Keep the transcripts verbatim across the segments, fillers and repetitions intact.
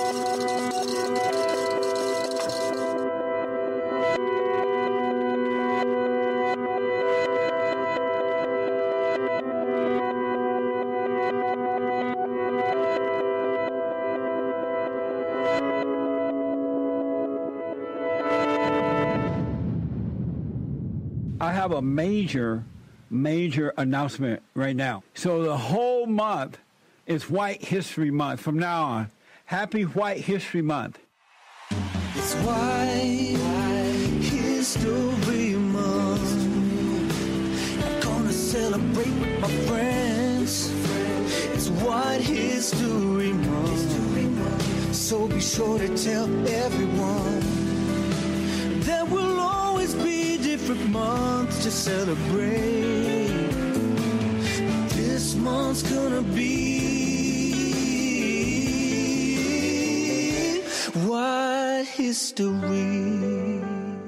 I have a major, major announcement right now. So the whole month is White History Month from now on. Happy White History Month. It's White History Month. I'm gonna celebrate with my friends. It's White History Month. So be sure to tell everyone there will always be different months to celebrate. This month's gonna be White History.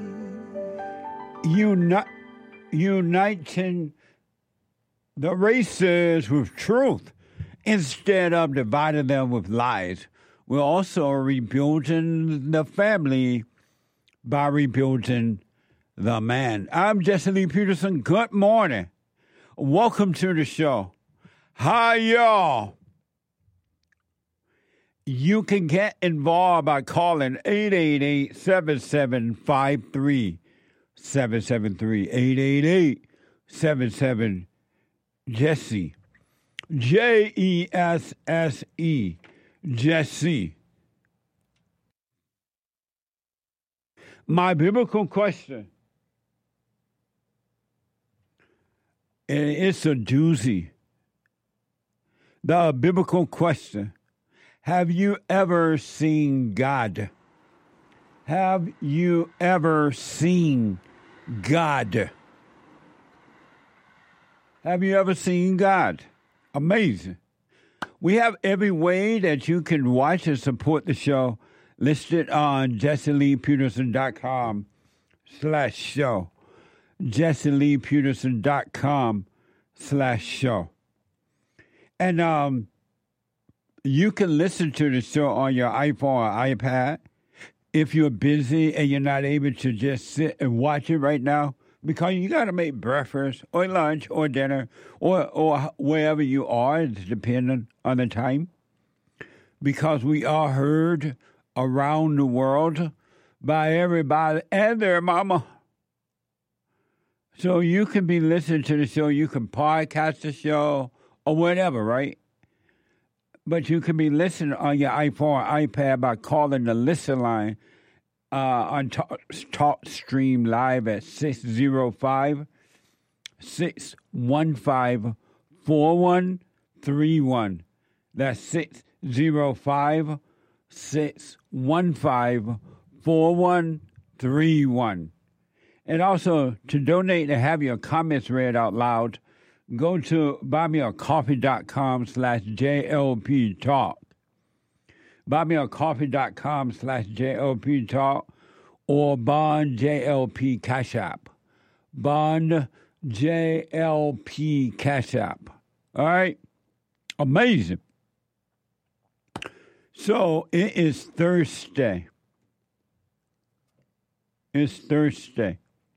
Uni- uniting the races with truth instead of dividing them with lies. We're also rebuilding the family by rebuilding the man. I'm Jesse Lee Peterson. Good morning. Welcome to the show. Hi, y'all. You can get involved by calling eight eight eight, seven seven five three, seven seven three, eight eight eight, seven seven, Jesse. J E S S E, Jesse. My biblical question, and it's a doozy. The biblical question, have you ever seen God? Have you ever seen God? Have you ever seen God? Amazing. We have every way that you can watch and support the show listed on jesseleepeterson.com slash show. jesseleepeterson.com slash show. And um, you can listen to the show on your iPhone or iPad if you're busy and you're not able to just sit and watch it right now, because you got to make breakfast or lunch or dinner or, or wherever you are, depending on the time, because we are heard around the world by everybody and their mama. So you can be listening to the show, you can podcast the show or whatever, right? But you can be listening on your iPhone or iPad by calling the listen line uh, on Talk, Talk Stream Live at six oh five, six one five, four one three one. That's six oh five, six one five, four one three one. And also, to donate and have your comments read out loud, go to buymeacoffee.com slash JLP Talk. Buymeacoffee.com slash JLP Talk or Bond J L P Cash App. Bond J L P Cash App. All right? Amazing. So it is Thursday. It's Thursday.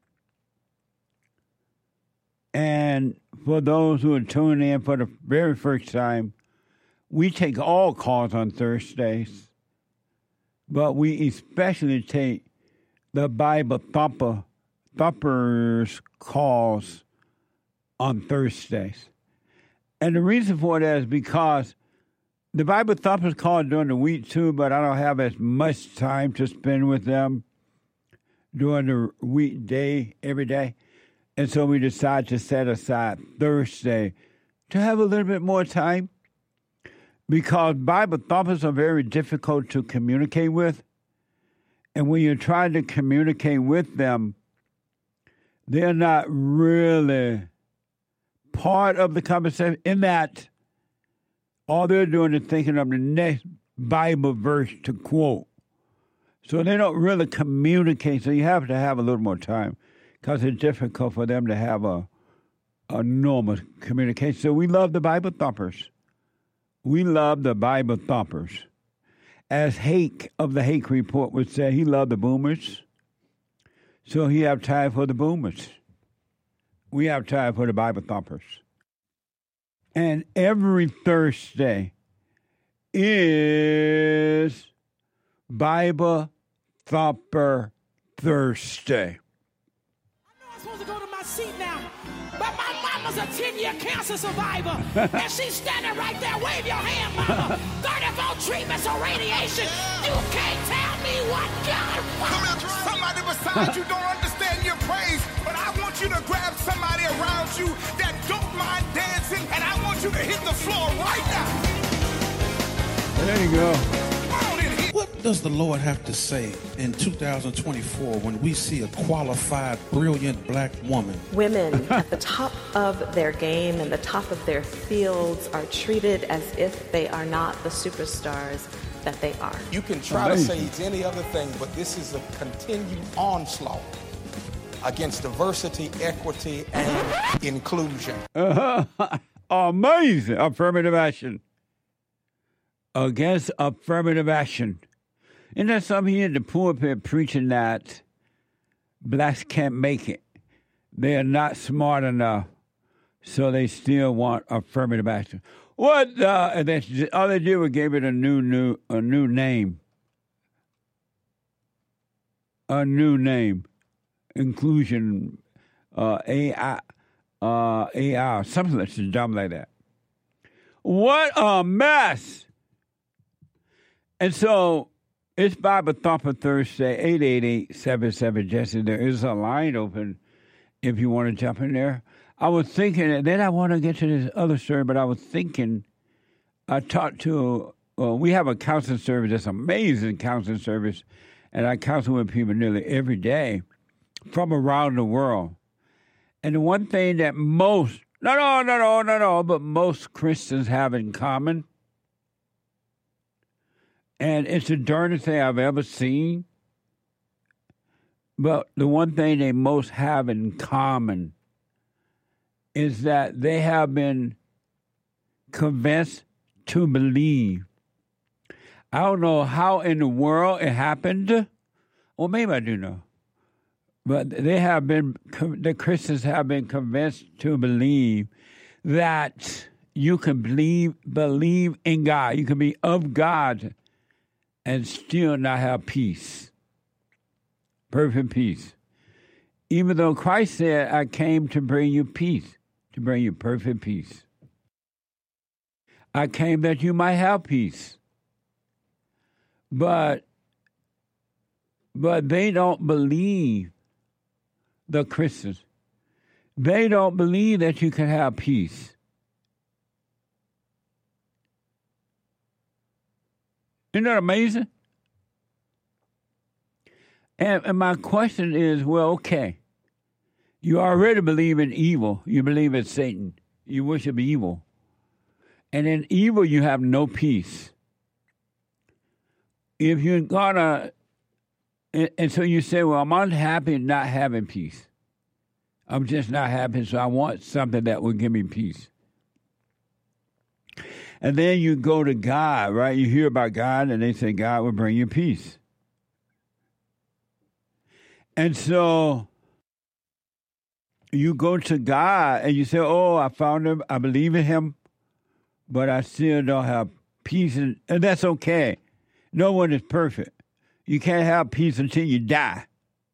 And for those who are tuning in for the very first time, we take all calls on Thursdays, but we especially take the Bible Thumper, Thumpers calls on Thursdays. And the reason for that is because the Bible Thumpers call during the week too, but I don't have as much time to spend with them during the weekday, every day. And so we decided to set aside Thursday to have a little bit more time, because Bible thumpers are very difficult to communicate with. And when you're trying to communicate with them, they're not really part of the conversation, in that all they're doing is thinking of the next Bible verse to quote. So they don't really communicate. So you have to have a little more time, because it's difficult for them to have a, a normal communication. So we love the Bible thumpers. We love the Bible thumpers. as Hake of the Hake Report would say, he loved the boomers. So he have time for the boomers. We have time for the Bible thumpers. And every Thursday is Bible Thumper Thursday. I know I'm supposed to go to my seat now, but my mama's a ten-year cancer survivor, and she's standing right there. Wave your hand, mama. thirty-four treatments of radiation. You can't tell me what God wants. Somebody beside you don't understand your praise, but I want you to grab somebody around you that don't mind dancing, and I want you to hit the floor right now. There you go. What does the Lord have to say in two thousand twenty-four when we see a qualified, brilliant black woman? Women at the top of their game and the top of their fields are treated as if they are not the superstars that they are. You can try to say it's any other thing, but this is a continued onslaught against diversity, equity, and inclusion. Uh-huh. Amazing. Affirmative action. Against affirmative action. Isn't that something here in the pulpit preaching that blacks can't make it? They are not smart enough, so they still want affirmative action. What? Uh, and that's, all they did was gave it a new, new, a new name. A new name. Inclusion, uh, A I, uh, A I, something that's dumb like that. What a mess! And so it's Bible Thumper Thursday, eight eight eight, seven seven, Jesse. There is a line open if you want to jump in there. I was thinking, and then I want to get to this other story, but I was thinking, I talked to, well, we have a counseling service, that's amazing counseling service, and I counsel with people nearly every day from around the world. And the one thing that most, no, no, no, no, no, no, but most Christians have in common, and it's the darndest thing I've ever seen, but the one thing they most have in common is that they have been convinced to believe. I don't know how in the world it happened. Well, maybe I do know. But they have been, the Christians have been convinced to believe that you can believe, believe in God. You can be of God and still not have peace. Perfect peace. Even though Christ said, I came to bring you peace, to bring you perfect peace. I came that you might have peace. But, but they don't believe, the Christians, they don't believe that you can have peace. Isn't that amazing? And, and my question is, well, okay, you already believe in evil. You believe in Satan. You worship evil. And in evil, you have no peace. If you're gonna, and, and so you say, well, I'm unhappy not having peace. I'm just not happy, so I want something that will give me peace. And then you go to God, right? You hear about God, and they say God will bring you peace. And so you go to God, and you say, oh, I found him, I believe in him, but I still don't have peace, and, and that's okay. No one is perfect. You can't have peace until you die.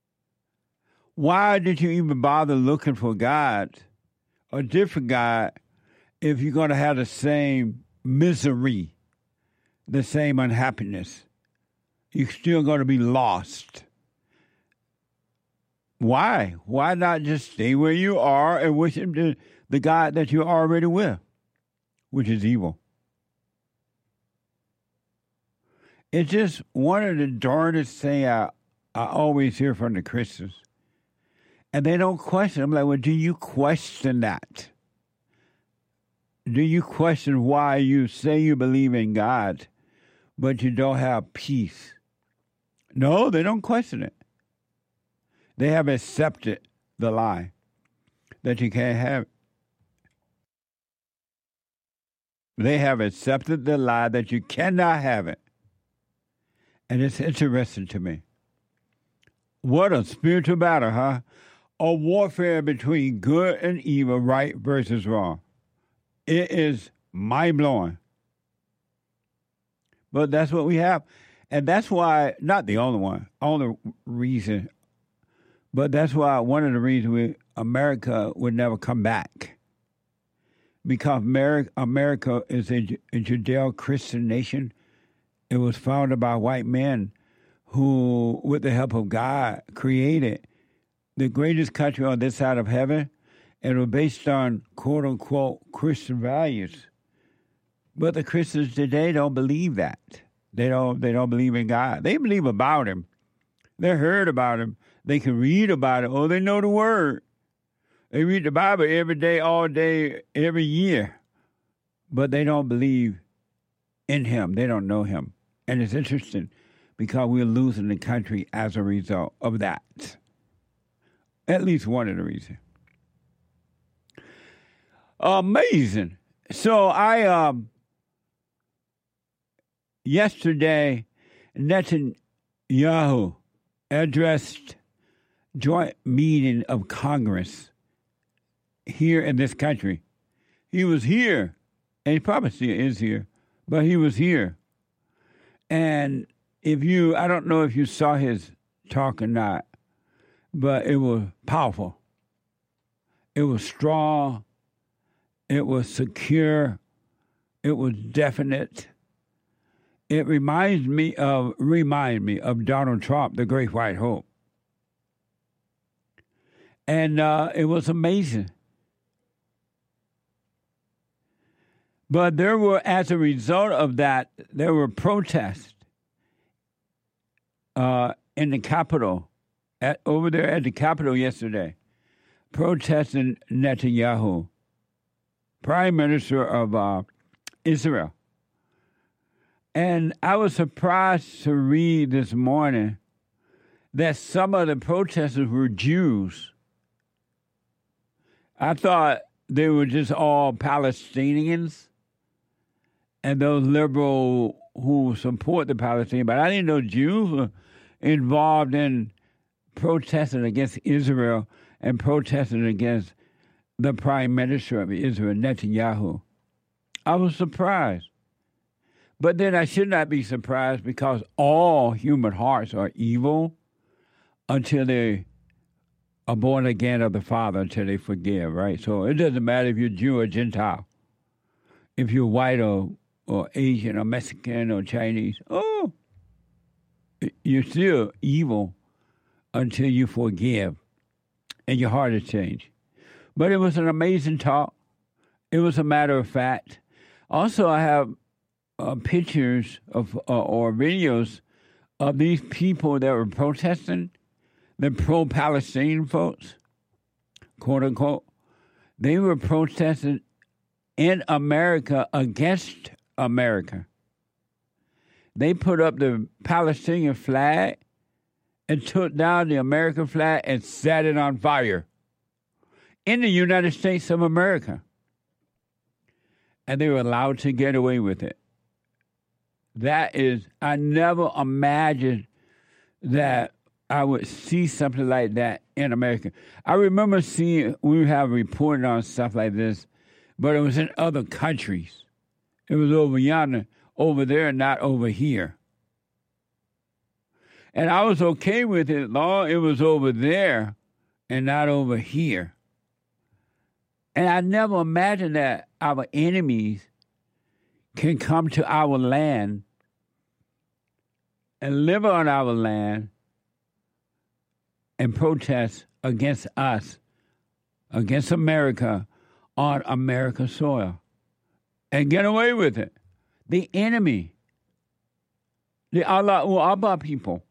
Why did you even bother looking for God, a different God, if you're going to have the same misery, the same unhappiness? You're still going to be lost. Why? Why not just stay where you are and worship the, the God that you're already with, which is evil? It's just one of the darndest things I, I always hear from the Christians. And they don't question. I'm like, well, do you question that? Do you question why you say you believe in God, but you don't have peace? No, they don't question it. They have accepted the lie that you can't have it. They have accepted the lie that you cannot have it. And it's interesting to me. What a spiritual battle, huh? A warfare between good and evil, right versus wrong. It is mind-blowing. But that's what we have. And that's why, not the only one, only reason, but that's why one of the reasons we, America would never come back. Because America, America is a, a Judeo-Christian nation. It was founded by white men who, with the help of God, created the greatest country on this side of heaven, and it was based on quote-unquote Christian values. But the Christians today don't believe that. They don't They don't believe in God. They believe about him. They heard about him. They can read about it. Oh, they know the word. They read the Bible every day, all day, every year. But they don't believe in him. They don't know him. And it's interesting because we're losing the country as a result of that. At least one of the reasons. Amazing. So I, um, yesterday, Netanyahu addressed joint meeting of Congress here in this country. He was here, and he probably still is here, but he was here. And if you, I don't know if you saw his talk or not, but it was powerful. It was strong. It was secure. It was definite. It reminds me of remind me of Donald Trump, the Great White Hope. And uh, it was amazing. But there were, as a result of that, there were protests uh, in the Capitol, at, over there at the Capitol yesterday, protesting Netanyahu, Prime Minister of uh, Israel. And I was surprised to read this morning that some of the protesters were Jews. I thought they were just all Palestinians and those liberal who support the Palestinians, but I didn't know Jews were involved in protesting against Israel and protesting against the Prime Minister of Israel, Netanyahu. I was surprised. But then I should not be surprised because all human hearts are evil until they are born again of the Father, until they forgive, right? So it doesn't matter if you're Jew or Gentile, if you're white or, or Asian or Mexican or Chinese. Oh, you're still evil until you forgive and your heart is changed. But it was an amazing talk. It was a matter of fact. Also, I have Uh, pictures of uh, or videos of these people that were protesting, the pro-Palestinian folks, quote unquote. They were protesting in America against America. They put up the Palestinian flag and took down the American flag and set it on fire in the United States of America. And they were allowed to get away with it. That is, I never imagined that I would see something like that in America. I remember seeing, we have reported on stuff like this, but it was in other countries. It was over yonder, over there, not over here. And I was okay with it, long it was over there and not over here. And I never imagined that our enemies can come to our land and live on our land and protest against us, against America, on American soil, and get away with it. The enemy, the Allah Abba people.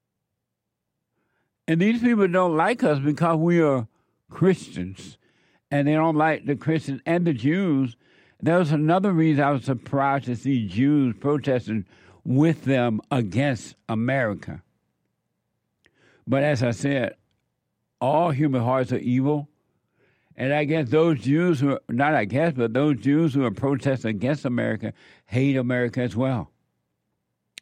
And these people don't like us because we are Christians, and they don't like the Christians and the Jews. That was another reason I was surprised to see Jews protesting with them against America. But as I said, all human hearts are evil. And I guess those Jews who are, not I guess, but those Jews who are protesting against America hate America as well.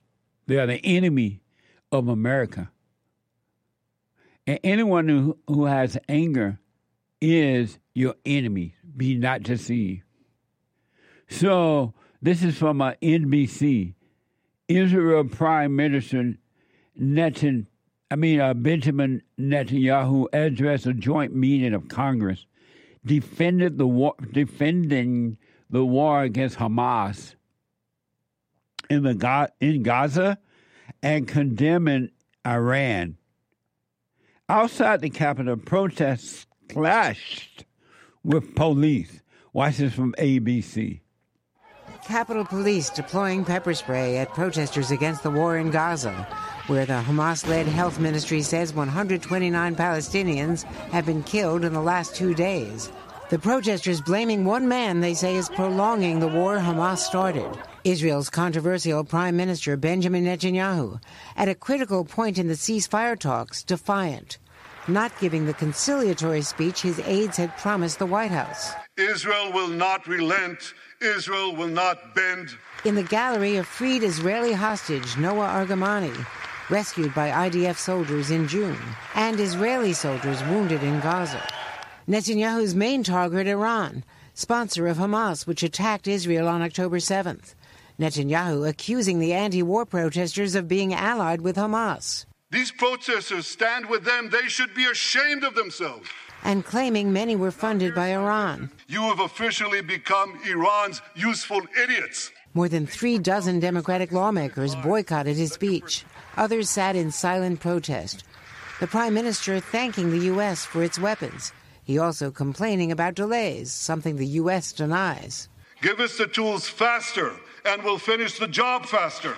They are the enemy of America. And anyone who, who has anger is your enemy. Be not deceived. So this is from uh, N B C. Israel Prime Minister Netan, I mean uh, Benjamin Netanyahu addressed a joint meeting of Congress, defended the war, defending the war against Hamas in the in Gaza, and condemning Iran. Outside the capital, protests clashed with police. Watch this from A B C. Capitol Police deploying pepper spray at protesters against the war in Gaza, where the Hamas-led health ministry says one hundred twenty-nine Palestinians have been killed in the last two days. The protesters blaming one man they say is prolonging the war Hamas started. Israel's controversial Prime Minister Benjamin Netanyahu, at a critical point in the ceasefire talks, defiant, not giving the conciliatory speech his aides had promised the White House. Israel will not relent. Israel will not bend. In the gallery, a freed Israeli hostage, Noah Argamani, rescued by I D F soldiers in June, and Israeli soldiers wounded in Gaza. Netanyahu's main target, Iran, sponsor of Hamas, which attacked Israel on October seventh. Netanyahu accusing the anti-war protesters of being allied with Hamas. These protesters stand with them. They should be ashamed of themselves. And claiming many were funded by Iran. You have officially become Iran's useful idiots. More than three dozen Democratic lawmakers boycotted his speech. Others sat in silent protest. The Prime Minister thanking the U S for its weapons. He also complaining about delays, something the U S denies. Give us the tools faster, and we'll finish the job faster.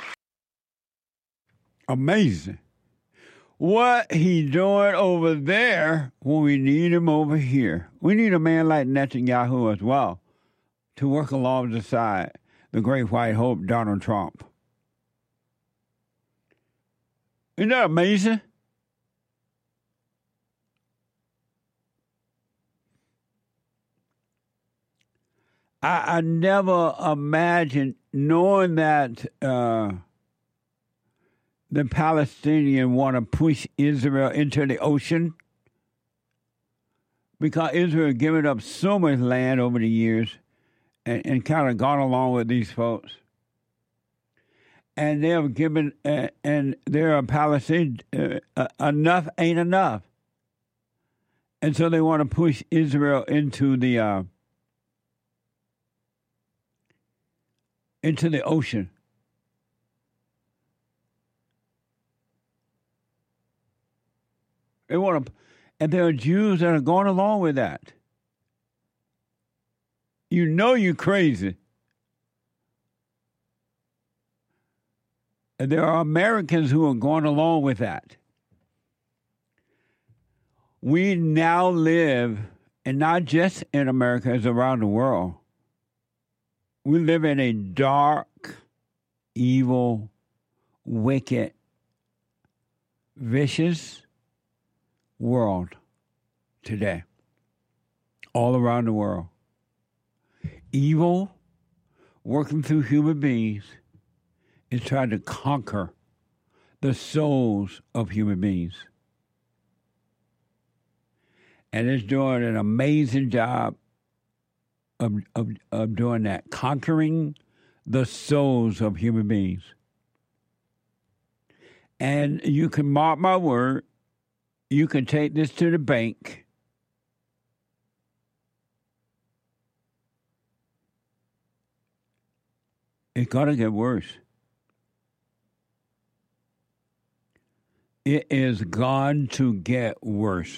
Amazing. What he doing over there when we need him over here. We need a man like Netanyahu as well to work alongside the great white hope, Donald Trump. Isn't that amazing? I, I never imagined knowing that uh, the Palestinians want to push Israel into the ocean, because Israel has given up so much land over the years and, and kind of gone along with these folks. And they have given, uh, and there are Palestinians, uh, uh, enough ain't enough. And so they want to push Israel into the uh, into the ocean. They want to, and there are Jews that are going along with that. You know you're crazy. And there are Americans who are going along with that. We now live, and not just in America, it's around the world. We live in a dark, evil, wicked, vicious world today, all around the world. Evil, working through human beings, is trying to conquer the souls of human beings. And it's doing an amazing job of, of, of doing that, conquering the souls of human beings. And you can mark my word, you can take this to the bank. It's going to get worse. It is going to get worse.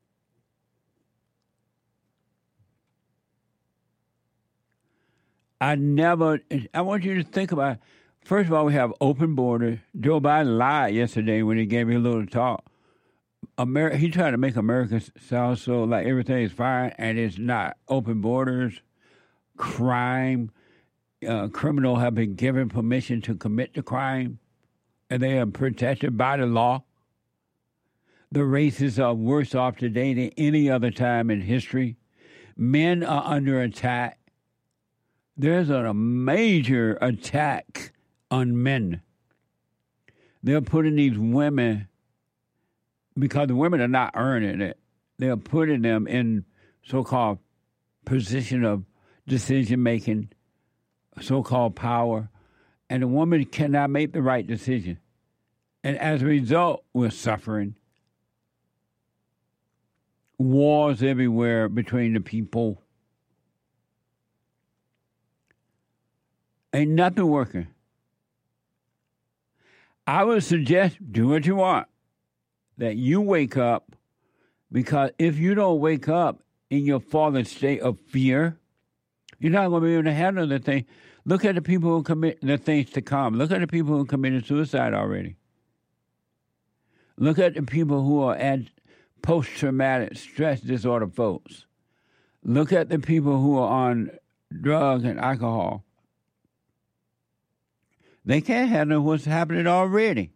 I never, I want you to think about it. First of all, we have open border. Joe Biden lied yesterday when he gave me a little talk. America, he tried to make America sound so like everything is fine, and it's not. Open borders, crime, uh, criminals have been given permission to commit the crime, and they are protected by the law. The races are worse off today than any other time in history. Men are under attack. There's a major attack on men. they're putting these women, because the women are not earning it, they're putting them in so-called position of decision-making, so-called power, and the woman cannot make the right decision. And as a result, we're suffering. Wars everywhere between the people. Ain't nothing working. I would suggest do what you want, that you wake up, because if you don't wake up in your fallen state of fear, you're not going to be able to handle the thing. Look at the people who commit the things to come. Look at the people who committed suicide already. Look at the people who are at post-traumatic stress disorder folks. Look at the people who are on drugs and alcohol. They can't handle what's happening already.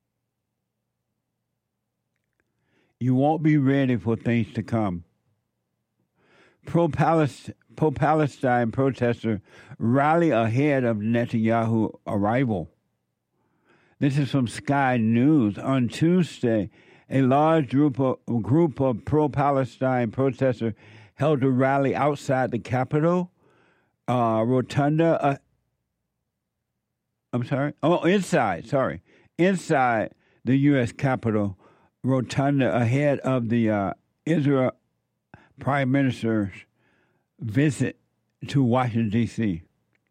You won't be ready for things to come. Pro-Palestine, pro-Palestine protesters rally ahead of Netanyahu arrival. This is from Sky News. On Tuesday, a large group of, group of pro-Palestine protesters held a rally outside the Capitol uh, Rotunda. Uh, I'm sorry? Oh, inside, sorry. Inside the U S Capitol Rotunda ahead of the uh, Israel Prime Minister's visit to Washington, D C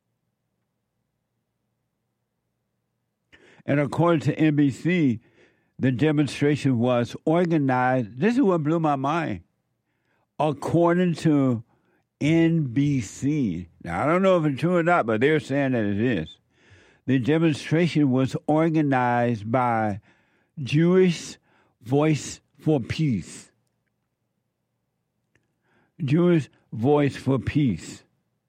And according to N B C, the demonstration was organized. This is what blew my mind. According to N B C, now I don't know if it's true or not, but they're saying that it is. The demonstration was organized by Jewish Voice for Peace. Jewish Voice for Peace.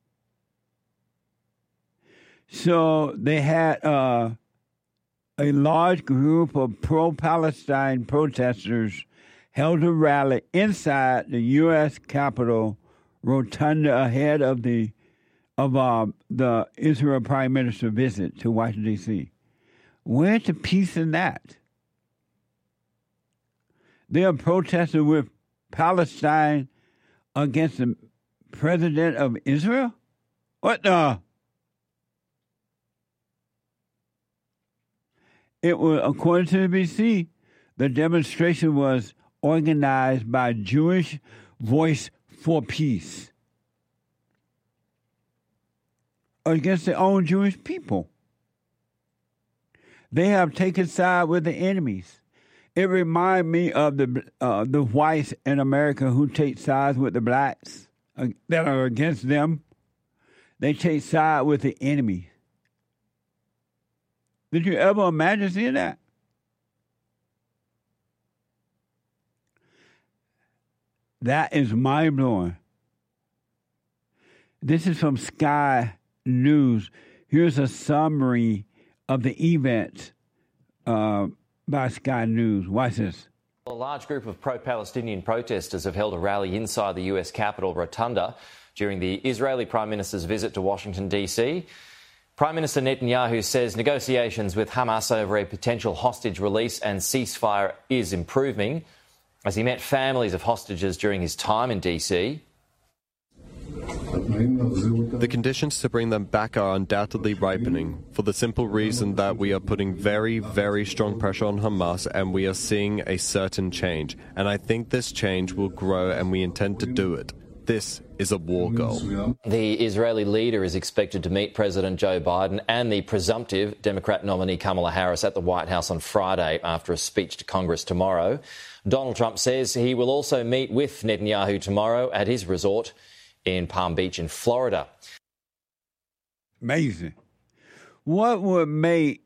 So they had uh, a large group of pro-Palestine protesters held a rally inside the U S Capitol Rotunda ahead of the of uh, the Israel Prime Minister visit to Washington, D C Where's the peace in that? They are protesting with Palestine against the president of Israel? What the? It was, according to the B B C, the demonstration was organized by Jewish Voice for Peace against their own Jewish people. They have taken side with the enemies. It reminds me of the uh, the whites in America who take sides with the blacks uh, that are against them. They take side with the enemy. Did you ever imagine seeing that? That is mind-blowing. This is from Sky News. Here's a summary of the event uh, by Sky News. Watch this. A large group of pro-Palestinian protesters have held a rally inside the U S Capitol Rotunda during the Israeli Prime Minister's visit to Washington, D C Prime Minister Netanyahu says negotiations with Hamas over a potential hostage release and ceasefire is improving as he met families of hostages during his time in D C The conditions to bring them back are undoubtedly ripening, for the simple reason that we are putting very, very strong pressure on Hamas and we are seeing a certain change. And I think this change will grow and we intend to do it. This is a war goal. The Israeli leader is expected to meet President Joe Biden and the presumptive Democrat nominee Kamala Harris at the White House on Friday after a speech to Congress tomorrow. Donald Trump says he will also meet with Netanyahu tomorrow at his resort in Palm Beach in Florida. Amazing. What would make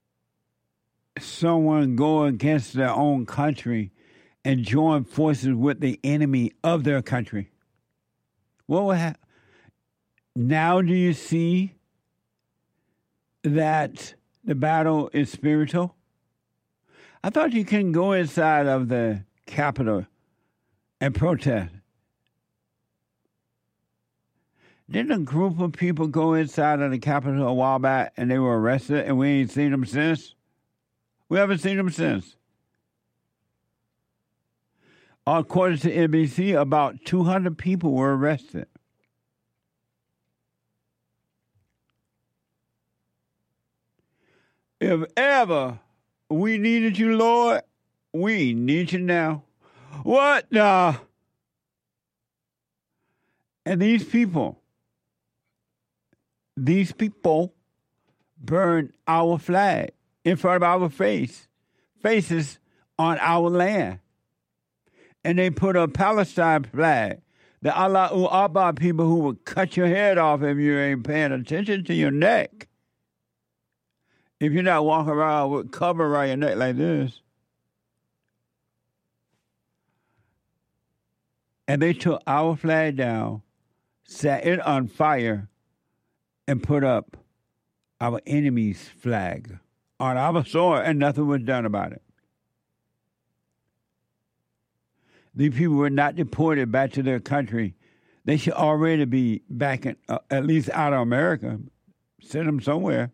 someone go against their own country and join forces with the enemy of their country? What would happen? Now do you see that the battle is spiritual? I thought you couldn't go inside of the Capitol and protest. Didn't a group of people go inside of the Capitol a while back and they were arrested and we ain't seen them since? We haven't seen them since. According to N B C, about two hundred people were arrested. If ever we needed you, Lord, we need you now. What the? And these people, these people burned our flag in front of our face, faces on our land. And they put a Palestine flag, the Allahu Akbar people who would cut your head off if you ain't paying attention to your neck. If you're not walking around with cover around your neck like this. And they took our flag down, set it on fire, and put up our enemy's flag on our soil, and nothing was done about it. These people were not deported back to their country. They should already be back, in, uh, at least out of America. Send them somewhere.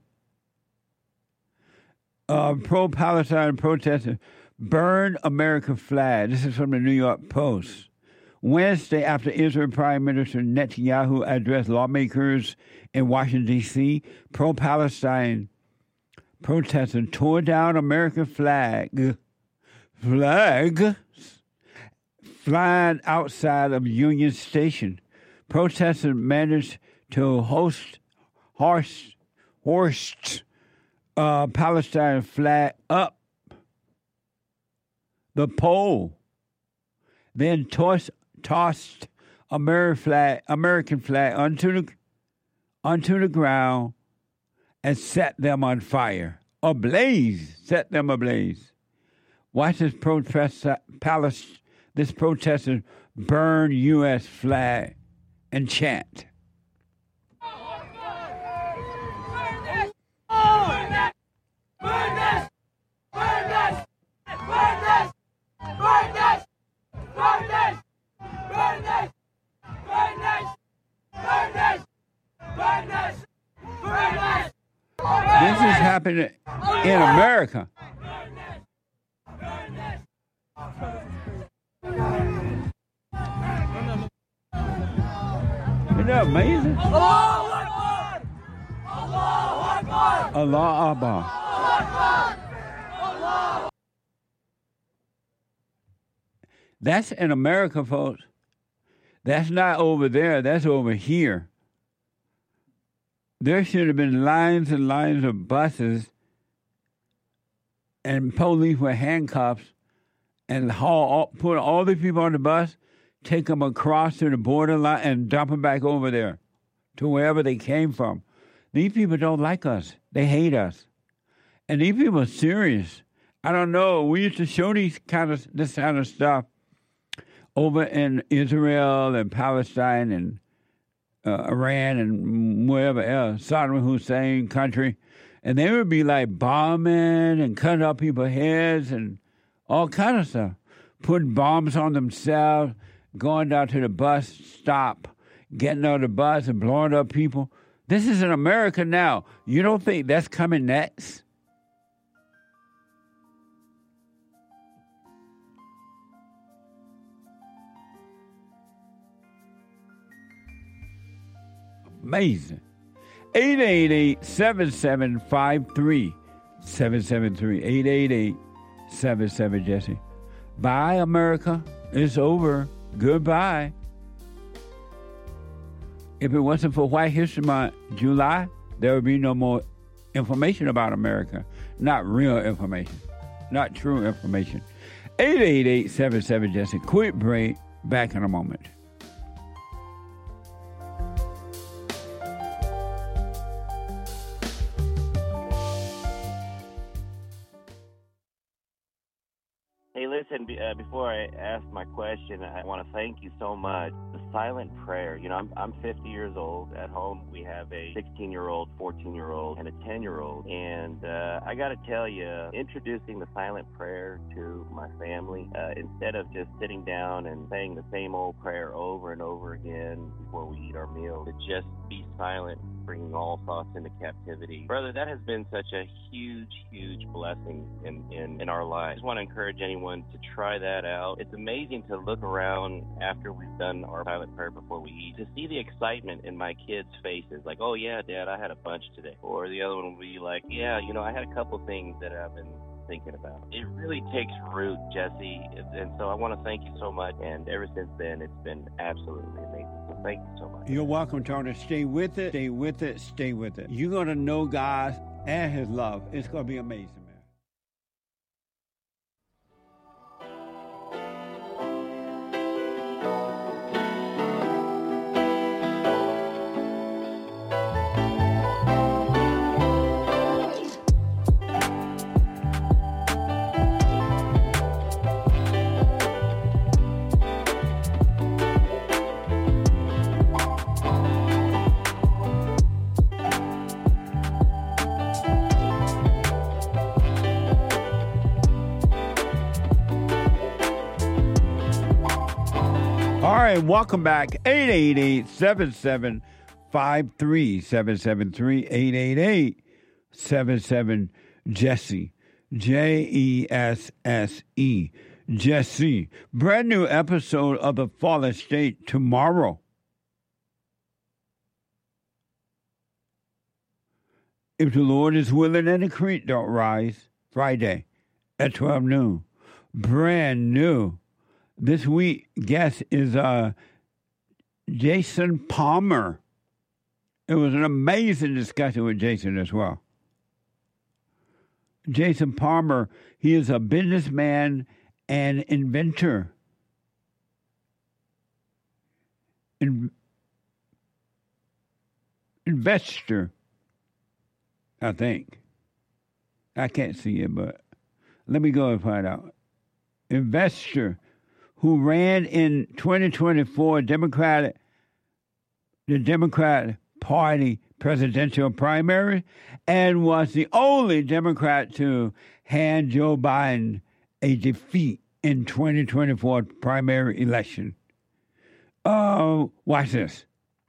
Uh, pro-Palestine protesters burned American flag. This is from the New York Post. Wednesday, after Israel Prime Minister Netanyahu addressed lawmakers in Washington, D C, pro-Palestine protesters tore down American flag, flag flying outside of Union Station. Protesters managed to host, hoist, hoist uh, Palestine flag up the pole, then tossed tossed American flag, American flag onto the onto the ground and set them on fire, ablaze, set them ablaze. Watch this protest, Palestine. This protester burn U S flag and chant. This is happening in America. Isn't that amazing? Allahu Akbar! Allahu Akbar! Allah Akbar. Allah! That's in America, folks. That's not over there. That's over here. There should have been lines and lines of buses and police with handcuffs and haul all, put all the people on the bus, take them across to the borderline and dump them back over there to wherever they came from. These people don't like us. They hate us. And these people are serious. I don't know. We used to show these kind of this kind of stuff over in Israel and Palestine and uh, Iran and wherever else, Saddam Hussein country. And they would be like bombing and cutting off people's heads and all kind of stuff. Putting bombs on themselves, going down to the bus stop, getting on the bus and blowing up people. This is in America now. You don't think that's coming next? Amazing. eight eight eight, seven seven five three, seven seven three. eight eight eight, seven seven, Jesse. Bye, America. It's over. Goodbye. If it wasn't for White History Month, July, there would be no more information about America. Not real information. Not true information. eight eight eight, seven seven, Jesse. Quick break. Back in a moment. Hey, listen, uh, before I ask my question, I want to thank you so much. The silent prayer, you know, I'm I'm fifty years old. At home, we have a sixteen-year-old, fourteen-year-old, and a ten-year-old. And uh, I got to tell you, introducing the silent prayer to my family, uh, instead of just sitting down and saying the same old prayer over and over again before we eat our meal, to just be silent, bringing all thoughts into captivity. Brother, that has been such a huge, huge blessing in, in, in our lives. I just want to encourage anyone to try that out. It's amazing to look around after we've done our silent prayer before we eat, to see the excitement in my kids' faces, like, oh yeah, Dad, I had a bunch today. Or the other one will be like, yeah, you know, I had a couple things that I've been thinking about. It really takes root, Jesse, and so I want to thank you so much, and ever since then, it's been absolutely amazing. So thank you so much. You're welcome, Tony. Stay with it, stay with it, stay with it. You're going to know God and his love. It's going to be amazing, man. All right, welcome back. eight eight eight, seven seven five three, seven seven three, eight eight eight, seven seven, Jesse. J E S S E. Jesse. Brand new episode of The Fallen State tomorrow. If the Lord is willing and the creek don't rise, Friday at twelve noon. Brand new. This week, guest is uh, Jason Palmer. It was an amazing discussion with Jason as well. Jason Palmer, he is a businessman and inventor. In, investor, I think. I can't see it, but let me go and find out. Investor who ran in twenty twenty-four Democratic, the Democrat Party presidential primary and was the only Democrat to hand Joe Biden a defeat in twenty twenty-four primary election. Oh, uh, watch this.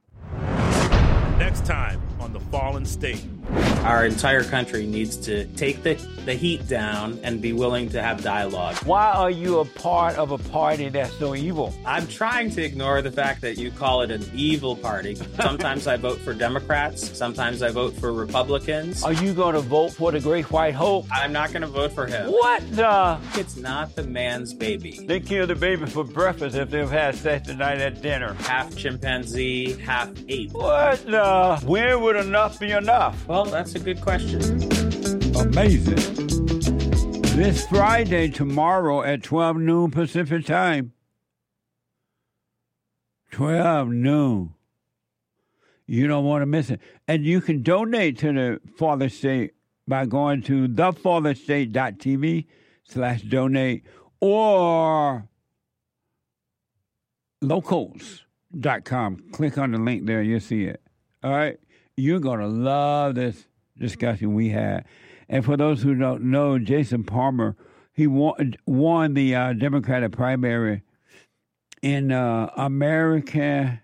Next time on The Fallen State. Our entire country needs to take the, the heat down and be willing to have dialogue. Why are you a part of a party that's so evil? I'm trying to ignore the fact that you call it an evil party. Sometimes I vote for Democrats. Sometimes I vote for Republicans. Are you going to vote for the Great White Hope? I'm not going to vote for him. What the? It's not the man's baby. They kill the baby for breakfast if they've had sex tonight at dinner. Half chimpanzee, half ape. What the? Where would enough be enough? Well, that's a good question. Amazing. This Friday, tomorrow at twelve noon Pacific time. twelve noon. You don't want to miss it. And you can donate to the Fallen State by going to the fallen state dot t v slash donate or locals dot com. Click on the link there. You'll see it. All right? You're going to love this discussion we had. And for those who don't know, Jason Palmer, he won, won the uh, Democratic primary in uh, American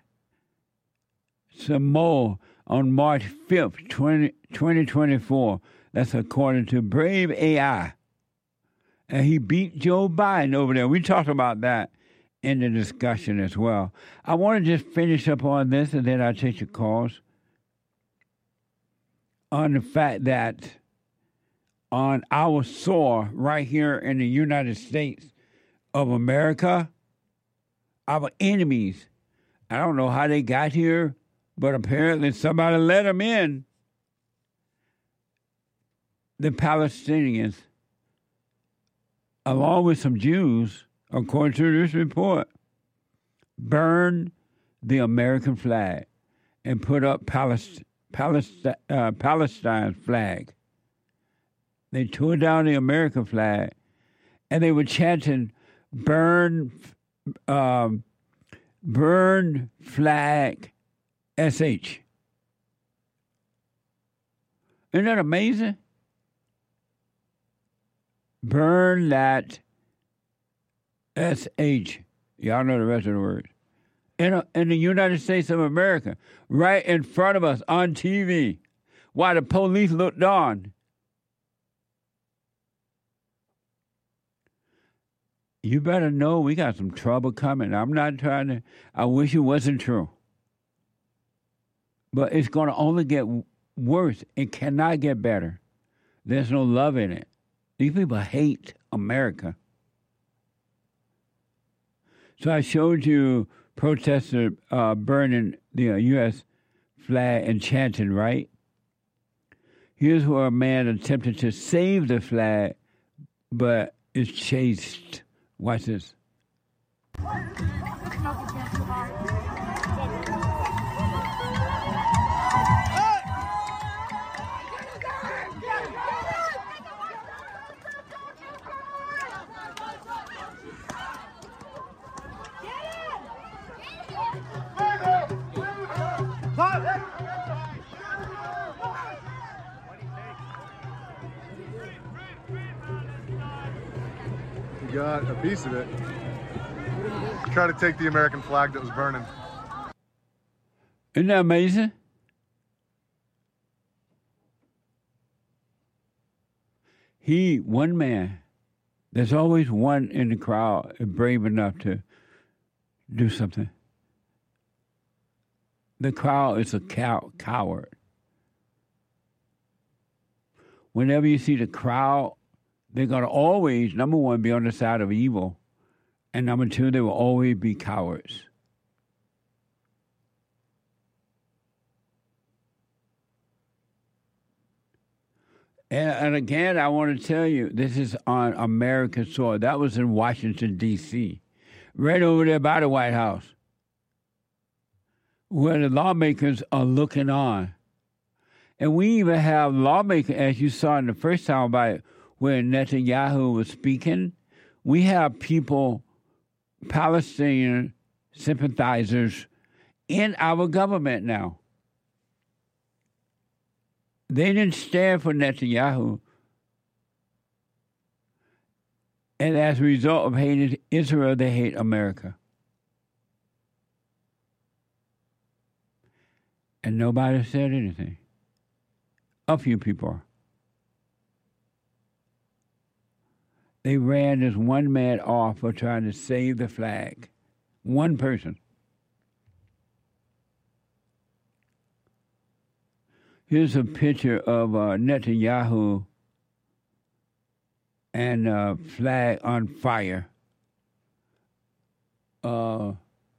Samoa on March fifth, twenty twenty-four. That's according to Brave A I. And he beat Joe Biden over there. We talked about that in the discussion as well. I want to just finish up on this, and then I'll take your calls. On the fact that on our soil right here in the United States of America, our enemies, I don't know how they got here, but apparently somebody let them in. The Palestinians, along with some Jews, according to this report, burned the American flag and put up Palestine. Palestine, uh, Palestine's flag. They tore down the American flag, and they were chanting, "Burn, um, burn flag, S H." Isn't that amazing? Burn that S H. Y'all know the rest of the words. in, a, in the United States of America, right in front of us on T V, while the police looked on. You better know we got some trouble coming. I'm not trying to, I wish it wasn't true. But it's going to only get worse. It cannot get better. There's no love in it. These people hate America. So I showed you protesters uh, burning the uh, U S flag and chanting, right? Here's where a man attempted to save the flag, but is chased. Watch this. He got a piece of it. Try to take the American flag that was burning. Isn't that amazing? He, one man, there's always one in the crowd brave enough to do something. The crowd is a cow- coward. Whenever you see the crowd, they're going to always, number one, be on the side of evil. And number two, they will always be cowards. And, and again, I want to tell you, this is on American soil. That was in Washington, D C, right over there by the White House, where the lawmakers are looking on. And we even have lawmakers, as you saw in the first time about where Netanyahu was speaking, we have people, Palestinian sympathizers, in our government now. They didn't stand for Netanyahu. And as a result of hating Israel, they hate America. And nobody said anything. A few people. They ran this one man off for trying to save the flag. One person. Here's a picture of uh, Netanyahu and a flag on fire. Uh,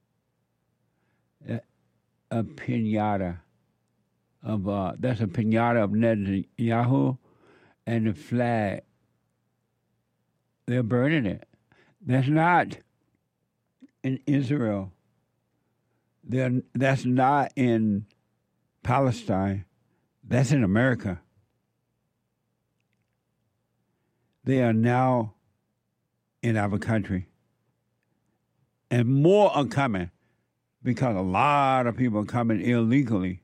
a pinata of uh, that's a pinata of Netanyahu, and the flag. They're burning it. That's not in Israel. They're, that's not in Palestine. That's in America. They are now in our country. And more are coming because a lot of people are coming illegally.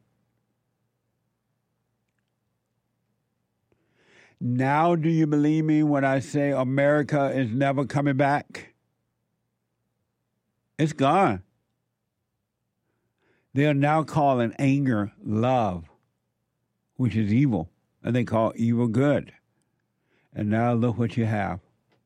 Now, do you believe me when I say America is never coming back? It's gone. They are now calling anger love, which is evil, and they call evil good. And now look what you have.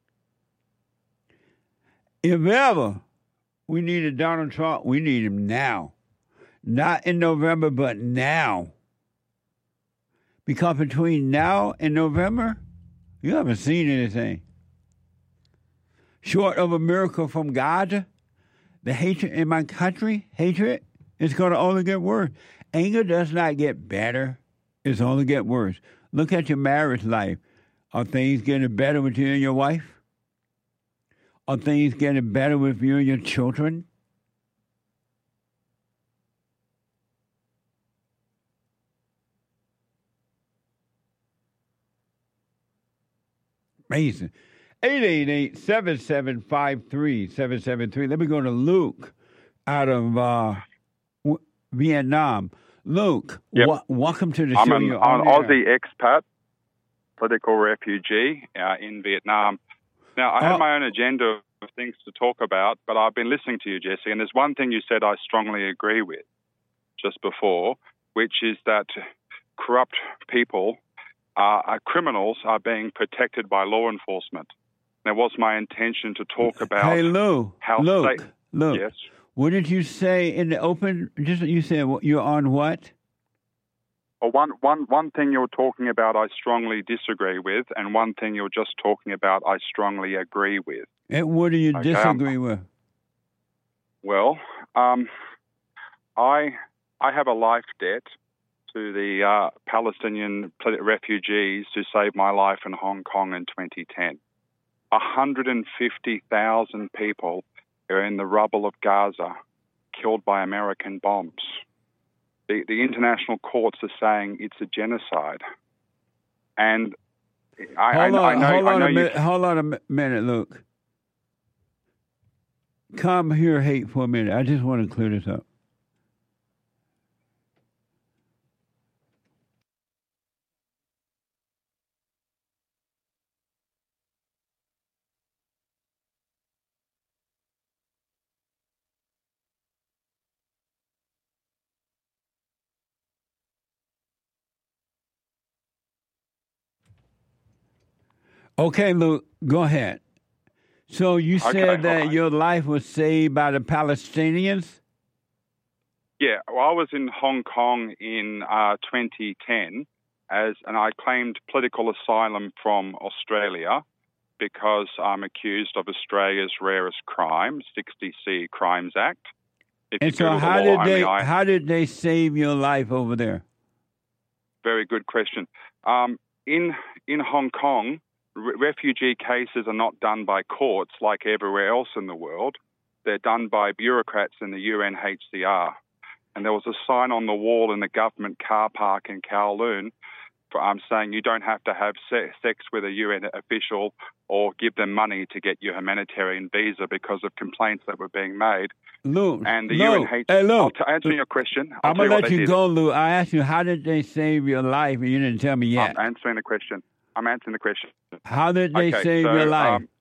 If ever we needed Donald Trump, we need him now. Not in November, but now. Because between now and November, you haven't seen anything. Short of a miracle from God, the hatred in my country, hatred, is going to only get worse. Anger does not get better. It's only get worse. Look at your marriage life. Are things getting better with you and your wife? Are things getting better with you and your children? Amazing. eight eight eight, seven seven five, three seven seven three. Let me go to Luke out of uh, w- Vietnam. Luke, yep. w- welcome to the I'm show. An, You're I'm on an there. Aussie expat, political refugee uh, in Vietnam. Now, I Oh. have my own agenda of things to talk about, but I've been listening to you, Jesse, and there's one thing you said I strongly agree with just before, which is that corrupt people, uh, are criminals, are being protected by law enforcement. That was my intention to talk about. Hey, Lou, how Luke, state- Luke. Yes. What did you say in the open? Just you said you're on what? Well, one, one, one thing you're talking about I strongly disagree with, and one thing you're just talking about I strongly agree with. And what do you Okay, disagree um, with? Well, um, I I have a life debt to the uh, Palestinian refugees who saved my life in Hong Kong in twenty ten. one hundred fifty thousand people are in the rubble of Gaza, killed by American bombs. The, the international courts are saying it's a genocide. And I, Hold I, on, I know, hold I on know a you... minute. Hold on a mi- minute, Luke. Come here, hate for a minute. I just want to clear this up. Okay, Luke, go ahead. So you Okay, said that all right. your life was saved by the Palestinians? Yeah, well, I was in Hong Kong in uh, twenty ten, as, and I claimed political asylum from Australia because I'm accused of Australia's rarest crime, sixty C Crimes Act. If And you so Google the how law, did only they I- how did they save your life over there? Very good question. Um, in in Hong Kong, re- refugee cases are not done by courts like everywhere else in the world. They're done by bureaucrats in the U N H C R. And there was a sign on the wall in the government car park in Kowloon for, um, saying you don't have to have se- sex with a U N official or give them money to get your humanitarian visa because of complaints that were being made. Luke, And the Luke, U N H C R... hey, Luke. I'll t- answer your question. I'll I'm tell going to what let they you did. go, Lou. I asked you, how did they save your life? And you didn't tell me yet. I'm answering the question. I'm answering the question. How did they Okay, save so, your life? Um,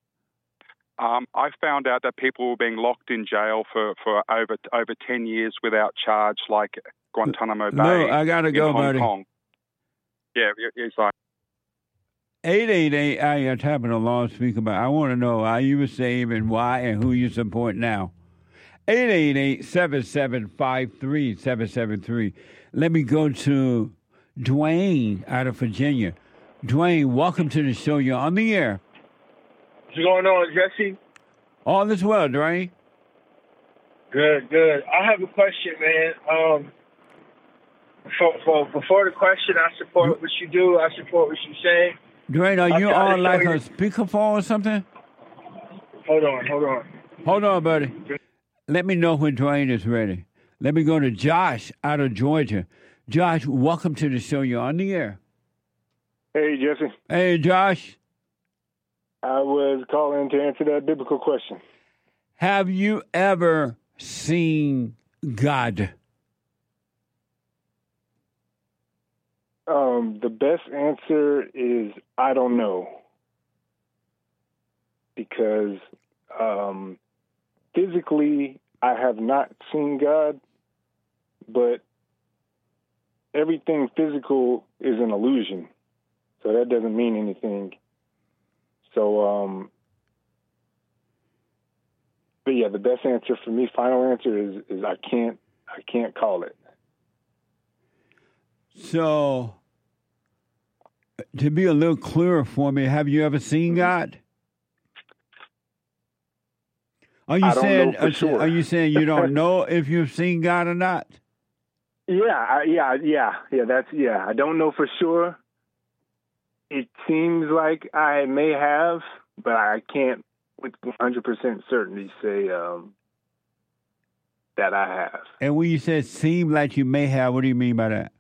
um, I found out that people were being locked in jail for, for over over ten years without charge, like Guantanamo Bay. Lou, I got to in go, Hong buddy. Kong. Yeah, y- yes, I. eight eight eight, I am tapping on loudspeaker, but I want to know how you were saved and why and who you support now. eight eight eight, seven seven five, three seven seven three. Let me go to Dwayne out of Virginia. Dwayne, welcome to the show. You're on the air. What's going on, Jesse? All is well, Dwayne. Good, good. I have a question, man. Um, for, for, before the question, I support what you do. I support what you say. Dwayne, are I you try to on like show a you- speakerphone or something? Hold on, hold on. Hold on, buddy. Let me know when Dwayne is ready. Let me go to Josh out of Georgia. Josh, welcome to the show. You're on the air. Hey, Jesse. Hey, Josh. I was calling to answer that biblical question. Have you ever seen God? Um, the best answer is I don't know. Because um, physically, I have not seen God, but everything physical is an illusion. So that doesn't mean anything. So, um, but yeah, the best answer for me, final answer is, is I can't, I can't call it. So, to be a little clearer for me, have you ever seen God? Are you I don't saying? know for are, sure. are you saying you don't know if you've seen God or not? Yeah, I, yeah, yeah, yeah. That's yeah. I don't know for sure. It seems like I may have, but I can't with one hundred percent certainty say um, that I have. And when you said seem like you may have, what do you mean by that?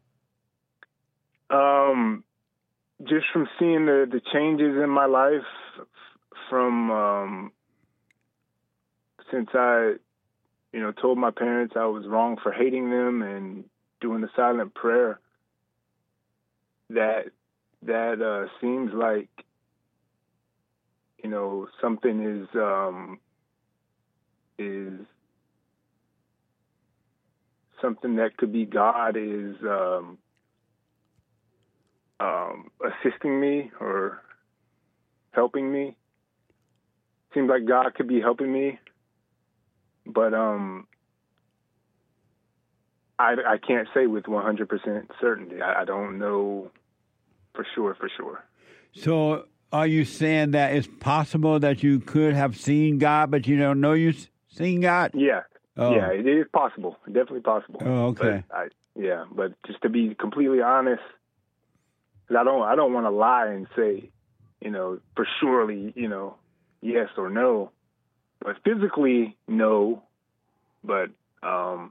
Um, just from seeing the, the changes in my life from um, since I, you know, told my parents I was wrong for hating them and doing the silent prayer, that that uh, seems like, you you know, something is um, is something that could be God is um, um, assisting me or helping me. Seems like God could be helping me, but um, I, I can't say with one hundred percent certainty. I, I don't know for sure, for sure. So are you saying that it's possible that you could have seen God, but you don't know you've seen God? Yeah. Oh. Yeah, it is possible. Definitely possible. Oh, okay. But I, yeah, but just to be completely honest, 'cause I don't, I don't want to lie and say, you know, for surely, you know, yes or no. But physically, no. But, um,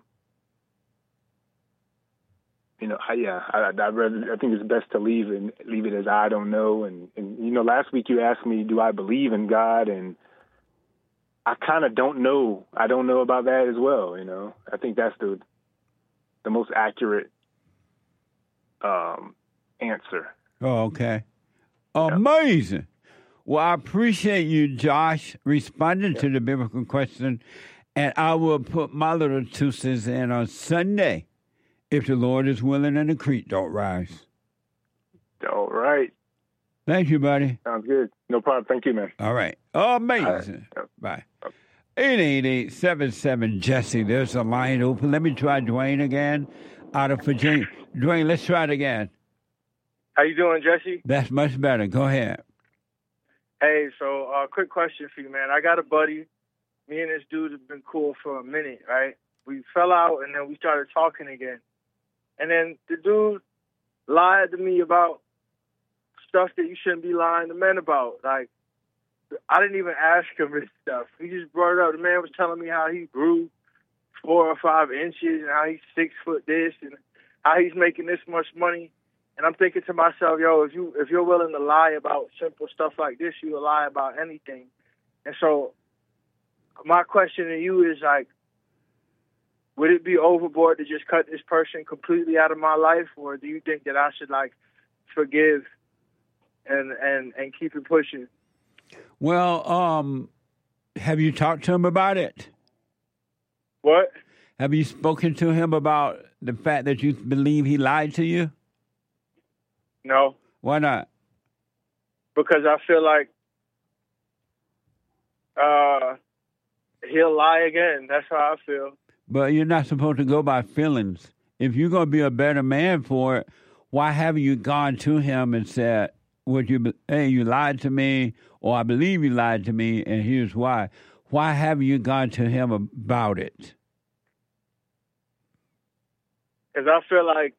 you know, I, yeah, I, I'd rather, I think it's best to leave and leave it as I don't know. And, and you know, last week you asked me, do I believe in God? And I kind of don't know. I don't know about that as well, you know. I think that's the the most accurate um, answer. Oh, okay. Amazing. Well, I appreciate you, Josh, responding to the biblical question, and I will put my little two cents in on Sunday if the Lord is willing and the creek don't rise. All right. Thank you, buddy. Sounds good. No problem. Thank you, man. All right. Amazing. All right. Bye. eight eight eight, seven seven, Jesse. There's a line open. Let me try Dwayne again out of Virginia. Dwayne, let's try it again. How you doing, Jesse? That's much better. Go ahead. Hey, so uh, quick question for you, man. I got a buddy. Me and this dude have been cool for a minute, right? We fell out, and then we started talking again. And then the dude lied to me about stuff that you shouldn't be lying to men about. Like, I didn't even ask him this stuff. He just brought it up. The man was telling me how he grew four or five inches and how he's six foot this and how he's making this much money. And I'm thinking to myself, yo, if you if you're willing to lie about simple stuff like this, you will lie about anything. And so my question to you is like, would it be overboard to just cut this person completely out of my life, or do you think that I should like forgive and and, and keep it pushing? Well, um, have you talked to him about it? What? Have you spoken to him about the fact that you believe he lied to you? No. Why not? Because I feel like uh, he'll lie again. That's how I feel. But you're not supposed to go by feelings. If you're going to be a better man for it, why haven't you gone to him and said, "Would you? Hey, you lied to me, or I believe you lied to me, and here's why." Why haven't you gone to him about it? Because I feel like,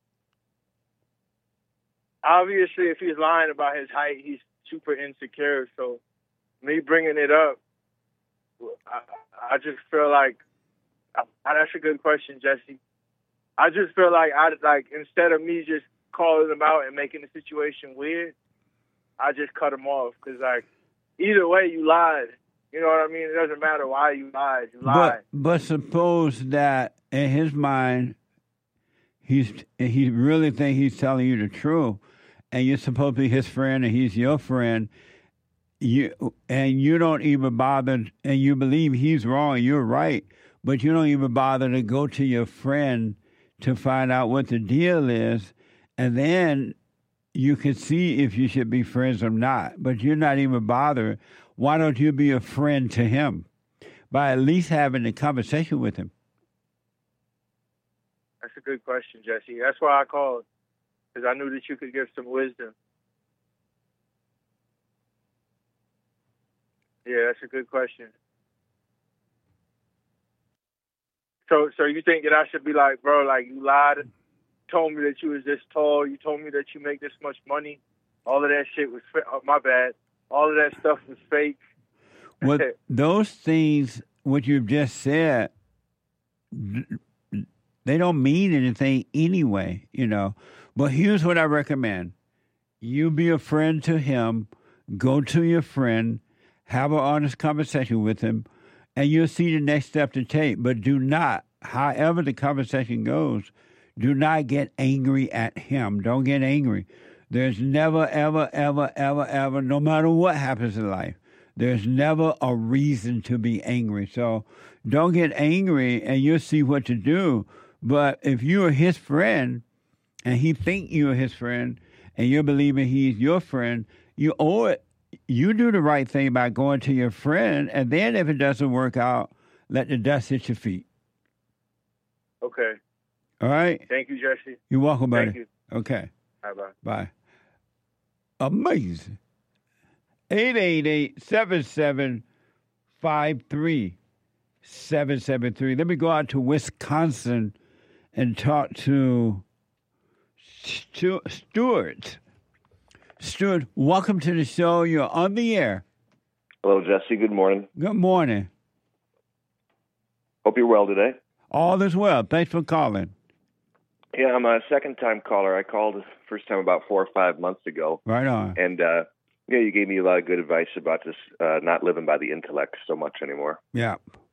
obviously, if he's lying about his height, he's super insecure. So me bringing it up, I, I just feel like, I, that's a good question, Jesse. I just feel like, I like instead of me just calling him out and making the situation weird, I just cut him off. Because, like, either way, you lied. You know what I mean? It doesn't matter why you lied. You lied. But, but suppose that in his mind, he's he really think he's telling you the truth, and you're supposed to be his friend, and he's your friend. You and you don't even bother, and you believe he's wrong, you're right, but you don't even bother to go to your friend to find out what the deal is, and then you can see if you should be friends or not. But you're not even bothered. Why don't you be a friend to him by at least having a conversation with him? That's a good question, Jesse. That's why I called, because I knew that you could give some wisdom. Yeah, that's a good question. So, so you think that I should be like, bro, like you lied, told me that you was this tall, you told me that you make this much money, all of that shit was, oh, my bad. All of that stuff was fake. Well, those things, what you've just said, they don't mean anything anyway, you know. But here's what I recommend. You be a friend to him, go to your friend, have an honest conversation with him, and you'll see the next step to take. But do not, however the conversation goes, do not get angry at him. Don't get angry. There's never, ever, ever, ever, ever, no matter what happens in life, There's never a reason to be angry. So don't get angry and you'll see what to do. But if you're his friend and he think you're his friend and you're believing he's your friend, you owe it. You do the right thing by going to your friend, and then if it doesn't work out, let the dust hit your feet. Okay. All right? Thank you, Jesse. You're welcome, buddy. Thank you. Okay. Bye-bye. Bye. Amazing. eight eight eight, seven seven five three, seven seven three. Let me go out to Wisconsin and talk to Stu- Stuart. Stuart, welcome to the show. You're on the air. Hello, Jesse. Good morning. Good morning. Hope you're well today. All is well. Thanks for calling. Yeah, I'm a second-time caller. I called first time about four or five months ago. Right on. And, uh, yeah, you gave me a lot of good advice about just uh, not living by the intellect so much anymore. Yeah.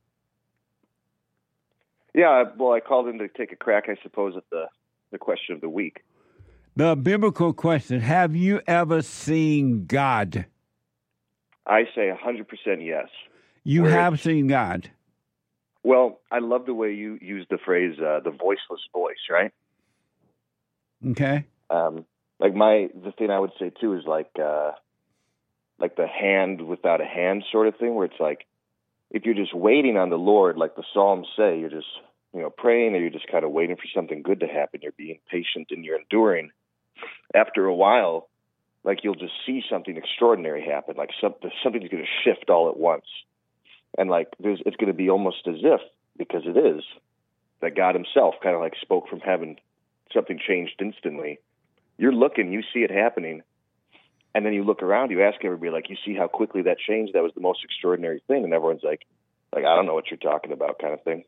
Yeah, well, I called in to take a crack, I suppose, at the, the question of the week. The biblical question, have you ever seen God? I say one hundred percent yes. You Where have seen God. Well, I love the way you use the phrase, uh, the voiceless voice, right? Okay. Um, like my, the thing I would say too is like, uh, like the hand without a hand sort of thing, where it's like, if you're just waiting on the Lord, like the Psalms say, you're just, you know, praying, or you're just kind of waiting for something good to happen. You're being patient and you're enduring. After a while, like you'll just see something extraordinary happen, like something, something's going to shift all at once. And like there's, it's going to be almost as if, because it is, that God himself kind of like spoke from heaven, something changed instantly. You're looking, you see it happening, and then you look around, you ask everybody, like, you see how quickly that changed? That was the most extraordinary thing. And everyone's like, like, I don't know what you're talking about, kind of thing.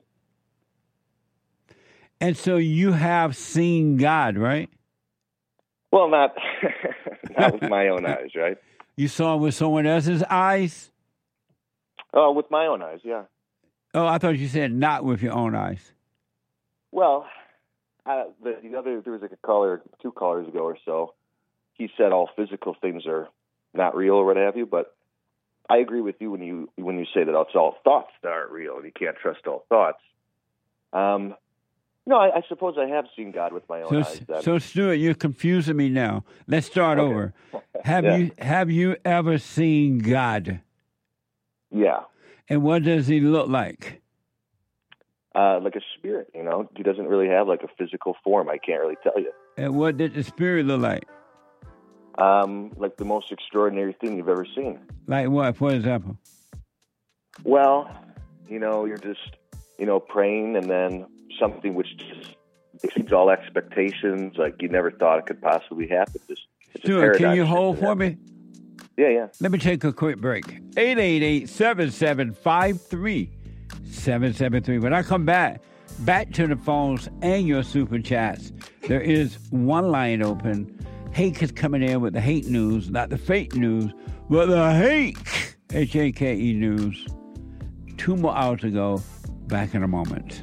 And so you have seen God, right? Well, not, not with my own eyes, right? You saw it with someone else's eyes? Oh, with my own eyes, yeah. Oh, I thought you said not with your own eyes. Well, uh, the, the other, there was like a caller, two callers ago or so. He said all physical things are not real or what have you, but I agree with you when you when you say that it's all thoughts that aren't real and you can't trust all thoughts. Um, no, I, I suppose I have seen God with my own So, eyes. Then. so Stuart, you're confusing me now. Let's start Okay. over. Have Yeah. you have you ever seen God? Yeah. And what does he look like? Uh, like a spirit, you know. He doesn't really have like a physical form. I can't really tell you. And what did the spirit look like? Um, like the most extraordinary thing you've ever seen. Like what, for example? Well, you know, you're just, you know, praying, and then something which just exceeds all expectations, like you never thought it could possibly happen. Just, it's a Stuart, can paradigm you shift hold that for happens. me? Yeah, yeah. Let me take a quick break. eight eight eight, seven seven five three, seven seven three. When I come back, back to the phones and your super chats, there is one line open. Hake is coming in with the hate news, not the fake news, but the hake, H A K E news. Two more hours ago. Back in a moment.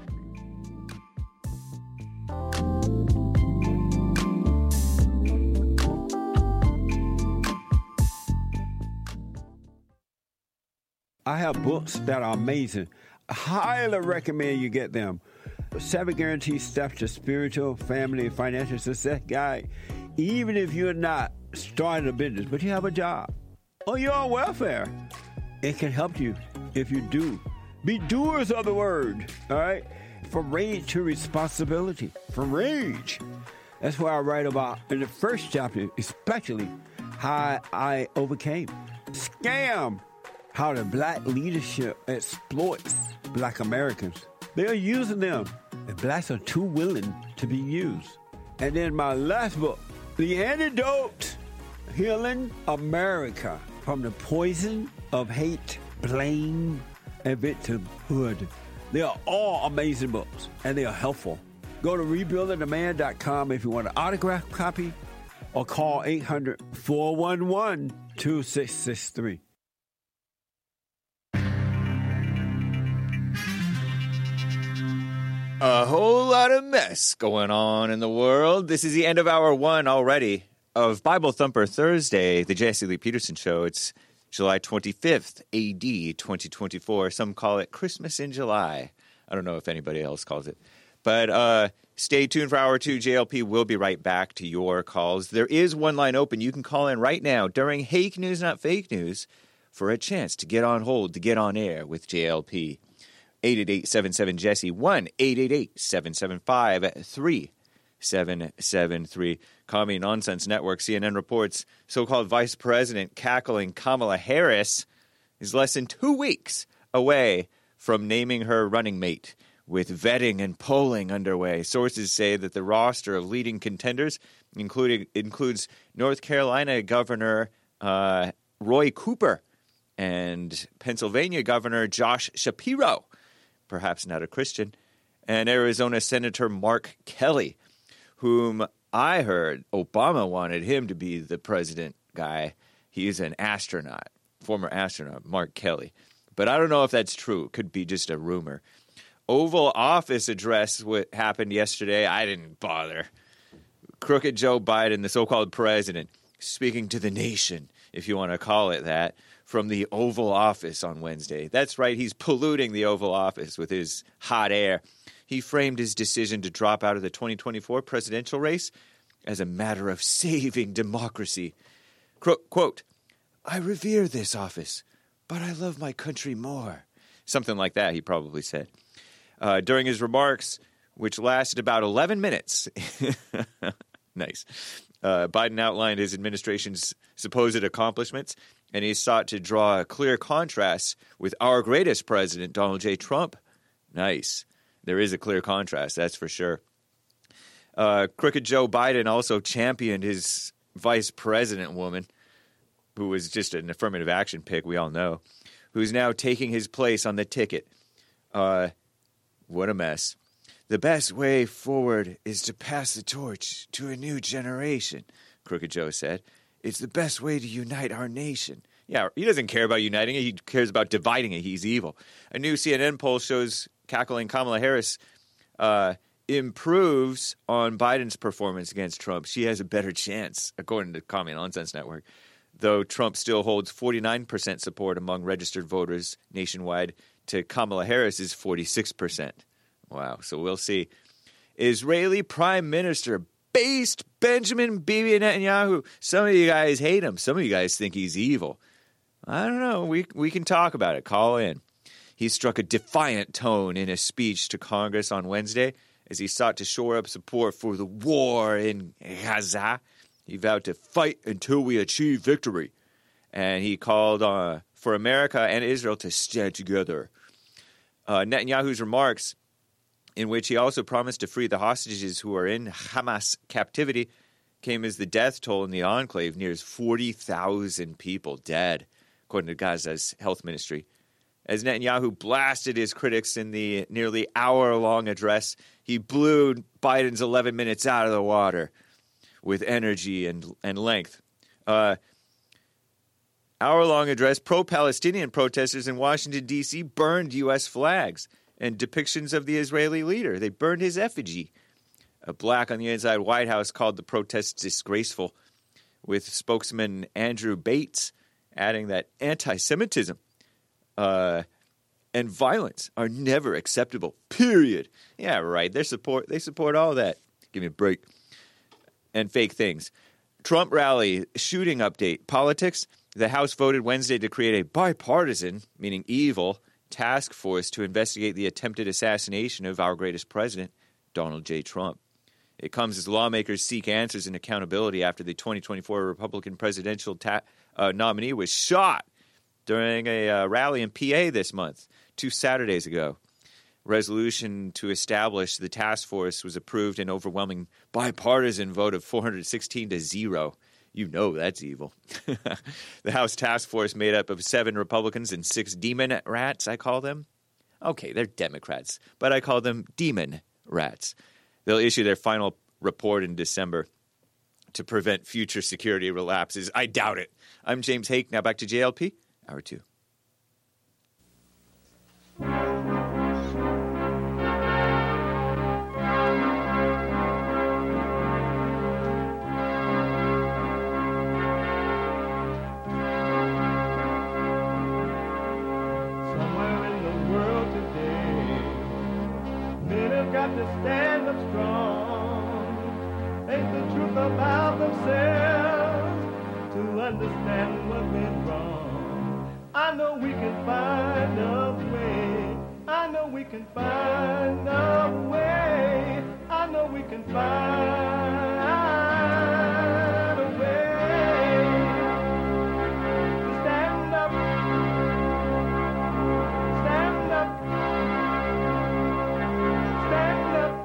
I have books that are amazing. I highly recommend you get them. Seven Guaranteed Steps to Spiritual, Family, and Financial Success Guide. Even if you're not starting a business, but you have a job, or you're on welfare, it can help you if you do. Be doers of the word, all right? From rage to responsibility. From rage. That's what I write about in the first chapter, especially how I overcame. Scam. How the black leadership exploits black Americans. They are using them, and blacks are too willing to be used. And then my last book, The Antidote, Healing America from the Poison of Hate, Blame, and Victimhood. They are all amazing books, and they are helpful. Go to rebuilding the man dot com if you want an autographed copy, or call eight hundred, four one one, two six six three. A whole lot of mess going on in the world. This is the end of hour one already of Bible Thumper Thursday, the Jesse Lee Peterson Show. It's July twenty-fifth, A D twenty twenty-four. Some call it Christmas in July. I don't know if anybody else calls it. But uh, stay tuned for Hour two. J L P will be right back to your calls. There is one line open. You can call in right now during Hake News, Not Fake News for a chance to get on hold, to get on air with J L P. eight eight eight, seven seven, Jesse, one eight eight eight, seven seven five, three seven seven three. Commie Nonsense Network, C N N reports so-called Vice President cackling Kamala Harris is less than two weeks away from naming her running mate, with vetting and polling underway. Sources say that the roster of leading contenders including, includes North Carolina Governor uh, Roy Cooper and Pennsylvania Governor Josh Shapiro, perhaps not a Christian, and Arizona Senator Mark Kelly, whom I heard Obama wanted him to be the president guy. He's an astronaut, former astronaut, Mark Kelly. But I don't know if that's true. It could be just a rumor. Oval Office address what happened yesterday. I didn't bother. Crooked Joe Biden, the so-called president, speaking to the nation, if you want to call it that, from the Oval Office on Wednesday. That's right, he's polluting the Oval Office with his hot air. He framed his decision to drop out of the twenty twenty-four presidential race as a matter of saving democracy. Cro- quote, "I revere this office, but I love my country more." Something like that, he probably said. Uh, during his remarks, which lasted about eleven minutes, nice, uh, Biden outlined his administration's supposed accomplishments, and he sought to draw a clear contrast with our greatest president, Donald J. Trump. Nice. There is a clear contrast, that's for sure. Uh, Crooked Joe Biden also championed his vice president woman, who was just an affirmative action pick, we all know, who's now taking his place on the ticket. Uh, what a mess. "The best way forward is to pass the torch to a new generation," Crooked Joe said. "It's the best way to unite our nation." Yeah, he doesn't care about uniting it. He cares about dividing it. He's evil. A new C N N poll shows cackling Kamala Harris uh, improves on Biden's performance against Trump. She has a better chance, according to Commie Nonsense Network, though Trump still holds forty-nine percent support among registered voters nationwide to Kamala Harris's forty-six percent. Wow, so we'll see. Israeli Prime Minister based Benjamin Bibi Netanyahu. Some of you guys hate him. Some of you guys think he's evil. I don't know. We we can talk about it. Call in. He struck a defiant tone in a speech to Congress on Wednesday as he sought to shore up support for the war in Gaza. He vowed to fight until we achieve victory. And he called uh, for America and Israel to stand together. Uh, Netanyahu's remarks, in which he also promised to free the hostages who are in Hamas captivity, came as the death toll in the enclave nears forty thousand people dead, according to Gaza's health ministry. As Netanyahu blasted his critics in the nearly hour-long address, he blew Biden's eleven minutes out of the water with energy and, and length. Uh, hour-long address, pro-Palestinian protesters in Washington, D C burned U S flags and depictions of the Israeli leader. They burned his effigy. A plaque on the inside White House called the protests disgraceful, with spokesman Andrew Bates adding that anti-Semitism uh, and violence are never acceptable, period. Yeah, right. They support, they support all that. Give me a break. And fake things. Trump rally, shooting update, politics. The House voted Wednesday to create a bipartisan, meaning evil, task force to investigate the attempted assassination of our greatest president, Donald J. Trump. It comes as lawmakers seek answers and accountability after the twenty twenty-four Republican presidential ta- uh, nominee was shot during a uh, rally in P A this month, two Saturdays ago. Resolution to establish the task force was approved in overwhelming bipartisan vote of four hundred sixteen to zero. You know that's evil. The House task force made up of seven Republicans and six demon rats, I call them. Okay, they're Democrats, but I call them demon rats. They'll issue their final report in December to prevent future security relapses. I doubt it. I'm James Hake. Now back to J L P, Hour two. have to stand up strong, face the truth about themselves, to understand what went wrong. I know we can find a way. I know we can find a way. I know we can find a way to stand up, stand up, stand up.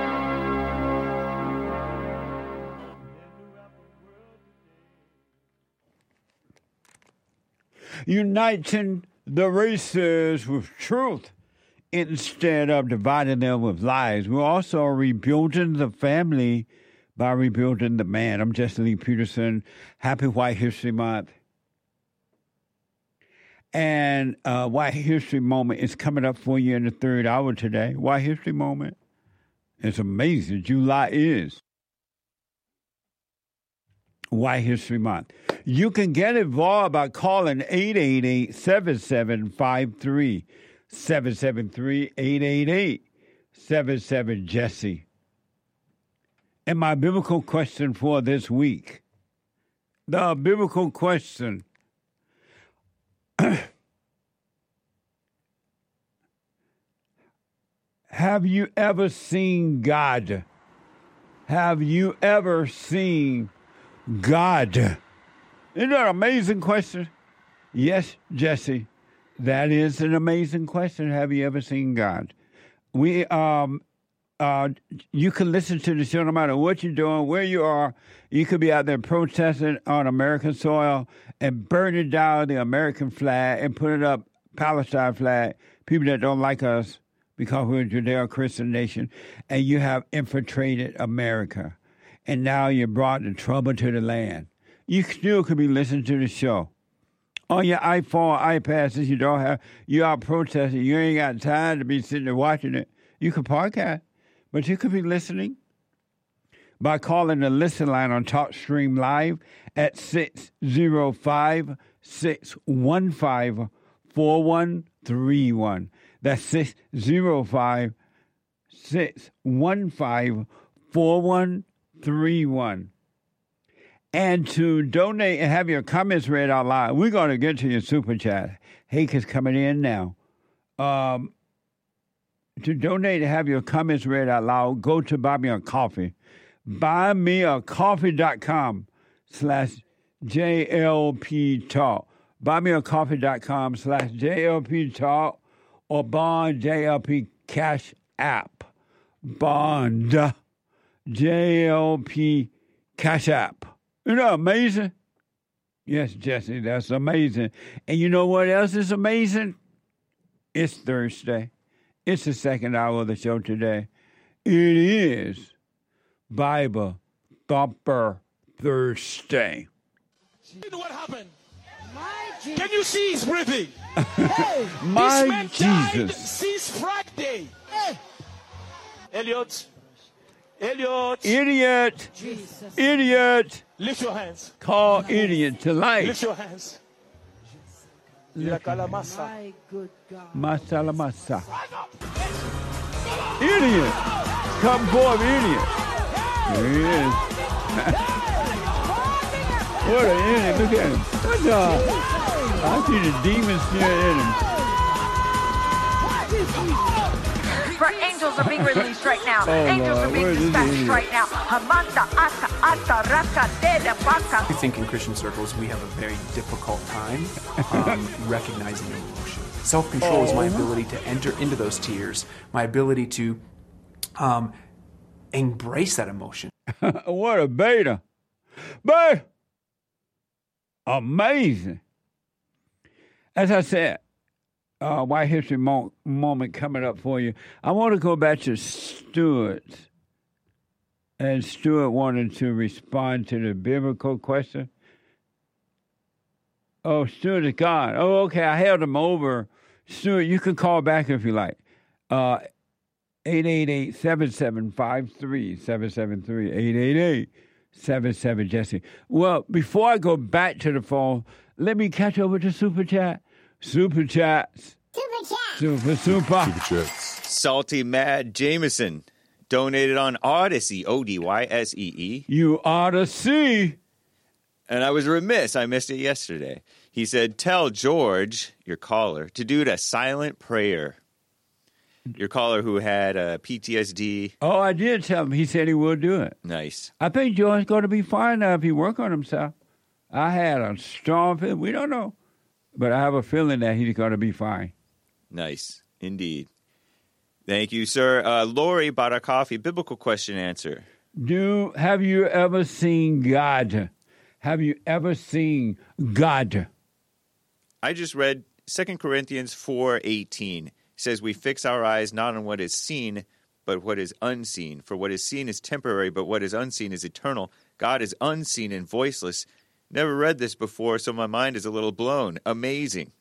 Uniting the races with truth instead of dividing them with lies. We're also rebuilding the family by rebuilding the man. I'm Jesse Lee Peterson. Happy White History Month. And uh, White History Moment is coming up for you in the third hour today. White History Moment. It's amazing. July is White History Month. You can get involved by calling eight eight eight, seven seven five three, seven seven three, eight eight eight, seven seven, Jesse. And my biblical question for this week, the biblical question, have you ever seen God? Have you ever seen God? Isn't that an amazing question? Yes, Jesse, that is an amazing question. Have you ever seen God? We, um, uh, you can listen to the show no matter what you're doing, where you are. You could be out there protesting on American soil and burning down the American flag and putting up Palestine flag. People that don't like us because we're a Judeo-Christian nation, and you have infiltrated America, and now you brought the trouble to the land. You still could be listening to the show. On your iPhone, iPad, since you don't have, you are protesting, you ain't got time to be sitting there watching it. You could podcast, but you could be listening by calling the listen line on TalkStream Live at six oh five, six one five, four one three one. That's six oh five, six one five, four one three one. And to donate and have your comments read out loud, we're going to get to your super chat. Hake is coming in now. Um, to donate and have your comments read out loud, go to Buy Me a Coffee. buymeacoffee.com slash JLP Talk. buymeacoffee.com slash JLP Talk or Bond J L P Cash App. Bond J L P Cash App. Isn't that amazing? Yes, Jesse, that's amazing. And you know what else is amazing? It's Thursday. It's the second hour of the show today. It is Bible Thumper Thursday. You know what happened? Can you see he's breathing? Hey, my this man died Jesus. since Friday. Hey. Elliot. Elliot. Idiot. Jesus. Idiot. Lift your hands. Call idiot to life. Lift your hands. Lift My good God. Masala masa. Idiot. Come forth, idiot. There he is. What an idiot. Look at him. What the? I see the demons still in him. For angels are being released right now. Oh, angels Lord, are being where is dispatched he? right now. Hamanda ata ata raka deda baka. I think in Christian circles we have a very difficult time um, recognizing emotion. Self-control is my Oh. ability to enter into those tears, my ability to um, embrace that emotion. What a beta. But amazing. As I said, uh, White History mo- Moment coming up for you. I want to go back to Stuart. And Stuart wanted to respond to the biblical question. Oh, Stuart is gone. Oh, okay. I held him over. Stuart, you can call back if you like. Uh, eight eight eight, seven seven five three, seven seven three, eight eight eight, seven seven, Jesse. Well, before I go back to the phone, let me catch over to Super Chat. Super Chats. Super Chat. Super, super. Super Chats. Salty Mad Jameson donated on Odyssey, O D Y S E E. You ought to see. And I was remiss. I missed it yesterday. He said, tell George, your caller, to do a silent prayer. Your caller who had uh, P T S D. Oh, I did tell him. He said he will do it. Nice. I think George's going to be fine now if he work on himself. I had a strong feeling. We don't know. But I have a feeling that he's going to be fine. Nice. Indeed. Thank you, sir. Uh, Lori bought a coffee. Biblical question answer. Do Have you ever seen God? Have you ever seen God? I just read Second Corinthians four eighteen. It says, we fix our eyes not on what is seen, but what is unseen. For what is seen is temporary, but what is unseen is eternal. God is unseen and voiceless. Never read this before, so my mind is a little blown. Amazing.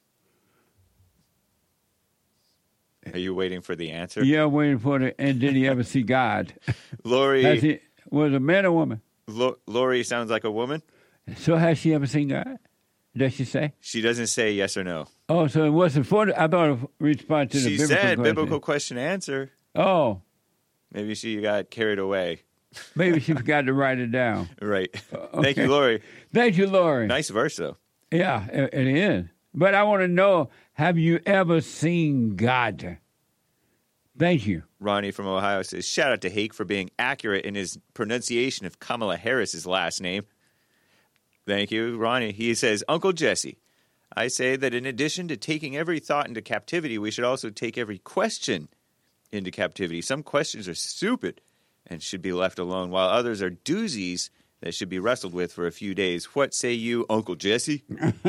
Are you waiting for the answer? Yeah, waiting for the. And did he ever see God? Lori. Has he, was it a man or woman? Lo, Lori sounds like a woman. So has she ever seen God? Does she say? She doesn't say yes or no. Oh, so it wasn't for the, I thought it responded to the she biblical said question. biblical question answer. Oh. Maybe she got carried away. Maybe she forgot to write it down. Right. Okay. Thank you, Lori. Thank you, Lori. Nice verse, though. Yeah, it, it is. But I want to know, have you ever seen God? Thank you. Ronnie from Ohio says, shout out to Hake for being accurate in his pronunciation of Kamala Harris's last name. Thank you, Ronnie. He says, Uncle Jesse, I say that in addition to taking every thought into captivity, we should also take every question into captivity. Some questions are stupid and should be left alone, while others are doozies that should be wrestled with for a few days. What say you, Uncle Jesse?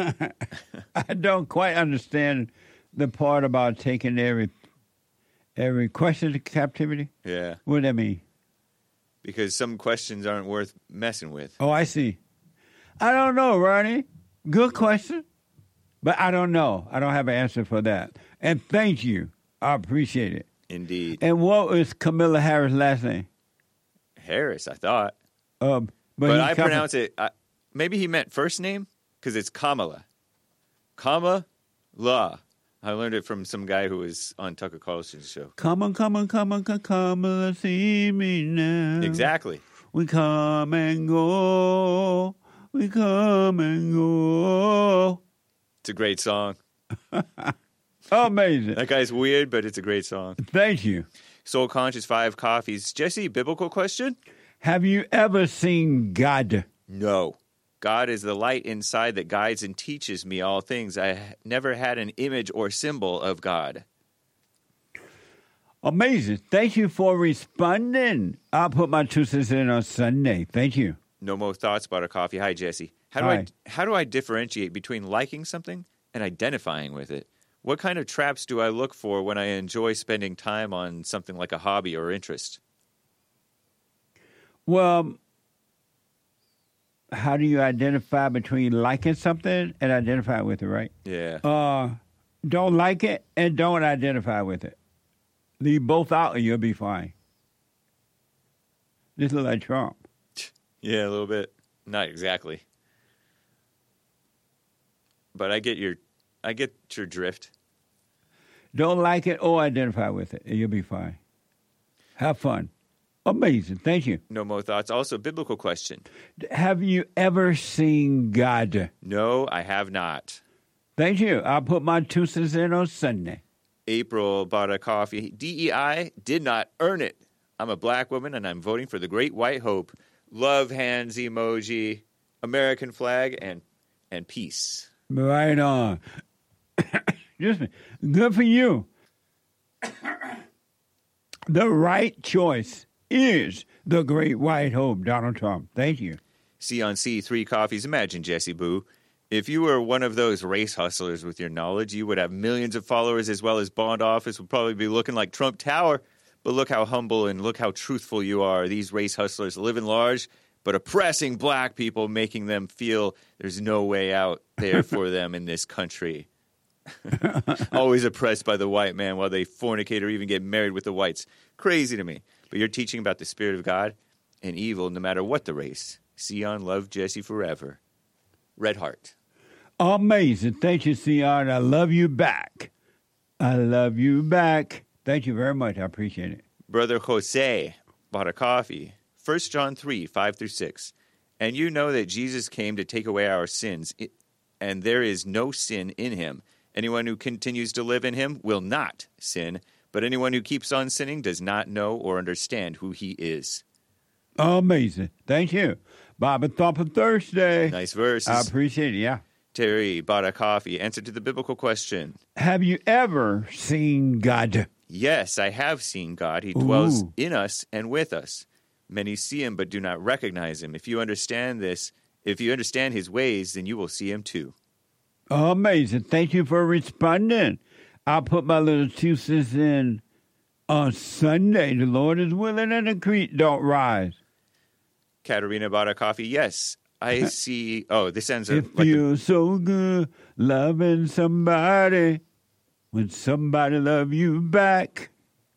I don't quite understand the part about taking every every question to captivity. Yeah. What does that mean? Because some questions aren't worth messing with. Oh, I see. I don't know, Ronnie. Good question. But I don't know. I don't have an answer for that. And thank you. I appreciate it. Indeed. And what was Camilla Harris' last name? Harris, I thought. Um, but but I come- pronounce it, I, maybe he meant first name, because it's Kamala. Kama La. I learned it from some guy who was on Tucker Carlson's show. Come on, come on, come on, come, come, let's see me now. Exactly. We come and go. We come and go. It's a great song. Amazing. That guy's weird, but it's a great song. Thank you. Soul Conscious Five Coffees. Jesse, biblical question? Have you ever seen God? No. God is the light inside that guides and teaches me all things. I never had an image or symbol of God. Amazing. Thank you for responding. I'll put my two cents in on Sunday. Thank you. No more thoughts about a coffee. Hi, Jesse. How do Hi. I how do I differentiate between liking something and identifying with it? What kind of traps do I look for when I enjoy spending time on something like a hobby or interest? Well, how do you identify between liking something and identify with it, right? Yeah. Uh, don't like it and don't identify with it. Leave both out and you'll be fine. This looks like Trump. Yeah, a little bit. Not exactly. But I get your I get your drift. Don't like it or identify with it and you'll be fine. Have fun. Amazing. Thank you. No more thoughts. Also, biblical question. Have you ever seen God? No, I have not. Thank you. I'll put my two cents in on Sunday. April bought a coffee. D E I did not earn it. I'm a black woman and I'm voting for the Great White Hope. Love hands emoji, American flag, and and peace. Right on. Excuse me. Good for you. The right choice is the Great White Hope, Donald Trump. Thank you. C on C, three coffees. Imagine, Jesse Boo, if you were one of those race hustlers with your knowledge, you would have millions of followers as well as bond office would probably be looking like Trump Tower. But look how humble and look how truthful you are. These race hustlers living large, but oppressing black people, making them feel there's no way out there for them in this country. Always oppressed by the white man while they fornicate or even get married with the whites. Crazy to me. But you're teaching about the Spirit of God and evil no matter what the race. Sion, love Jesse forever. Red Heart. Amazing. Thank you, Sion. I love you back. I love you back. Thank you very much. I appreciate it. Brother Jose bought a coffee. First John three, five through six. And you know that Jesus came to take away our sins, and there is no sin in him. Anyone who continues to live in him will not sin, but anyone who keeps on sinning does not know or understand who he is. Amazing. Thank you. Bible Thumper Thursday. Nice verses. I appreciate it, yeah. Terry bought a coffee. Answer to the biblical question. Have you ever seen God? Yes, I have seen God. He dwells Ooh. in us and with us. Many see him but do not recognize him. If you understand this, if you understand his ways, then you will see him too. Amazing. Thank you for responding. I'll put my little two cents in on Sunday. The Lord is willing and the creek don't rise. Katerina bought a coffee. Yes, I see. Oh, this ends It up like feels so good loving somebody when somebody love you back.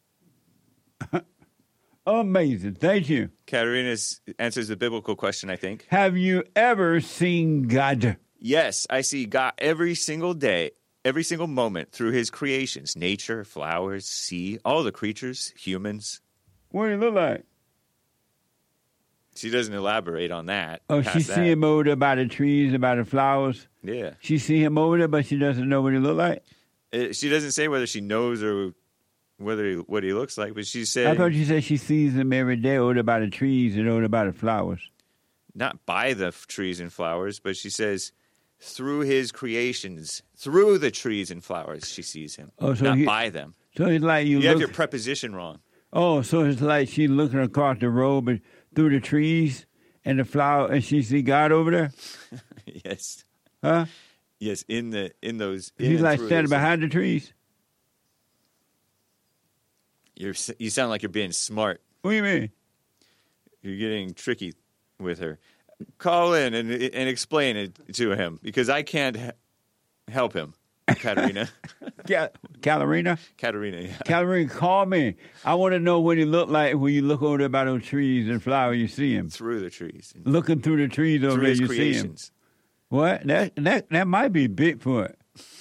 Amazing. Thank you. Katerina answers the biblical question, I think. Have you ever seen God? Yes, I see God every single day, every single moment through his creations, nature, flowers, sea, all the creatures, humans. What do you look like? She doesn't elaborate on that. Oh, past she that. see him over there by the trees and by the flowers. Yeah. She see him over there, but she doesn't know what he look like. Uh, She doesn't say whether she knows or whether he, what he looks like, but she said I thought you said she sees him every day over there by the trees and over there by the flowers. not by the f- trees and flowers, but she says through his creations, through the trees and flowers, she sees him, Oh, so not he- by them. So it's like you, You look. have your preposition wrong. Oh, so it's like she looking across the road, but through the trees and the flower, and she see God over there. Yes, Huh? yes, in the in those. in He's and like through standing those- behind the trees. You're s- you sound like you're being smart. What do you mean? You're getting tricky with her. Call in and and explain it to him because I can't h- help him, Katerina. Cal- Katerina? Katerina, yeah. Katerina, call me. I want to know what he look like when you look over there by those trees and flowers. You see him Through the trees. looking through the trees over Through there. his You see him. creations. What? That that that might be Bigfoot.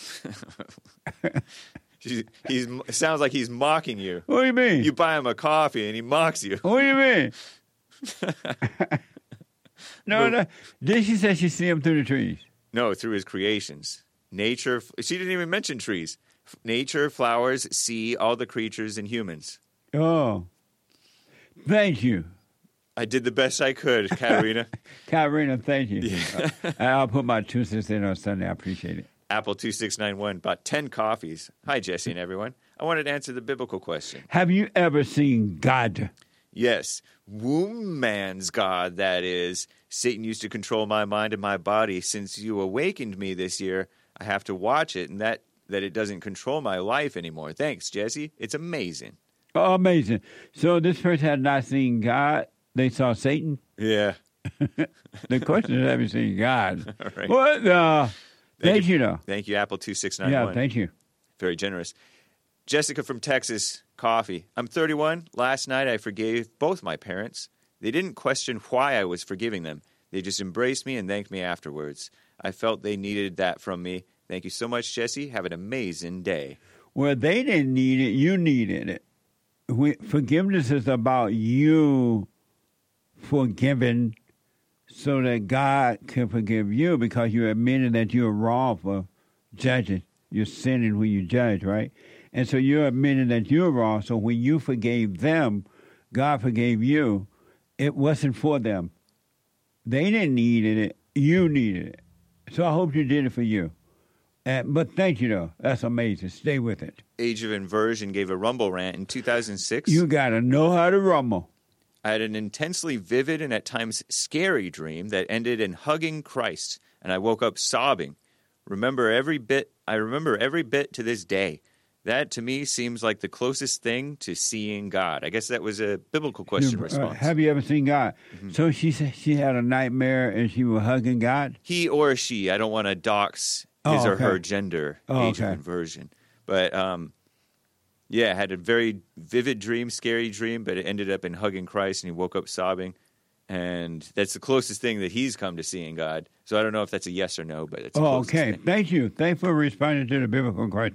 She's, he's it sounds like he's mocking you. What do you mean? You buy him a coffee and he mocks you. What do you mean? no, no. Did she say she see him through the trees? No, through his creations. Nature, she didn't even mention trees. F- Nature, flowers, sea, all the creatures and humans. Oh, thank you, I did the best I could, Katerina. Katerina. Thank you. Uh, I'll put my two cents in on Sunday. I appreciate it. Apple two six nine one bought ten coffees. Hi, Jesse and everyone. I wanted to answer the biblical question. Have you ever seen God? Yes, woman's God, that is. Satan used to control my mind and my body. Since you awakened me this year, I have to watch it, and that, that it doesn't control my life anymore. Thanks, Jesse. It's amazing. Oh, amazing. So this person had not seen God. They saw Satan. Yeah. The question is, have you seen God? All right. What? Uh, thank, Thank you, though. Thank you, Apple two six nine one. Yeah, thank you. Very generous. Jessica from Texas, coffee. I'm thirty-one. Last night I forgave both my parents. They didn't question why I was forgiving them. They just embraced me and thanked me afterwards. I felt they needed that from me. Thank you so much, Jesse. Have an amazing day. Well, they didn't need it. You needed it. We, forgiveness is about you forgiving so that God can forgive you because you admitted that you're wrong for judging. You're sinning when you judge, right? And so you're admitting that you're wrong. So when you forgave them, God forgave you. It wasn't for them. They didn't need it. You needed it. So I hope you did it for you. Uh, but thank you, though. That's amazing. Stay with it. Age of Inversion gave a Rumble rant in two thousand six. You got to know how to rumble. I had an intensely vivid and at times scary dream that ended in hugging Christ, and I woke up sobbing. Remember every bit. I remember every bit to this day. That, to me, seems like the closest thing to seeing God. I guess that was a biblical question Uh, response. have you ever seen God? Mm-hmm. So she said she had a nightmare and she was hugging God? He or she. I don't want to dox his Oh, or okay. her gender, Oh, age okay. of inversion. But, um, yeah, had a very vivid dream, scary dream, but it ended up in hugging Christ, and he woke up sobbing. And that's the closest thing that he's come to seeing God. So I don't know if that's a yes or no, but it's the Oh, closest okay. thing. Thank you. Thanks for responding to the biblical question.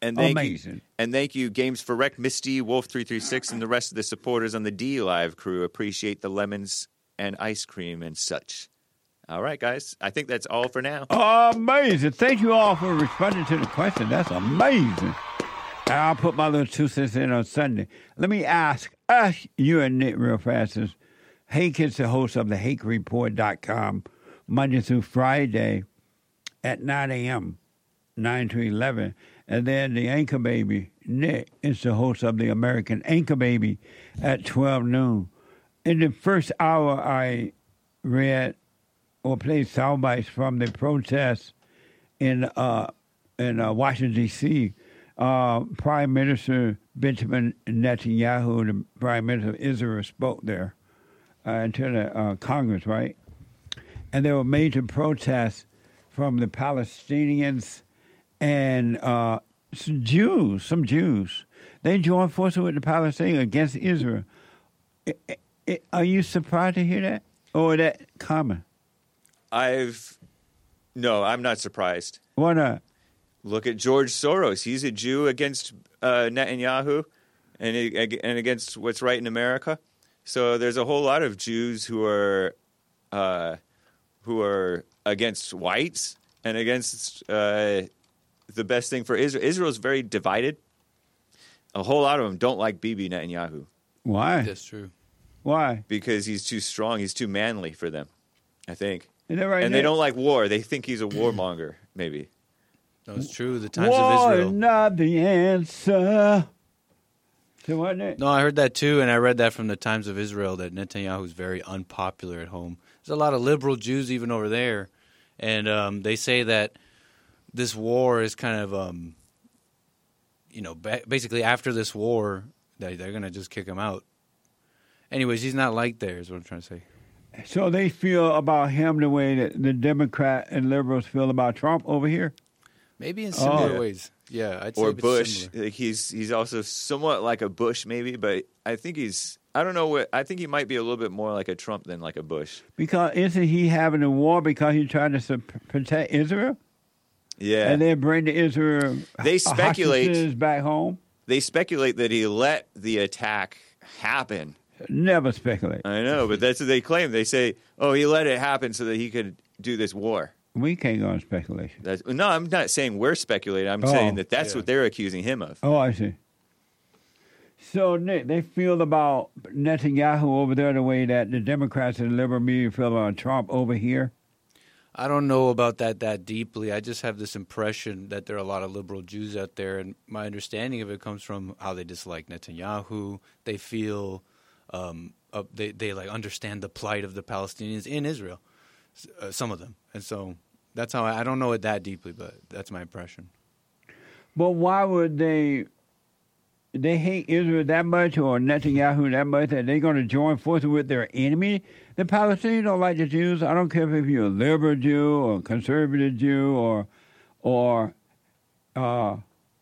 And thank Amazing. You, and thank you, Games for Rec, Misty, Wolf three three six, and the rest of the supporters on the D Live crew. Appreciate the lemons and ice cream and such. All right, guys. I think that's all for now. Amazing. Thank you all for responding to the question. That's amazing. I'll put my little two cents in on Sunday. Let me ask us, you and Nick, real fast. Is Hake is the host of the hake report dot com, Monday through Friday at nine a.m., nine to eleven. And then the Anchor Baby, Nick, is the host of the American Anchor Baby at twelve noon. In the first hour, I read or played sound bites from the protests in uh, in uh, Washington, D C Uh, Prime Minister Benjamin Netanyahu, the Prime Minister of Israel, spoke there uh, to the uh, Congress, right? And there were major protests from the Palestinians and uh, some Jews, some Jews. They joined forces with the Palestinians against Israel. I, I, are you surprised to hear that? Or is that common? I've... No, I'm not surprised. Why not? Look at George Soros. He's a Jew against uh, Netanyahu and, and against what's right in America. So there's a whole lot of Jews who are uh, who are against whites and against uh, the best thing for Israel. Israel's very divided. A whole lot of them don't like Bibi Netanyahu. Why? That's true. Why? Because he's too strong. He's too manly for them, I think. Is that right, and Nick? they don't like war. They think he's a warmonger, maybe. No, it's true. The times War of Israel. is not the answer. So what, Nick? No, I heard that too, and I read that from the Times of Israel that Netanyahu is very unpopular at home. There's a lot of liberal Jews even over there, and um, they say that this war is kind of, um, you know, ba- basically after this war, they, they're going to just kick him out. Anyways, he's not liked there, is what I'm trying to say. So they feel about him the way that the Democrat and liberals feel about Trump over here? Maybe in similar Oh. ways. Yeah, I'd say Or it's Bush. similar. Like he's he's also somewhat like a Bush, maybe, but I think he's. I don't know what. I think he might be a little bit more like a Trump than like a Bush. Because isn't he having a war because he's trying to su- protect Israel? Yeah. And then bring the Israel They speculate- hostages back home? They speculate that he let the attack happen. Never speculate. I know, but that's what they claim. They say, "Oh, he let it happen so that he could do this war." We can't go on speculation. That's, no, I'm not saying we're speculating. I'm Oh. saying that that's Yeah. what they're accusing him of. Oh, I see. So, Nick, they feel about Netanyahu over there the way that the Democrats and the liberal media feel about Trump over here? I don't know about that that deeply. I just have this impression that there are a lot of liberal Jews out there, and my understanding of it comes from how they dislike Netanyahu. They feel um, uh, they they like understand the plight of the Palestinians in Israel, S- uh, some of them, and so that's how I, I don't know it that deeply, but that's my impression. But why would they they hate Israel that much or Netanyahu that much that they're going to join forces with their enemy? The Palestinians don't like the Jews. I don't care if you're a liberal Jew or a conservative Jew or or uh,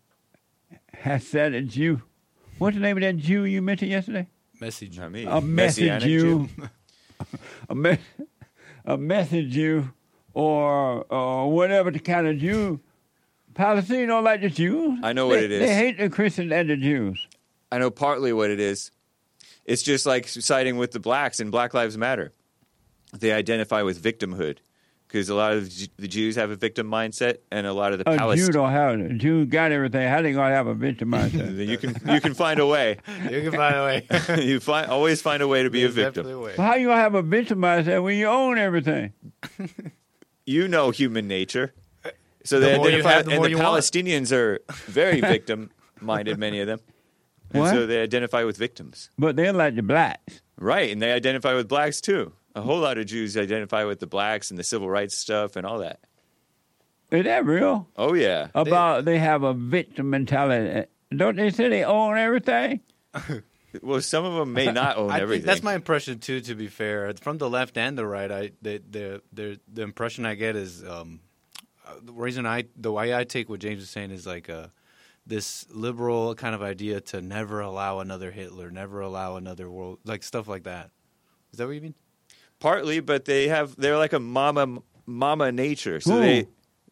Hasidic Jew. What's the name of that Jew you mentioned yesterday? Message. Not me. A message Messianic Jew. a, me- a message Jew or or whatever the kind of Jew. Palestinians don't like the Jews. I know what They- it is. They hate the Christians and the Jews. I know partly what it is. It's just like siding with the blacks in Black Lives Matter. They identify with victimhood because a lot of J- the Jews have a victim mindset, and a lot of the A Jew Palestinians. don't have it. A Jew got everything. How they gonna have a victim mindset? You can you can find a way. You can find a way. you find always find a way to be There's a victim. definitely a way. Well, how you gonna have a victim mindset when you own everything? You know human nature. So The they more you identify, have, the and more the you want. Palestinians are very victim-minded, many of them, and What? so they identify with victims. But they like the blacks. Right, and they identify with blacks too. A whole lot of Jews identify with the blacks and the civil rights stuff and all that. Is that real? Oh yeah, About they have a victim mentality. Don't they say they own everything? well, some of them may not own I everything. think that's my impression too. To be fair, from the left and the right, I the the the, the impression I get is um, uh, the reason I the way I take what James is saying is like uh, this liberal kind of idea to never allow another Hitler, never allow another world, like stuff like that. Is that what you mean? Partly, but they have they're like a mama mama nature. So Who? they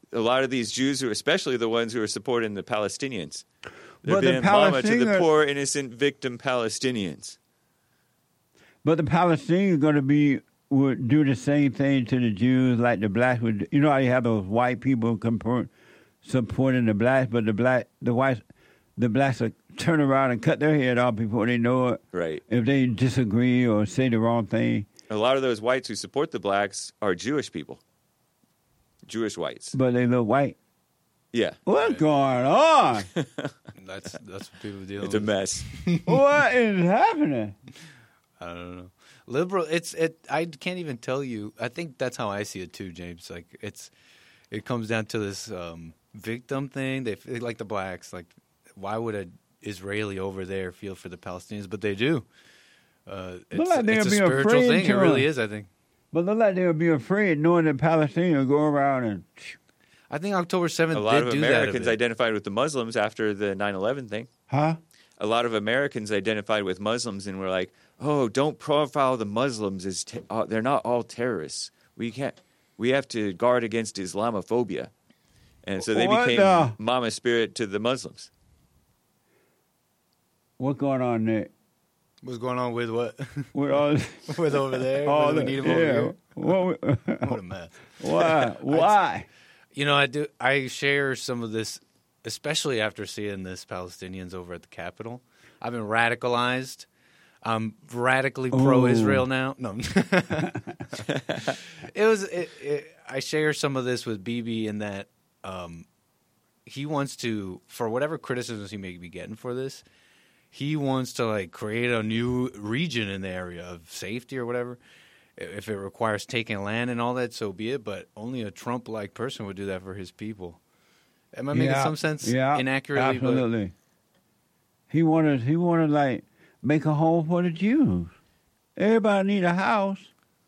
a lot of these Jews, who, especially the ones who are supporting the Palestinians, they're But the being mama to the Palestinians- poor, innocent victim Palestinians. But the Palestinians are going to be would do the same thing to the Jews like the blacks would. You know how you have those white people compor- supporting the blacks, but the black the whites the blacks will turn around and cut their head off before they know it. Right. If they disagree or say the wrong thing. A lot of those whites who support the blacks are Jewish people, Jewish whites. But they look white. Yeah. What's going on? That's that's what people deal It's with. a mess. What is happening? I don't know. Liberal. It's it. I can't even tell you. I think that's how I see it too, James. Like it's, it comes down to this um, victim thing. They feel like the blacks. Like, why would an Israeli over there feel for the Palestinians? But they do. Uh, it's, Look like they'll it's a be spiritual afraid thing. It to- really is. I think. But look like they'll be afraid knowing that Palestinians will go around and. I think October seventh A lot did of do that. a Americans bit. identified with the Muslims after the nine eleven thing. Huh? A lot of Americans identified with Muslims and were like, "Oh, don't profile the Muslims as te- uh, they're not all terrorists. We can't. We have to guard against Islamophobia." And so they What became the- mama spirit to the Muslims. What's going on there? What's going on with what? With all with over there? all With the- we need 'em yeah. over here? What, we- What a mess. Why? Why? You know, I do. I share some of this, especially after seeing this Palestinians over at the Capitol. I've been radicalized. I'm radically pro-Israel now. No, it was. It, it, I share some of this with B B in that um, he wants to, for whatever criticisms he may be getting for this, he wants to like create a new region in the area of safety or whatever. If it requires taking land and all that, so be it. But only a Trump-like person would do that for his people. Am I making Yeah, some sense? Yeah, inaccurately, but- absolutely. He wanted. He wanted like make a home for the Jews. Everybody need a house.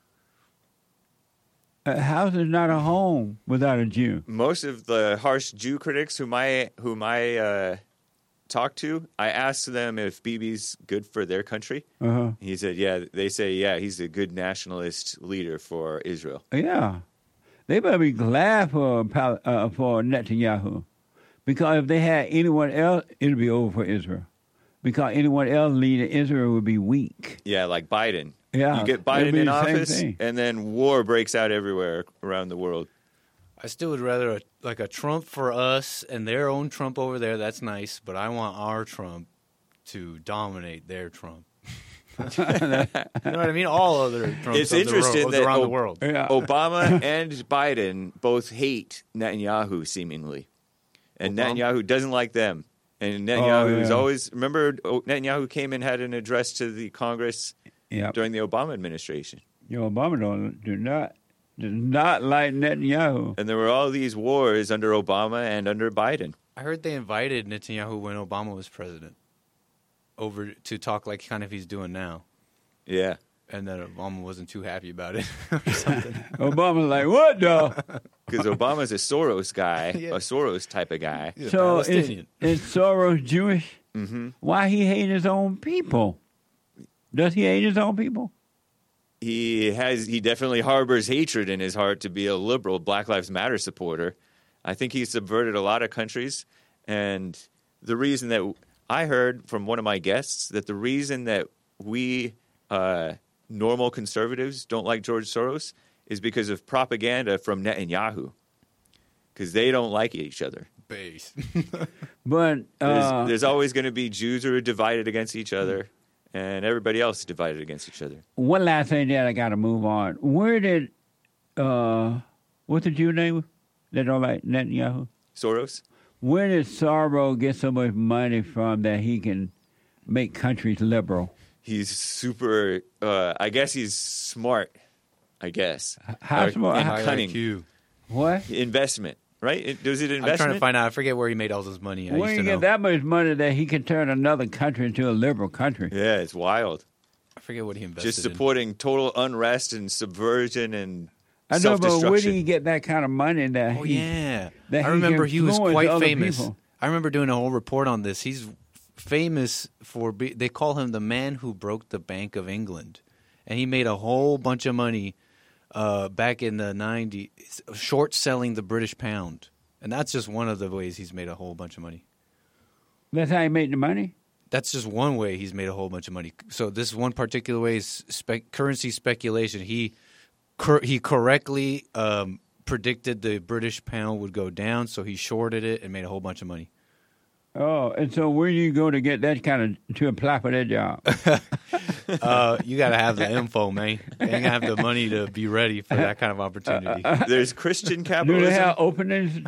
A house is not a home without a Jew. Most of the harsh Jew critics whom I whom I uh, talked to, I asked them if Bibi's good for their country. Uh-huh. He said, "Yeah." They say, "Yeah, he's a good nationalist leader for Israel." Yeah, they better be glad for Pal- uh, for Netanyahu, because if they had anyone else, it'd be over for Israel. Because anyone else leading Israel would be weak. Yeah, like Biden. Yeah, You get it'd Biden be in the same office, thing. and then war breaks out everywhere around the world. I still would rather a, like a Trump for us and their own Trump over there. That's nice, but I want our Trump to dominate their Trump. You know what I mean? All other Trumps It's of the interesting world, that around O- the world. Obama and Biden both hate Netanyahu, seemingly, and Obama? Netanyahu doesn't like them. And Netanyahu Oh, is yeah. always remember O- Netanyahu came and had an address to the Congress Yep. during the Obama administration, Yo, Obama don't do not does not like Netanyahu. and there were all these wars under Obama and under Biden. I heard they invited Netanyahu when Obama was president over to talk like kind of he's doing now. Yeah. And then Obama wasn't too happy about it or something. Obama's like, what the? Because Obama's a Soros guy, Yeah. a Soros type of guy. So is, Palestinian. is Soros Jewish? Mm-hmm. Why he hate his own people? Does he hate his own people? He has he definitely harbors hatred in his heart to be a liberal Black Lives Matter supporter. I think he subverted a lot of countries, and the reason that I heard from one of my guests that the reason that we uh, normal conservatives don't like George Soros is because of propaganda from Netanyahu, because they don't like each other. Base. But uh, There's, there's always going to be Jews who are divided against each other, and everybody else is divided against each other. one last thing that I got to move on. Where did uh, what's the Jew name that don't like Netanyahu? Soros? Where did Soros get so much money from that he can make countries liberal? He's super. Uh, I guess he's smart. I guess. How Or- smart? and How- cunning. What? Investment, right? It, was it I'm investment? trying to find out. I forget where he made all this money. I Where used you to know. get that much money that he can turn another country into a liberal country? Yeah, it's wild. I forget what he invested Just in. supporting total unrest and subversion and I know, but where self-destruction. did he get that kind of money that Oh he, yeah, that I remember can he was influence quite other famous. people? I remember doing a whole report on this. He's famous for be, they call him the man who broke the Bank of England, and he made a whole bunch of money uh, back in the nineties, short selling the British pound. And that's just one of the ways he's made a whole bunch of money. That's how he made the money? That's just one way he's made a whole bunch of money. So this one particular way is spe- currency speculation. He cor- he correctly um, predicted the British pound would go down, so he shorted it and made a whole bunch of money. Oh, and so where do you go to get that kind of, to apply for that job? uh, you got to have the info, man. You ain't gonna have the money to be ready for that kind of opportunity. There's Christian Do capitalism. they have openings?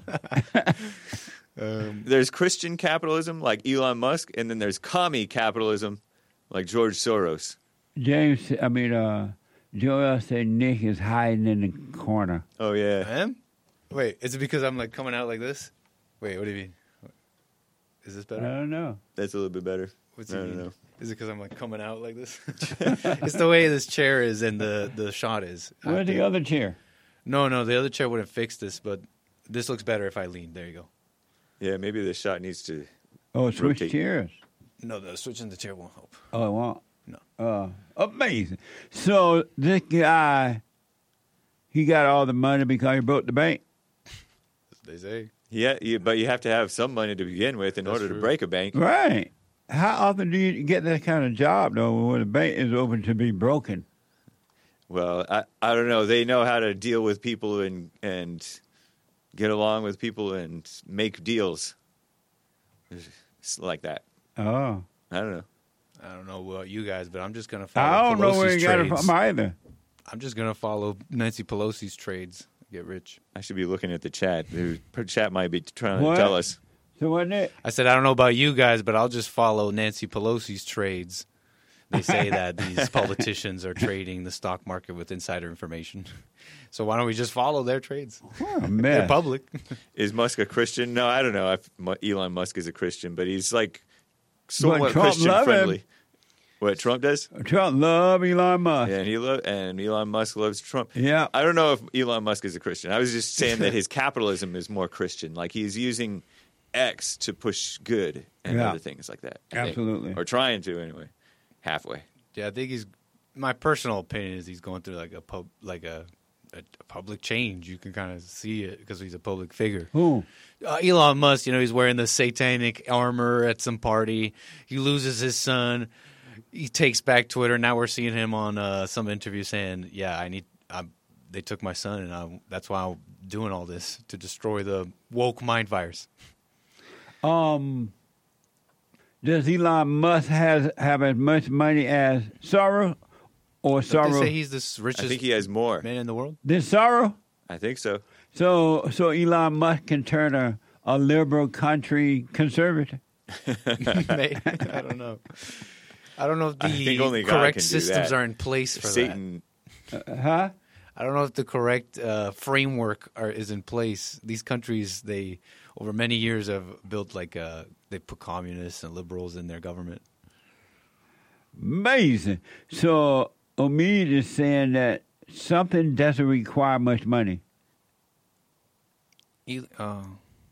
Um, there's Christian capitalism like Elon Musk, and then there's commie capitalism like George Soros. James, I mean, uh, Joel said Nick is hiding in the corner. Oh, yeah. I am? Wait, is it because I'm like coming out like this? Wait, what do you mean? Is this better? I don't know. That's a little bit better. What's I it don't mean? know. Is it because I'm like coming out like this? It's the way this chair is and the, the shot is. Where's the other chair? No, no, the other chair wouldn't fix this, but this looks better if I lean. There you go. Yeah, maybe the shot needs to. Oh, switch rotate. chairs. No, the switching the chair won't help. Oh, it won't? No. Uh, amazing. So this guy, he got all the money because he broke the bank? They say. Yeah, you, but you have to have some money to begin with in That's order true. to break a bank. Right. How often do you get that kind of job, though, when the bank is open to be broken? Well, I, I don't know. They know how to deal with people and and get along with people and make deals. It's like that. Oh. I don't know. I don't know about you guys, but I'm just going to follow I don't know where Pelosi's you got it trades. from either. I'm just going to follow Nancy Pelosi's trades. Get rich. I should be looking at the chat. The chat might be trying What? to tell us. So wasn't it? I said, I don't know about you guys, but I'll just follow Nancy Pelosi's trades. They say that these politicians are trading the stock market with insider information. So why don't we just follow their trades? Oh, They're man. public. Is Musk a Christian? No, I don't know if Mu- Elon Musk is a Christian, but he's like somewhat But Trump Christian love him. friendly. What Trump does? Trump love Elon Musk. Yeah, and he lo- and Elon Musk loves Trump. Yeah. I don't know if Elon Musk is a Christian. I was just saying that his capitalism is more Christian. Like he's using X to push good and Yeah. other things like that. I think. Absolutely. Or trying to anyway. Halfway. Yeah, I think he's. My personal opinion is he's going through like a pub, like a, a, a public change. You can kind of see it because he's a public figure. Who? Uh, Elon Musk, you know, he's wearing the satanic armor at some party. He loses his son. He takes back Twitter. Now we're seeing him on uh, some interview saying, "Yeah, I need. I, they took my son, and I, that's why I'm doing all this to destroy the woke mind virus." Um, does Elon Musk has have as much money as Soros, or Don't they Soros? say he's the richest I think he has more. man in the world. Did Soros? I think so. So, so Elon Musk can turn a, a liberal country conservative. May- I don't know. I don't know if I think the only God correct can do systems that. are in place for Satan. Uh, huh? that. I don't know if the correct uh, framework are, is in place. These countries, they over many years have built like uh, they put communists and liberals in their government. Amazing. So, Omid is saying that something doesn't require much money. E- Uh,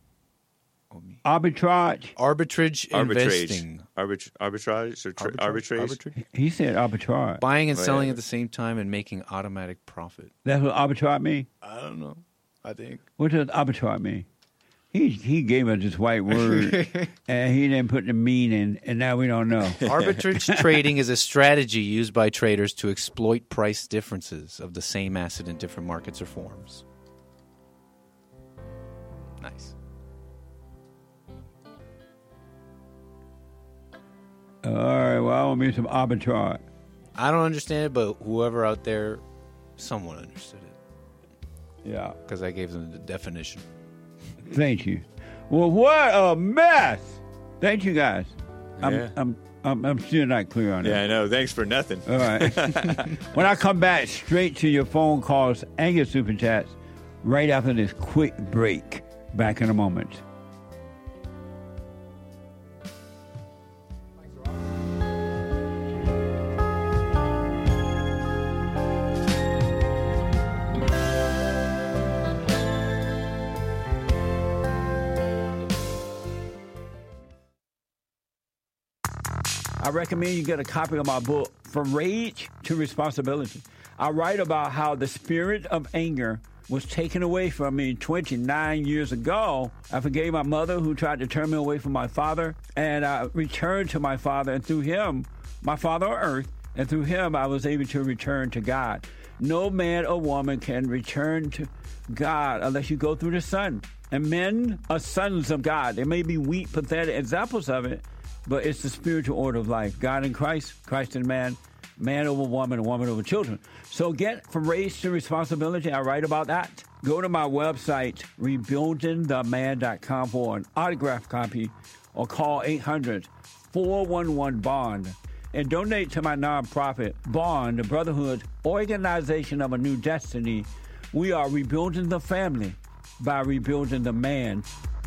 Arbitrage. arbitrage Arbitrage. investing. Arbit- arbitrage or tra- Arbitrage? arbitrage? Arbitrage? He said arbitrage. Buying and Oh, selling yeah. at the same time and making automatic profit. That's what arbitrage mean? I don't know. I think. What does arbitrage mean? He he gave us this white word, and he didn't put the meaning, and now we don't know. Arbitrage trading is a strategy used by traders to exploit price differences of the same asset in different markets or forms. Nice. All right, well, I want me some arbitrage. I don't understand it, but whoever out there, someone understood it. Yeah. Because I gave them the definition. Thank you. Well, what a mess! Thank you, guys. I'm Yeah. I'm, I'm I'm still not clear on it. Yeah, I know. Thanks for nothing. All right. When I come back, straight to your phone calls and your super chats, right after this quick break. Back in a moment. I recommend you get a copy of my book, From Rage to Responsibility. I write about how the spirit of anger was taken away from me twenty-nine years ago. I forgave my mother who tried to turn me away from my father, and I returned to my father, and through him, my father on earth, and through him I was able to return to God. No man or woman can return to God unless you go through the Son. And men are sons of God. They may be weak, pathetic examples of it, but it's the spiritual order of life. God in Christ, Christ in man, man over woman, woman over children. So get from race to responsibility. I write about that. Go to my website, rebuilding the man dot com for an autographed copy, or call eight hundred, four one one, BOND. And donate to my nonprofit, BOND, the Brotherhood Organization of a New Destiny. We are rebuilding the family by rebuilding the man.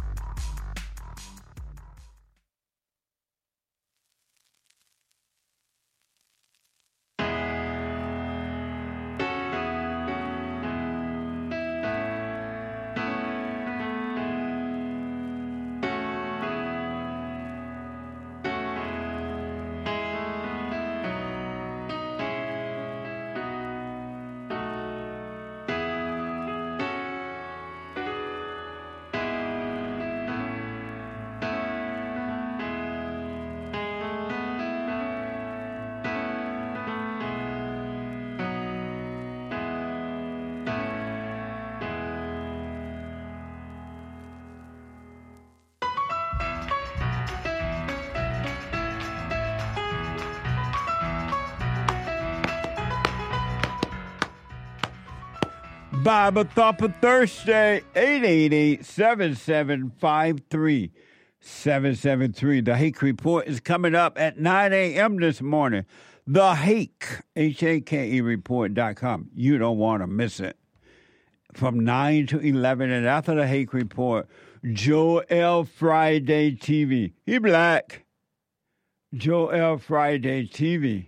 Bible Thumper Thursday, eight eight eight, seven seven five three, seven seven three. The Hake Report is coming up at nine a.m. this morning. The Hake, H A K E report dot com. You don't want to miss it. From nine to eleven, and after the Hake Report, Joel Friday T V. He black. Joel Friday T V.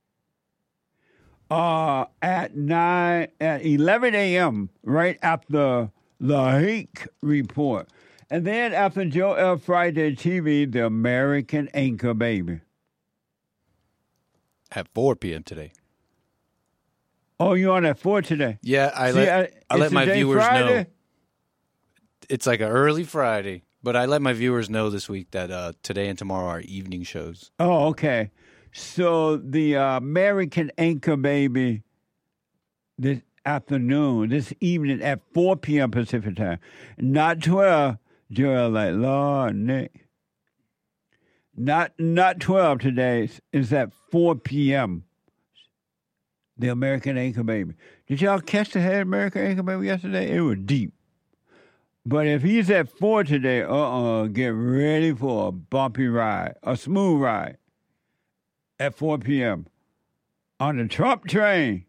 Uh, at nine at eleven a.m. right after the Hake Report, and then after Joel Friday T V, the American Anchor Baby at four p.m. today. Oh, you on at four today? Yeah, I See, let I, I let my viewers Friday? know. It's like an early Friday, but I let my viewers know this week that uh, today and tomorrow are evening shows. Oh, okay. So the uh, American Anchor Baby this afternoon, this evening at four p.m. Pacific time, not twelve. Joel like, Lord, Nick. Not not twelve today. It's at four p.m. The American Anchor Baby. Did y'all catch the head American Anchor Baby yesterday? It was deep. But if he's at four today, uh-uh, get ready for a bumpy ride, a smooth ride. At four p.m. on the Trump train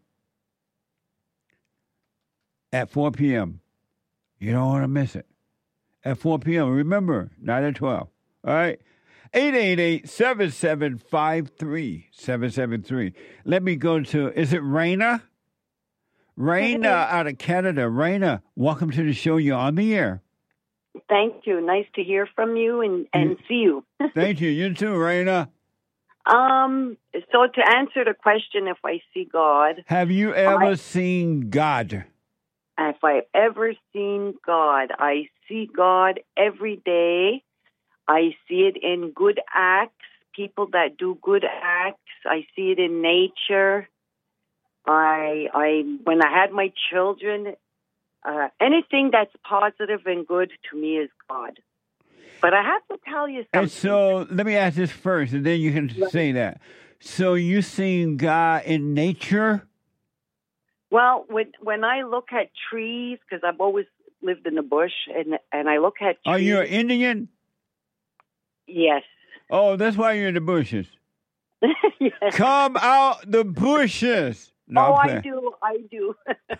at four p.m. You don't want to miss it. At four p.m. Remember, not at twelve. All right? eight eight eight, seven seven five three, seven seven three. Let me go to, is it Raina? Raina out of Canada. Raina, welcome to the show. You're on the air. Thank you. Nice to hear from you and, and see you. Thank you. You too, Raina. Um, so to answer the question, if I see God. Have you ever I, seen God? If I've ever seen God, I see God every day. I see it in good acts, people that do good acts. I see it in nature. I, I, when I had my children, uh, anything that's positive and good to me is God. But I have to tell you something. And so let me ask this first, and then you can right. say that. So you seen God in nature? Well, when when I look at trees, because I've always lived in the bush, and and I look at trees. Are you an Indian? Yes. Oh, that's why you're in the bushes. Yes. Come out the bushes. No, oh, I do. I do.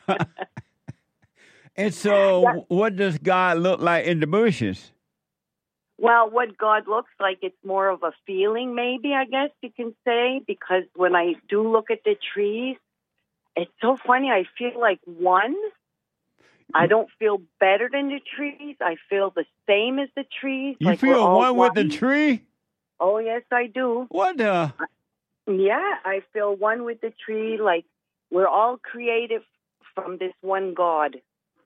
And so yeah. What does God look like in the bushes? Well, what God looks like, it's more of a feeling, maybe, I guess you can say, because when I do look at the trees, it's so funny. I feel like one. I don't feel better than the trees. I feel the same as the trees. You like feel one, one with the tree? Oh, yes, I do. What the? Yeah, I feel one with the tree. Like we're all created from this one God.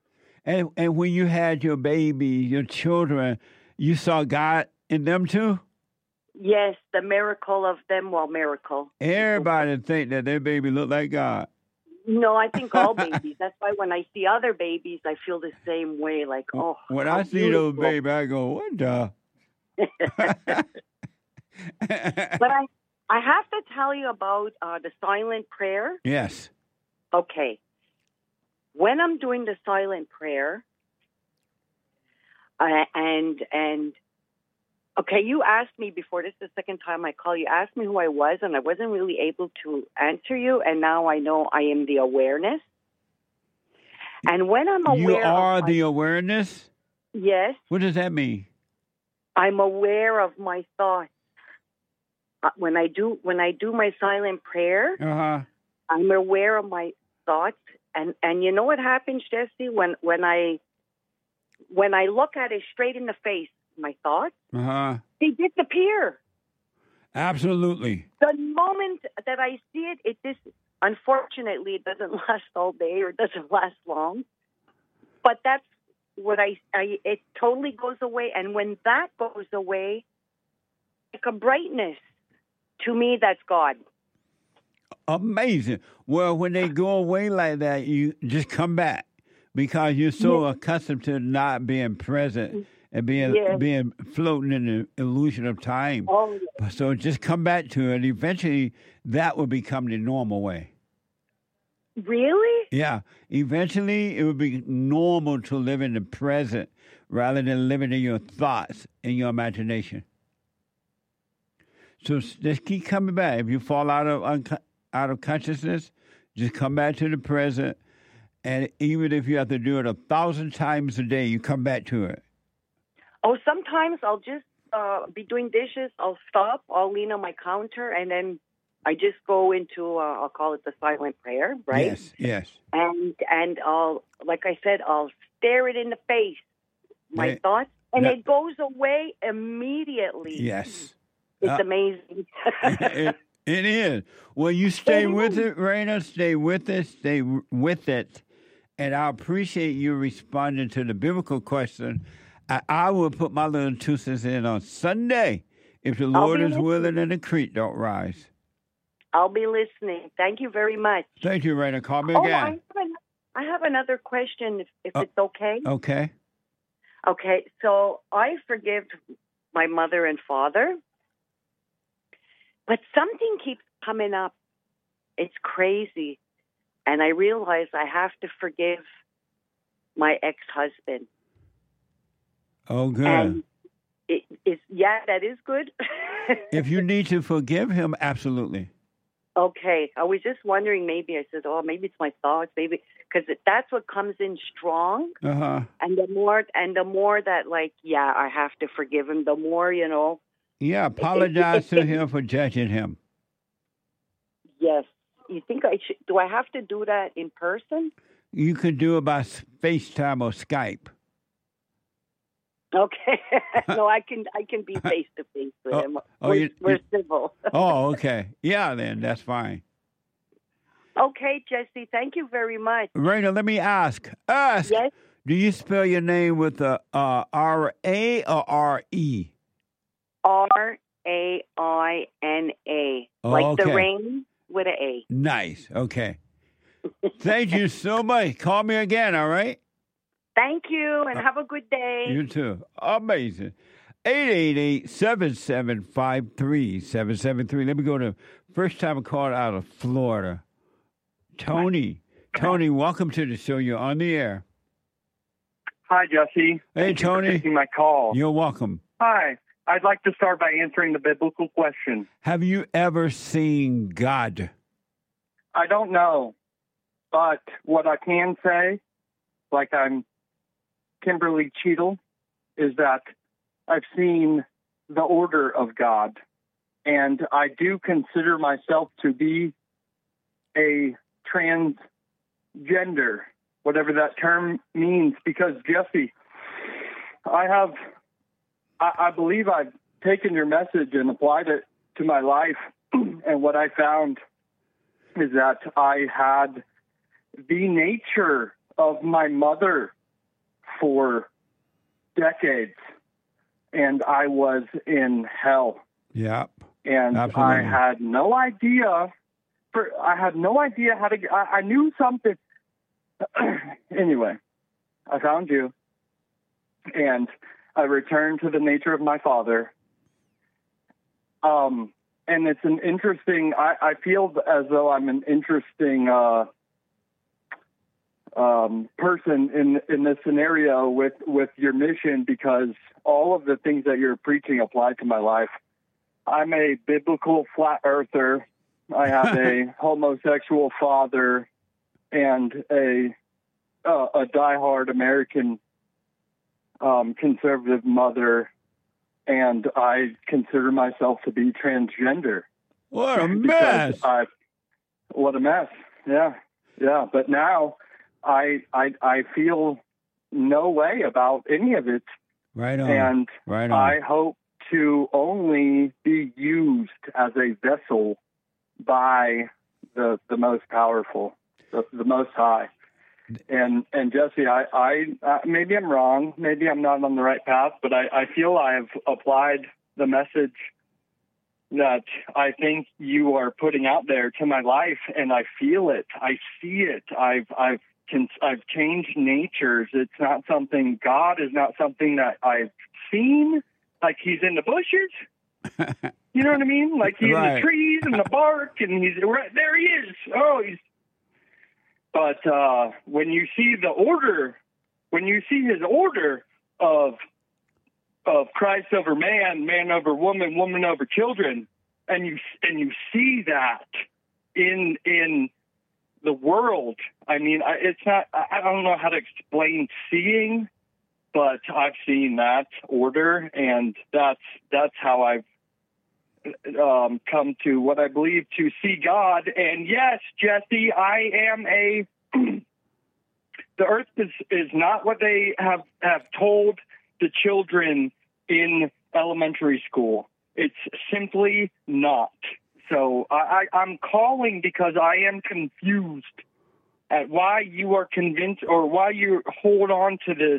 And and when you had your baby, your children, you saw God in them too? Yes, the miracle of them, well, miracle. Everybody think that their baby look like God. No, I think all babies. That's why when I see other babies, I feel the same way. Like, oh, When how I see those beautiful. babies, I go, what the? But I, I have to tell you about uh, the silent prayer. Yes. Okay. When I'm doing the silent prayer, uh, and and okay, you asked me before. This is the second time I call you. Asked me who I was, and I wasn't really able to answer you. And now I know I am the awareness. And when I'm aware, You are of my, the awareness? yes, What does that mean? I'm aware of my thoughts. Uh, when I do when I do my silent prayer, Uh-huh. I'm aware of my thoughts, and, and you know what happens, Jesse? When when I when I look at it straight in the face, my thoughts, Uh-huh. they disappear. Absolutely. The moment that I see it, it just unfortunately it doesn't last all day or it doesn't last long. But that's what I, I it totally goes away, and when that goes away, like a brightness, to me, that's God. Amazing. Well, when they go away like that, you just come back because you're so Yes. accustomed to not being present and being Yes. being floating in the illusion of time. Oh, So just come back to it. Eventually, that will become the normal way. really? Yeah. Eventually, it will be normal to live in the present rather than living in your thoughts and your imagination. So s- just keep coming back. If you fall out of unco- out of consciousness, just come back to the present. And even if you have to do it a thousand times a day, you come back to it. Oh, sometimes I'll just uh, be doing dishes. I'll stop. I'll lean on my counter, and then I just go into uh, I'll call it the silent prayer, right? Yes, yes. And and I'll like I said, I'll stare it in the face, my Yeah. thoughts, and Yeah. it goes away immediately. Yes. It's Uh, amazing. it, it is. Well, you stay with it, Raina. Stay with it. Stay w- with it. And I appreciate you responding to the biblical question. I, I will put my little two cents in on Sunday if the Lord be is listening. willing and the creek don't rise. I'll be listening. Thank you very much. Thank you, Raina. Call me Oh, I again. have, an, I have another question, if, if Oh. it's okay. Okay. Okay, so I forgive my mother and father, but something keeps coming up. It's crazy. And I realize I have to forgive my ex-husband. Oh, good. And it is, yeah, that is good. If you need to forgive him, absolutely. Okay, I was just wondering, maybe I said, oh, maybe it's my thoughts, maybe, because that's what comes in strong. Uh huh. And the more, and the more that, like, yeah, I have to forgive him, the more, you know, Yeah, apologize to him for judging him. yes. You think I should, do I have to do that in person? You could do it by s- FaceTime or Skype. Okay. No, I can, I can be face to face with him. oh, we're, you- we're you- civil. Oh, okay. Yeah, then that's fine. Okay, Jesse, thank you very much. Raina, let me ask. Ask. Yes. Do you spell your name with a uh, R A or R E? R A I N A. Like the Okay. rain with an A. Nice. Okay. Thank you so much. Call me again, all right? Thank you, and have a good day. You too. Amazing. eight eight eight, seven seven five, three seven seven three. Let me go to first time call out of Florida. Tony. Tony, welcome to the show. You're on the air. Hi, Jesse. Hey, Thank you for Tony. taking my call. You're welcome. Hi. I'd like to start by answering the biblical question. Have you ever seen God? I don't know, but what I can say, like I'm Kimberly Cheadle, is that I've seen the order of God, and I do consider myself to be a transgender, whatever that term means, because, Jesse, I have, I, I believe I've taken your message and applied it to my life, and what I found is that I had the nature of my mother for decades, and I was in hell. Yep. And Absolutely. I had no idea. For I had no idea how to. I, I knew something. Anyway, I found you, and I returned to the nature of my father. Um, and it's an interesting. I, I feel as though I'm an interesting uh, um, person in in this scenario with with your mission, because all of the things that you're preaching apply to my life. I'm a biblical flat earther. I have a homosexual father and a uh, a diehard American um, conservative mother, and I consider myself to be transgender. What a mess! I, what a mess! Yeah, yeah. But now I I I feel no way about any of it. Right on. And right on. I hope to only be used as a vessel by the the most powerful, the, the Most High. And and Jesse, I, I uh, maybe I'm wrong, maybe I'm not on the right path, but I, I feel I've applied the message that I think you are putting out there to my life, and I feel it, I see it. I've I've can, I've changed natures. It's not something. God is not something that I've seen. Like he's in the bushes. You know what I mean? Like he's Right. in the trees and the bark, and he's right there. He is. Oh, he's. But uh, when you see the order, when you see his order of of Christ over man, man over woman, woman over children, and you and you see that in in the world. I mean, I, it's not. I, I don't know how to explain seeing. But I've seen that order, and that's that's how I've um, come to what I believe to see God. And yes, Jesse, I am a. The earth is, is not what they have, have told the children in elementary school. It's simply not. So I, I, I'm calling because I am confused at why you are convinced or why you hold on to this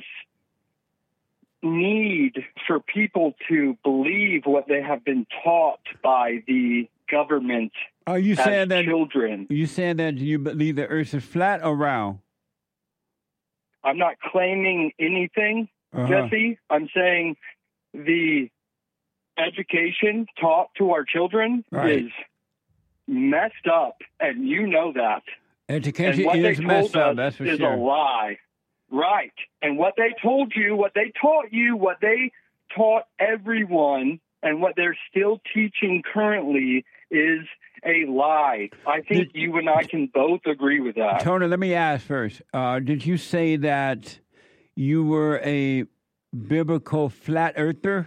need for people to believe what they have been taught by the government. Are you as saying that children? Are you saying that you believe the earth is flat or round? I'm not claiming anything, Uh-huh. Jesse. I'm saying the education taught to our children Right. is messed up, and you know that. Education and what is they messed told up, us that's for is sure. a lie. Right. And what they told you, what they taught you, what they taught everyone, and what they're still teaching currently is a lie. I think you and I can both agree with that. Tony, let me ask first. Uh, did you say that you were a biblical flat earther?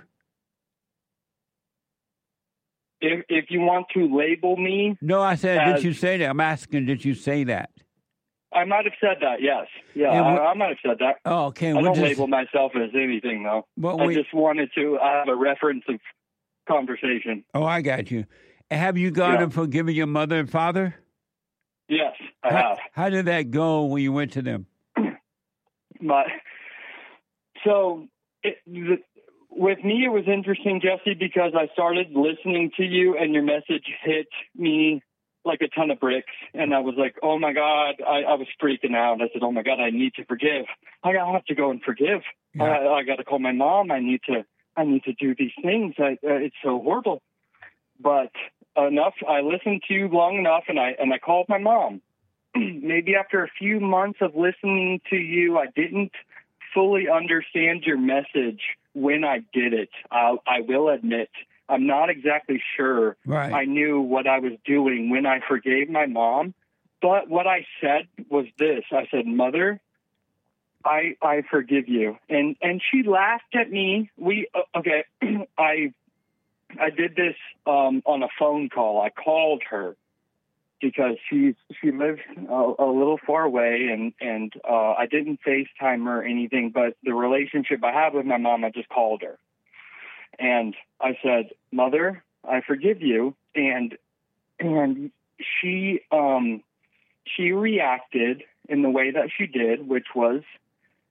If, if you want to label me. No, I said, as, did you say that? I'm asking, did you say that? I might have said that, yes. Yeah, And I, what- I might have said that. Oh, okay. I we'll don't just- label myself as anything, though. Well, I we- just wanted to have a reference of conversation. Oh, I got you. Have you gone Yeah. and forgiven your mother and father? Yes, I how, have. How did that go when you went to them? But so it, the, with me, it was interesting, Jesse, because I started listening to you, and your message hit me like a ton of bricks, and I was like, "Oh my God!" I, I was freaking out. I said, "Oh my God, I need to forgive. I have to go and forgive. Yeah. I, I got to call my mom. I need to. I need to do these things. I, uh, it's so horrible." But enough. I listened to you long enough, and I and I called my mom. Maybe after a few months of listening to you, I didn't fully understand your message when I did it. I, I will admit, I'm not exactly sure Right. I knew what I was doing when I forgave my mom. But what I said was this. I said, "Mother, I I forgive you." And and she laughed at me. We uh, okay, I I did this um, on a phone call. I called her because she she lives a, a little far away, and and uh, I didn't FaceTime her or anything. But the relationship I have with my mom, I just called her, and I said, "Mother, I forgive you." And and she um she reacted in the way that she did, which was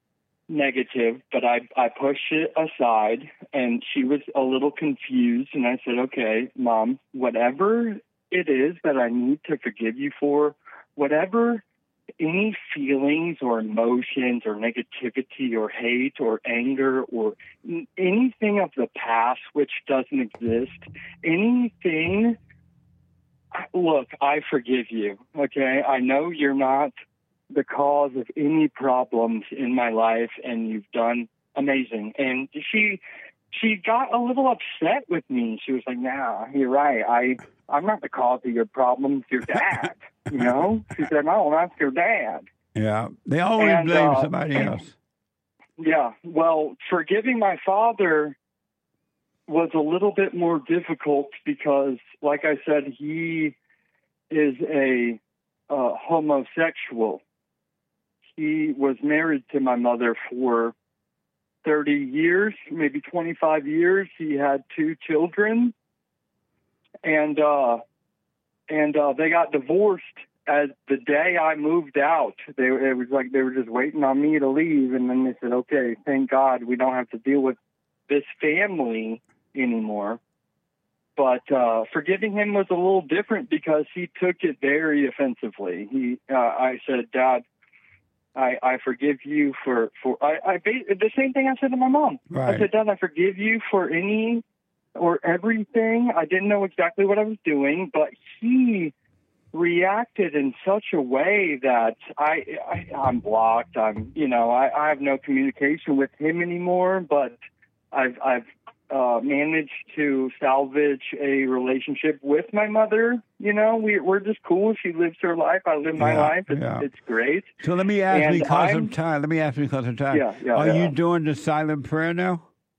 negative, but I, I pushed it aside, and she was a little confused, and I said, okay, Mom, whatever it is that I need to forgive you for, whatever any feelings or emotions or negativity or hate or anger or n- anything of the past which doesn't exist, anything, look, I forgive you, okay? I know you're not the cause of any problems in my life, and you've done amazing. And she she got a little upset with me. She was like, nah, you're right. I, I'm not the cause of your problems. Your dad, you know? She said, no, that's your dad. Yeah, they always And, blame uh, somebody else. Yeah, well, forgiving my father was a little bit more difficult because, like I said, he is a uh, homosexual. He was married to my mother for thirty years, maybe twenty-five years. He had two children, and uh, and uh, they got divorced as the day I moved out. They it was like they were just waiting on me to leave, and then they said, "Okay, thank God we don't have to deal with this family anymore." But uh, forgiving him was a little different because he took it very offensively. He, uh, I said, "Dad, I, I forgive you for, for I, I the same thing I said to my mom. Right. I said, Dad, I forgive you for any or everything. I didn't know exactly what I was doing, but he reacted in such a way that I, I I'm blocked. I'm, you know, I, I have no communication with him anymore, but I've, I've uh, managed to salvage a relationship with my mother. You know, we, we're just cool. She lives her life. I live my Yeah, life. It's, yeah. it's great. So let me ask, And because I'm- of time. Let me ask because of time. Yeah, yeah, Are yeah. you doing the silent prayer now?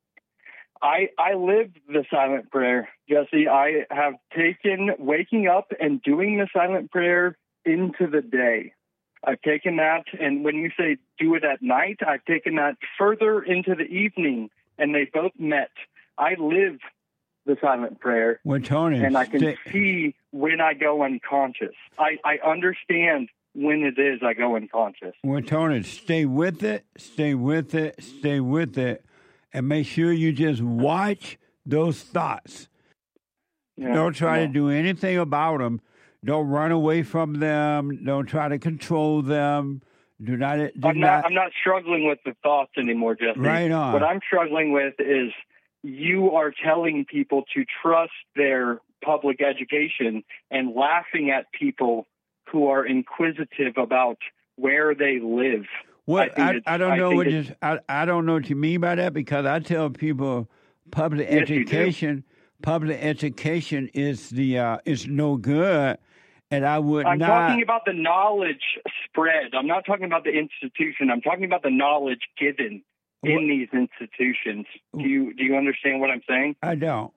I, I live the silent prayer, Jesse. I have taken waking up and doing the silent prayer into the day. I've taken that, and when you say do it at night, I've taken that further into the evening, and they both met. I live the silent prayer, Well, Tony, and I can stay- see when I go unconscious. I, I understand when it is I go unconscious. Well, Tony, stay with it, stay with it, stay with it, and make sure you just watch those thoughts. Yeah, Don't try yeah. to do anything about them. Don't run away from them. Don't try to control them. Do not. Do I'm not. I'm not struggling with the thoughts anymore, Jesse. Right on. What I'm struggling with is you are telling people to trust their public education and laughing at people who are inquisitive about where they live. What think I, it's- I don't know think what it's- you I, I don't know what you mean by that, because I tell people public Yes, you do. education public education is the uh, is no good, and I would I'm not. talking about the knowledge spread. I'm not talking about the institution. I'm talking about the knowledge given in these institutions. Do you do you understand what I'm saying? I don't.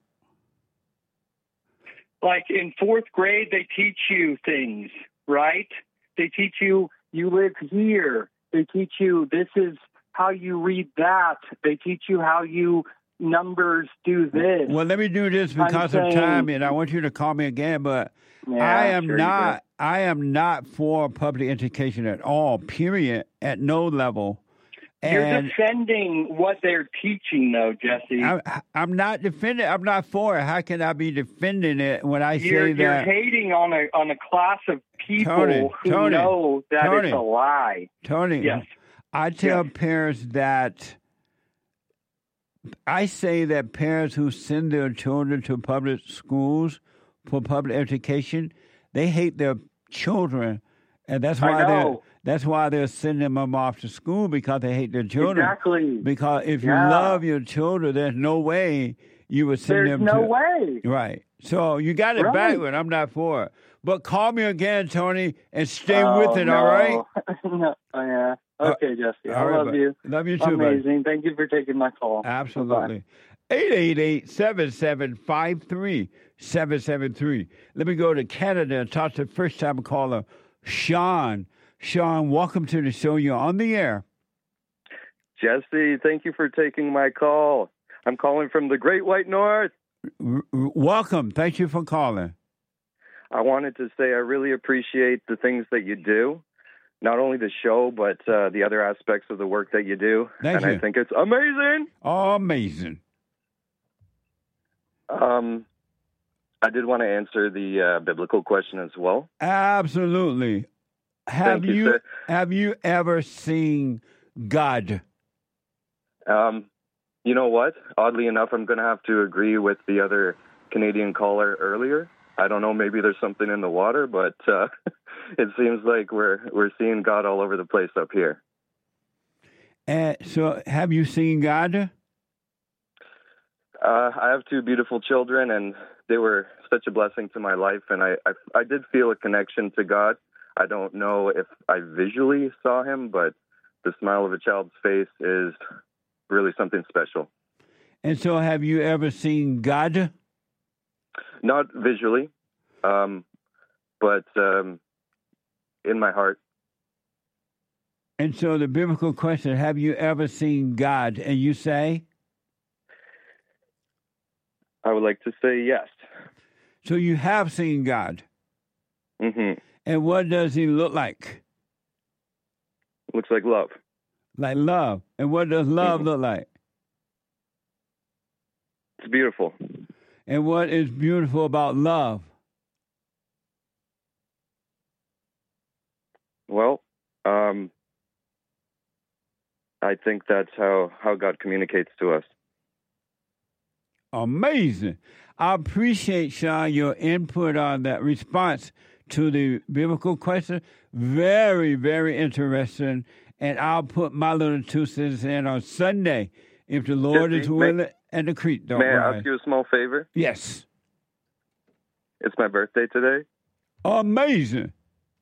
Like in fourth grade, they teach you things, right? They teach you you live here. They teach you this is how you read that. They teach you how you numbers do this. Well, let me do this I'm because of saying- time, and I want you to call me again. But Yeah, I am sure you not. I am not for public education at all. Period. At no level. You're And defending what they're teaching, though, Jesse. I, I'm not defending. I'm not for it. How can I be defending it when I you're, say you're that? hating on a on a class of people Tony, who Tony, know that Tony, it's a lie. Tony, Yes. I tell parents that I say that parents who send their children to public schools for public education, they hate their children, and that's I why they're know. that's why they're sending them off to school, because they hate their children. Exactly. Because if you Yeah. love your children, there's no way you would send There's them no to way. right. So you got it Right. backward. I'm not for it. But call me again, Tony, and stay Oh, with it. All right. no. no. Oh, yeah. Okay, Jesse. I all right, love bud. you. Love you too, buddy. Amazing. Thank you for taking my call. Absolutely. eight eight eight, seven seven five, three seven seven three. Let me go to Canada and talk to the first time caller, Sean. Sean, welcome to the show. You're on the air. Jesse, thank you for taking my call. I'm calling from the Great White North. R- r- welcome. Thank you for calling. I wanted to say I really appreciate the things that you do. not only the show, but uh, the other aspects of the work that you do. Thank and you. I think it's amazing. Amazing. Um, I did want to answer the uh, biblical question as well. Absolutely. Have Thank you, you sir. have you ever seen God? Um, you know what? Oddly enough, I'm going to have to agree with the other Canadian caller earlier. I don't know, maybe there's something in the water, but uh, it seems like we're we're seeing God all over the place up here. And so, have you seen God? Uh, I have two beautiful children, and they were such a blessing to my life, and I, I, I did feel a connection to God. I don't know if I visually saw him, but the smile of a child's face is really something special. And so, have you ever seen God? Not visually, um, but um, in my heart. And so, the biblical question: have you ever seen God? And you say, I would like to say yes. so you have seen God. Mm-hmm. And what does he look like? Looks like love. Like love. And what does love Mm-hmm. look like? It's beautiful. And what is beautiful about love? Well, um, I think that's how, how God communicates to us. Amazing. I appreciate, Sean, your input on that response to the biblical question. Very, very interesting. And I'll put my little two cents in on Sunday if the Lord Jesse, is willing may, and the creek don't May I rise. ask you a small favor? Yes. It's my birthday today. Amazing.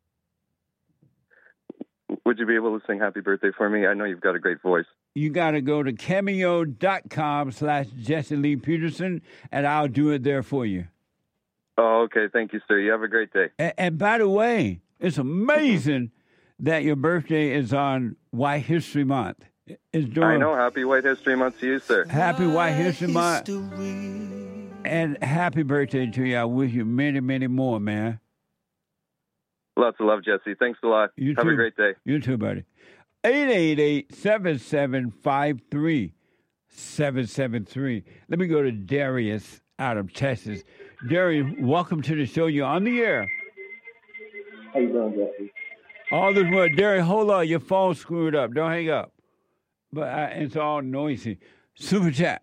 Would you be able to sing happy birthday for me? I know you've got a great voice. You got to go to cameo.com slash Jesse Lee Peterson, and I'll do it there for you. Oh, okay. Thank you, sir. You have a great day. And, and by the way, it's amazing that your birthday is on White History Month. It's during I know. Happy White History Month to you, sir. Happy White History Month. And happy birthday to you. I wish you many, many more, man. Lots of love, Jesse. Thanks a lot. You have too. a great day. You too, buddy. eight eight eight, seven seven five three, seven seven three. Let me go to Darius out of Texas. Darius, welcome to the show. You're on the air. How you doing, Jesse? All this word, Darius, hold on. Your phone's screwed up. Don't hang up. But I, it's all noisy. Super chat.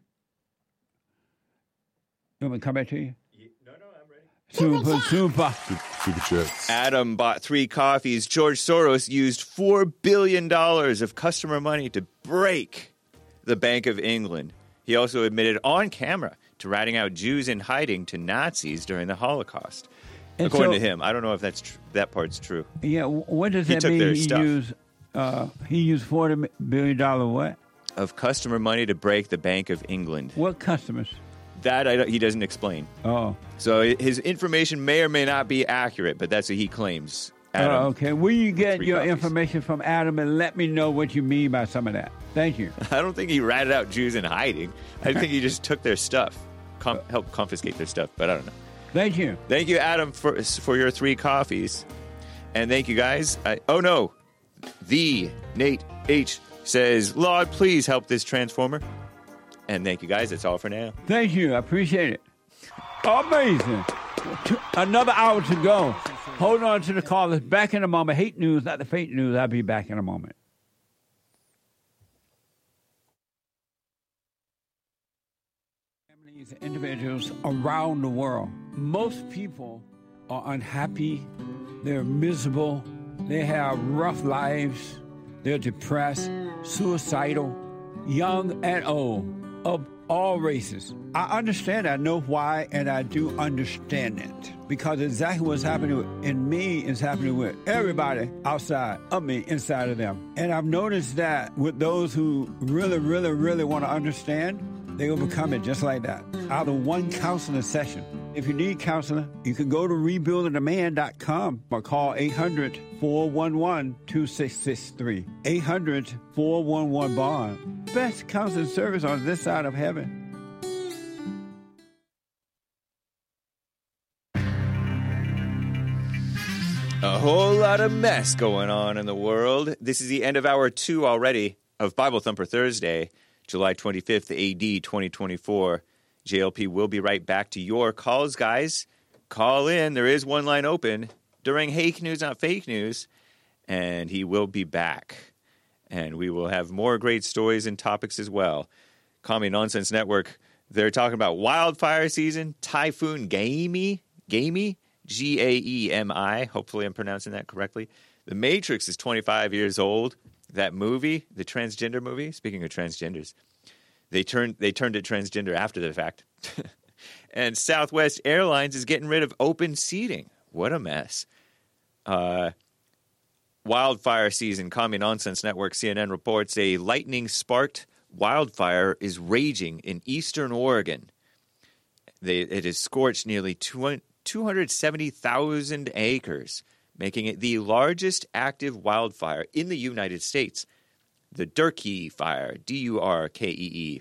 You want me to come back to you? Super, super. Super chats. Adam bought three coffees. George Soros used four billion dollars of customer money to break the Bank of England. He also admitted on camera to ratting out Jews in hiding to Nazis during the Holocaust. And According so- to him. I don't know if that's tr- that part's true. Yeah, what does He that took mean? their He stuff. used, uh, he used forty billion dollars what? Of customer money to break the Bank of England. What customers? That I don't, he doesn't explain. Oh. So his information may or may not be accurate, but that's what he claims. Adam. Oh, okay. Will you get Three your copies. information from Adam and let me know what you mean by some of that? Thank you. I don't think he ratted out Jews in hiding. I think he just took their stuff, com- helped confiscate their stuff, but I don't know. Thank you. Thank you, Adam, for for your three coffees. And thank you, guys. I, oh, no. The Nate H says, Lord, please help this transformer. And thank you, guys. That's all for now. Thank you. I appreciate it. Amazing. Two- Another hour to go. Hold on to the callers. Back in a moment. Hate news, not the fake news. I'll be back in a moment. Families and individuals around the world. Most people are unhappy. They're miserable. They have rough lives. They're depressed, suicidal, young and old, of all races. I understand. I know why, and I do understand it. Because exactly what's happening in me is happening with everybody outside of me, inside of them. And I've noticed that with those who really, really, really want to understand, they will become it just like that, out of one counseling session. If you need counseling, you can go to rebuilding a man dot com or call eight hundred, four one one, two six six three. eight hundred, four one one, bond. Best counseling service on this side of heaven. A whole lot of mess going on in the world. This is the end of hour two already of Bible Thumper Thursday, July twenty-fifth, A D twenty twenty-four. J L P will be right back to your calls, guys. Call in. There is one line open during Hake News, Not Fake News, and he will be back. And we will have more great stories and topics as well. Commie Nonsense Network, they're talking about wildfire season, Typhoon Gamey, Gamey, G A E M I. Hopefully I'm pronouncing that correctly. The Matrix is twenty-five years old. That movie, the transgender movie, speaking of transgenders, they turned they turned it transgender after the fact. And Southwest Airlines is getting rid of open seating. What a mess. Uh, wildfire season, Commie Nonsense Network, C N N reports a lightning-sparked wildfire is raging in eastern Oregon. They, it has scorched nearly two hundred seventy thousand acres, making it the largest active wildfire in the United States. The Durkee Fire, D U R K E E,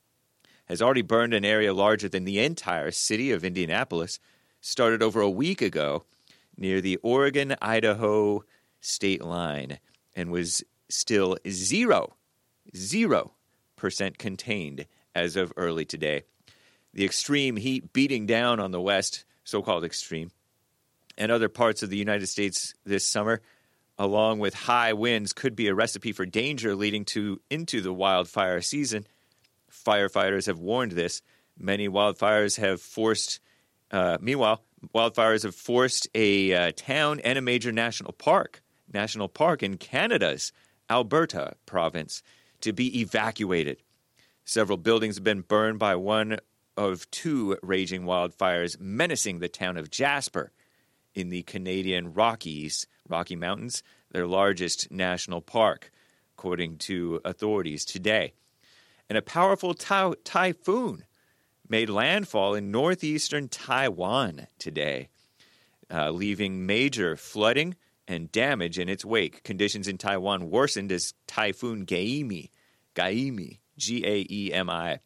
has already burned an area larger than the entire city of Indianapolis, started over a week ago near the Oregon-Idaho state line, and was still zero, zero percent contained as of early today. The extreme heat beating down on the west, so-called extreme, and other parts of the United States this summer, along with high winds, could be a recipe for danger leading to into the wildfire season. Firefighters have warned this. Many wildfires have forced, uh, meanwhile, wildfires have forced a uh, town and a major national park, national park in Canada's Alberta province, to be evacuated. Several buildings have been burned by one of two raging wildfires menacing the town of Jasper in the Canadian Rockies, Rocky Mountains, their largest national park, according to authorities today. And a powerful ty- typhoon made landfall in northeastern Taiwan today, uh, leaving major flooding and damage in its wake. Conditions in Taiwan worsened as Typhoon Gaemi, Gaemi, G A E M I,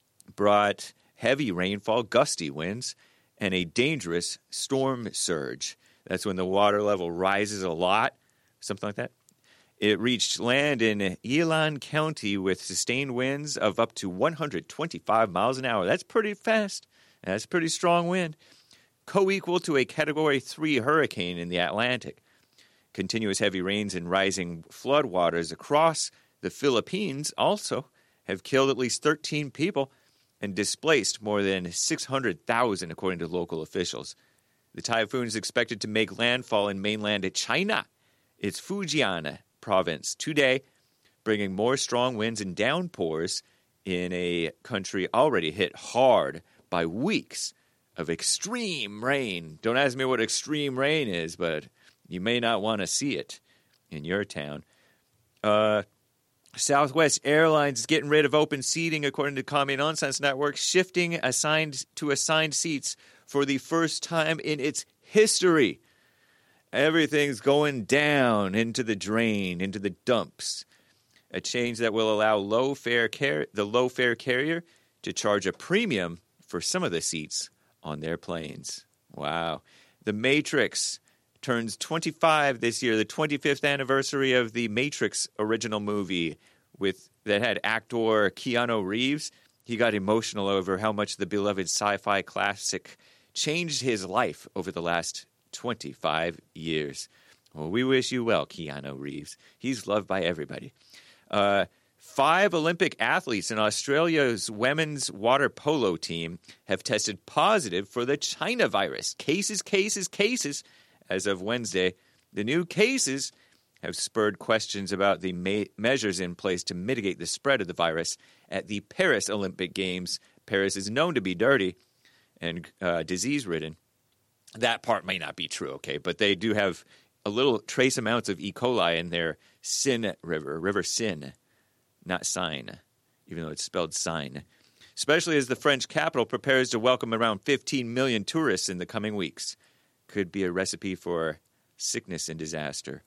brought heavy rainfall, gusty winds, and a dangerous storm surge. That's when the water level rises a lot, something like that. It reached land in Yilan County with sustained winds of up to one hundred twenty-five miles an hour. That's pretty fast. That's pretty strong wind. Co-equal to a Category three hurricane in the Atlantic. Continuous heavy rains and rising floodwaters across the Philippines also have killed at least thirteen people and displaced more than six hundred thousand, according to local officials. The typhoon is expected to make landfall in mainland China, its Fujian province, today, bringing more strong winds and downpours in a country already hit hard by weeks of extreme rain. Don't ask me what extreme rain is, but you may not want to see it in your town. Uh... Southwest Airlines is getting rid of open seating, according to Commie Nonsense Network, shifting assigned to assigned seats for the first time in its history. Everything's going down into the drain, into the dumps. A change that will allow low fare car- the low-fare carrier to charge a premium for some of the seats on their planes. Wow. The Matrix turns twenty-five this year, the twenty-fifth anniversary of the Matrix original movie with that had actor Keanu Reeves. He got emotional over how much the beloved sci-fi classic changed his life over the last twenty-five years. Well, we wish you well, Keanu Reeves. He's loved by everybody. Uh, five Olympic athletes in Australia's women's water polo team have tested positive for the China virus. Cases, cases, cases. As of Wednesday, the new cases have spurred questions about the ma- measures in place to mitigate the spread of the virus at the Paris Olympic Games. Paris is known to be dirty and uh, disease-ridden. That part may not be true, okay, but they do have a little trace amounts of E. coli in their Seine River, River Seine, not Seine, even though it's spelled Seine, especially as the French capital prepares to welcome around fifteen million tourists in the coming weeks. Could be a recipe for sickness and disaster.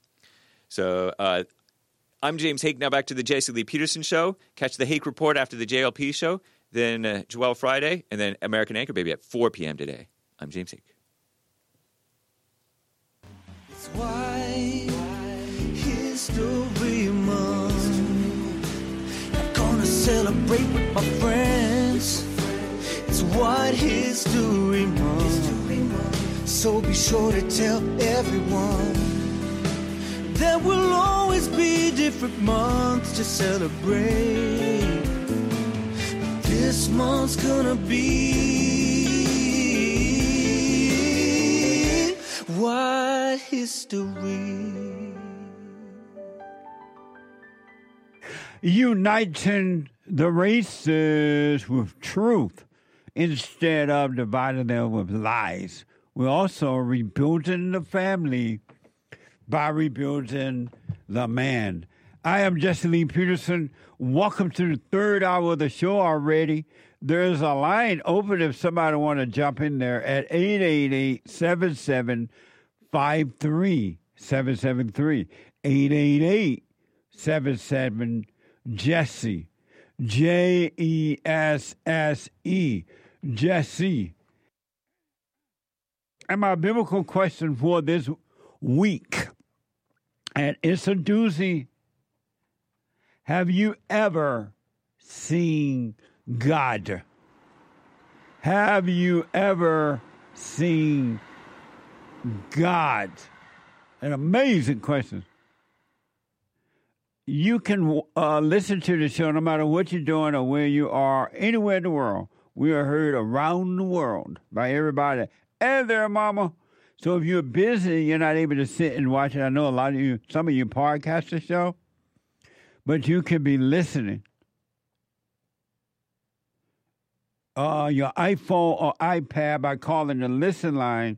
So uh, I'm James Hake. Now back to the Jesse Lee Peterson Show. Catch the Hake Report after the J L P Show, then uh, Joel Friday, and then American Anchor Baby at four p.m. today. I'm James Hake. It's White History Month. I'm gonna celebrate with my friends. It's White History Month. So be sure to tell everyone. There will always be different months to celebrate. But this month's gonna be White History. Uniting the races with truth instead of dividing them with lies. We're also rebuilding the family by rebuilding the man. I am Jesse Lee Peterson. Welcome to the third hour of the show already. There's a line open if somebody want to jump in there at eight eight eight, seven seven five three seven seven three. eight eight eight, seven seven, Jesse. J E S S E. Jesse. And my biblical question for this week, and it's a doozy. Have you ever seen God? Have you ever seen God? An amazing question. You can uh, listen to the show no matter what you're doing or where you are, anywhere in the world. We are heard around the world by everybody. And there, mama. So if you're busy, you're not able to sit and watch it. I know a lot of you, some of you podcast the show, but you can be listening. Uh, your iPhone or iPad by calling the listen line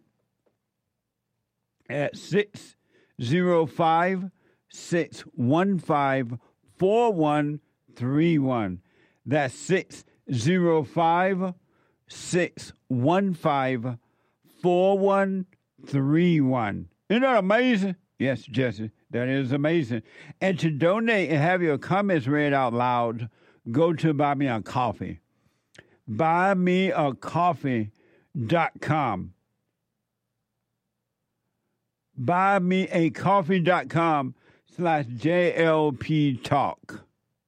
at six zero five, six one five, four one three one. That's six zero five, six one five, four one three one. Isn't that amazing? Yes, Jesse, that is amazing. And to donate and have your comments read out loud, go to Buy Me a Coffee. buy me a coffee dot com. buy me a coffee dot com slash J L P Talk.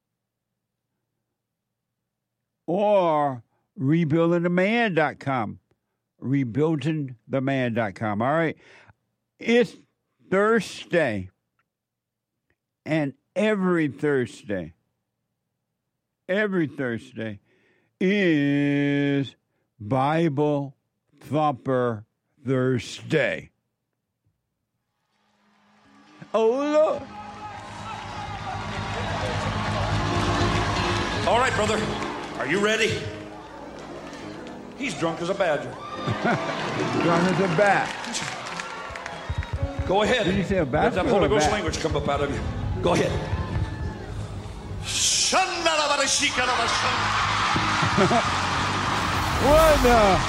Or rebuilding the man dot com. rebuilding the man dot com. All right. It's Thursday. And every Thursday, every Thursday is Bible Thumper Thursday. Oh, Lord. All right, brother. Are you ready? He's drunk as a badger. Drunk as a bat. Go ahead. Did you say a bat? Let that Holy Ghost language come up out of you. Go ahead. What the?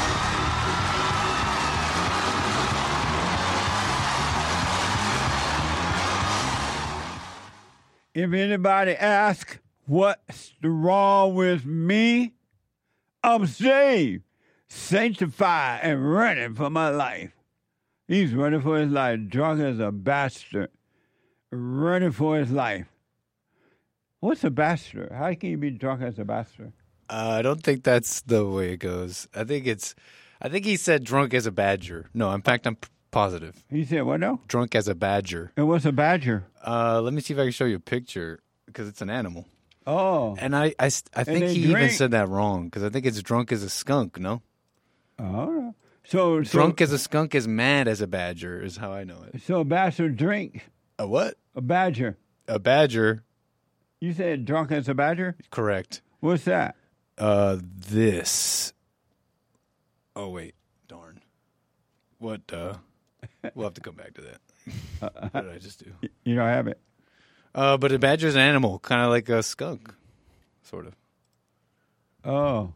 If anybody asks what's wrong with me, I'm saved, sanctified, and running for my life. He's running for his life, drunk as a bastard, running for his life. What's a bastard? How can you be drunk as a bastard? Uh, I don't think that's the way it goes. I think it's, I think he said drunk as a badger. No, in fact, I'm p- positive. He said what now? Drunk as a badger. And what's a badger? Uh, let me see if I can show you a picture, because it's an animal. Oh. And I, I, I think he drink. even said that wrong, because I think it's drunk as a skunk, no? Oh. So, so drunk as a skunk is mad as a badger is how I know it. So a bastard drinks. A what? A badger. A badger. You said drunk as a badger? Correct. What's that? Uh, this. Oh, wait. Darn. What, uh, we'll have to come back to that. What did I just do? You don't have it. Uh, but a badger's an animal, kind of like a skunk, sort of. Oh.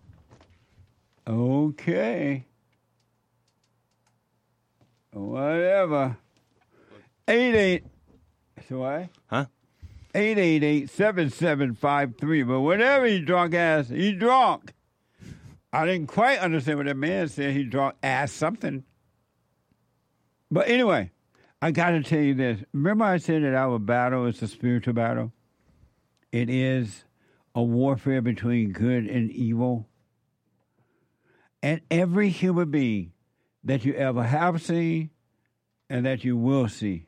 Okay. Whatever. Eight eight. So what? Huh? Eight eight eight seven seven five three. But whatever he drunk ass, he drunk. I didn't quite understand what that man said. He drunk ass something. But anyway, I got to tell you this. Remember I said that our battle is a spiritual battle? It is a warfare between good and evil. And every human being that you ever have seen and that you will see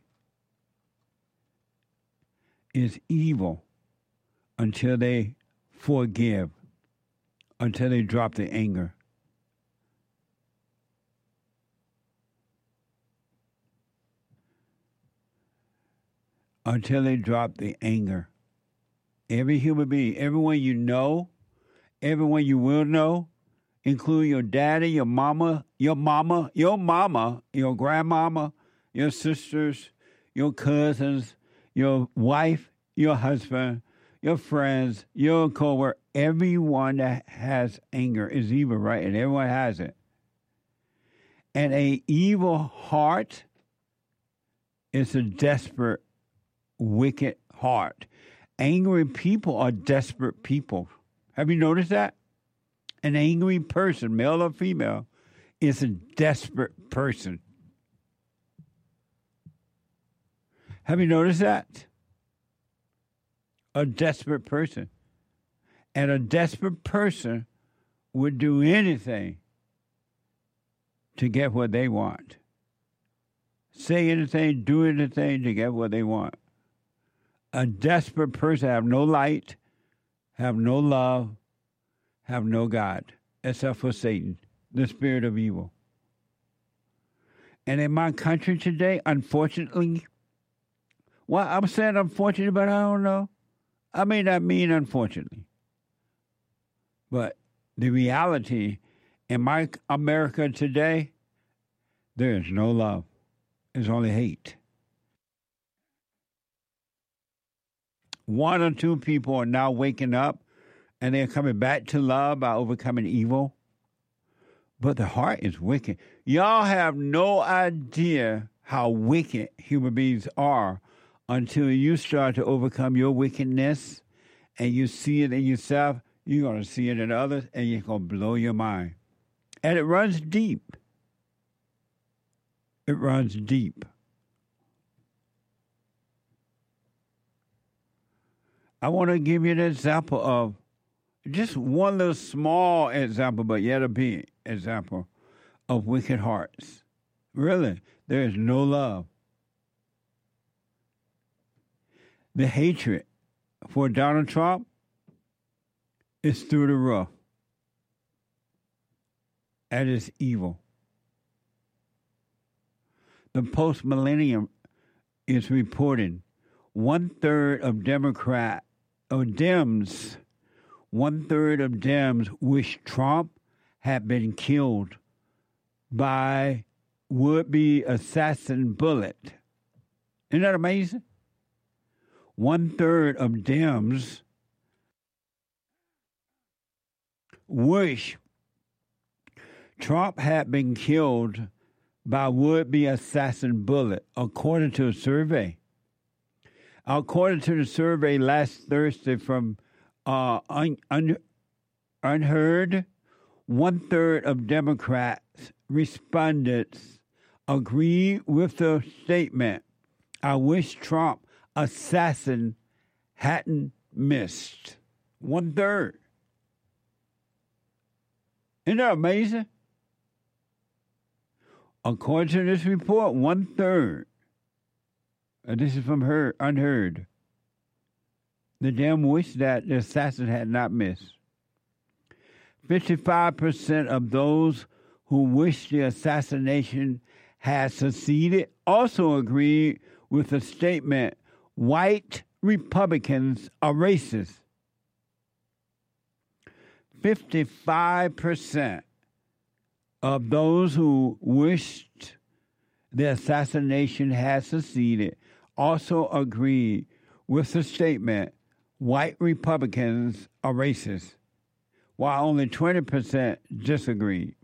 is evil until they forgive, until they drop the anger. Until they drop the anger. Every human being, everyone you know, everyone you will know, including your daddy, your mama, your mama, your mama, your grandmama, your sisters, your cousins, your wife, your husband, your friends, your coworker, everyone that has anger is evil, right? And everyone has it. And a evil heart is a desperate, wicked heart. Angry people are desperate people. Have you noticed that? An angry person, male or female, is a desperate person. Have you noticed that? A desperate person. And a desperate person would do anything to get what they want. Say anything, do anything to get what they want. A desperate person have no light, have no love, have no God, except for Satan, the spirit of evil. And in my country today, unfortunately, well, I'm saying unfortunately, but I don't know. I may not mean unfortunately. But the reality in my America today, there is no love. There's only hate. One or two people are now waking up and they're coming back to love by overcoming evil. But the heart is wicked. Y'all have no idea how wicked human beings are until you start to overcome your wickedness and you see it in yourself. You're going to see it in others and you're going to blow your mind. And it runs deep. It runs deep. I want to give you an example of just one little small example, but yet a big example of wicked hearts. Really, there is no love. The hatred for Donald Trump is through the roof. That is evil. The post-millennium is reporting one-third of Democrat or Dems, one-third of Dems wish Trump had been killed by would-be assassin bullet. Isn't that amazing? One-third of Dems wish Trump had been killed by would-be assassin bullet, according to a survey. According to the survey last Thursday from uh, un, un, Unheard, one-third of Democrats respondents agree with the statement, I wish Trump assassin hadn't missed. One-third. Isn't that amazing? According to this report, one-third, and this is from her, Unheard, the Dem wish that the assassin had not missed. fifty-five percent of those who wish the assassination had succeeded also agreed with the statement, white Republicans are racist. fifty-five percent of those who wished the assassination had succeeded also agreed with the statement, white Republicans are racist, while only twenty percent disagreed.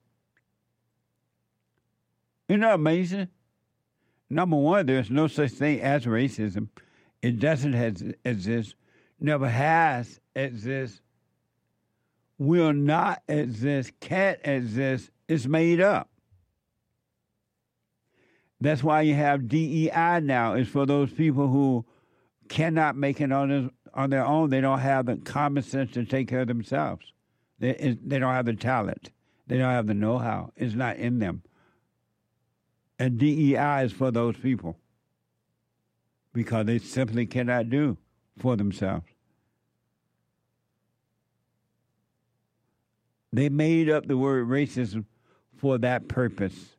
Isn't that amazing? Number one, there's no such thing as racism. It doesn't has, exist, never has exist, will not exist, can't exist. It's made up. That's why you have D E I now. It's for those people who cannot make it on their, on their own. They don't have the common sense to take care of themselves. They, it, they don't have the talent. They don't have the know-how. It's not in them. And D E I is for those people because they simply cannot do for themselves. They made up the word racism for that purpose.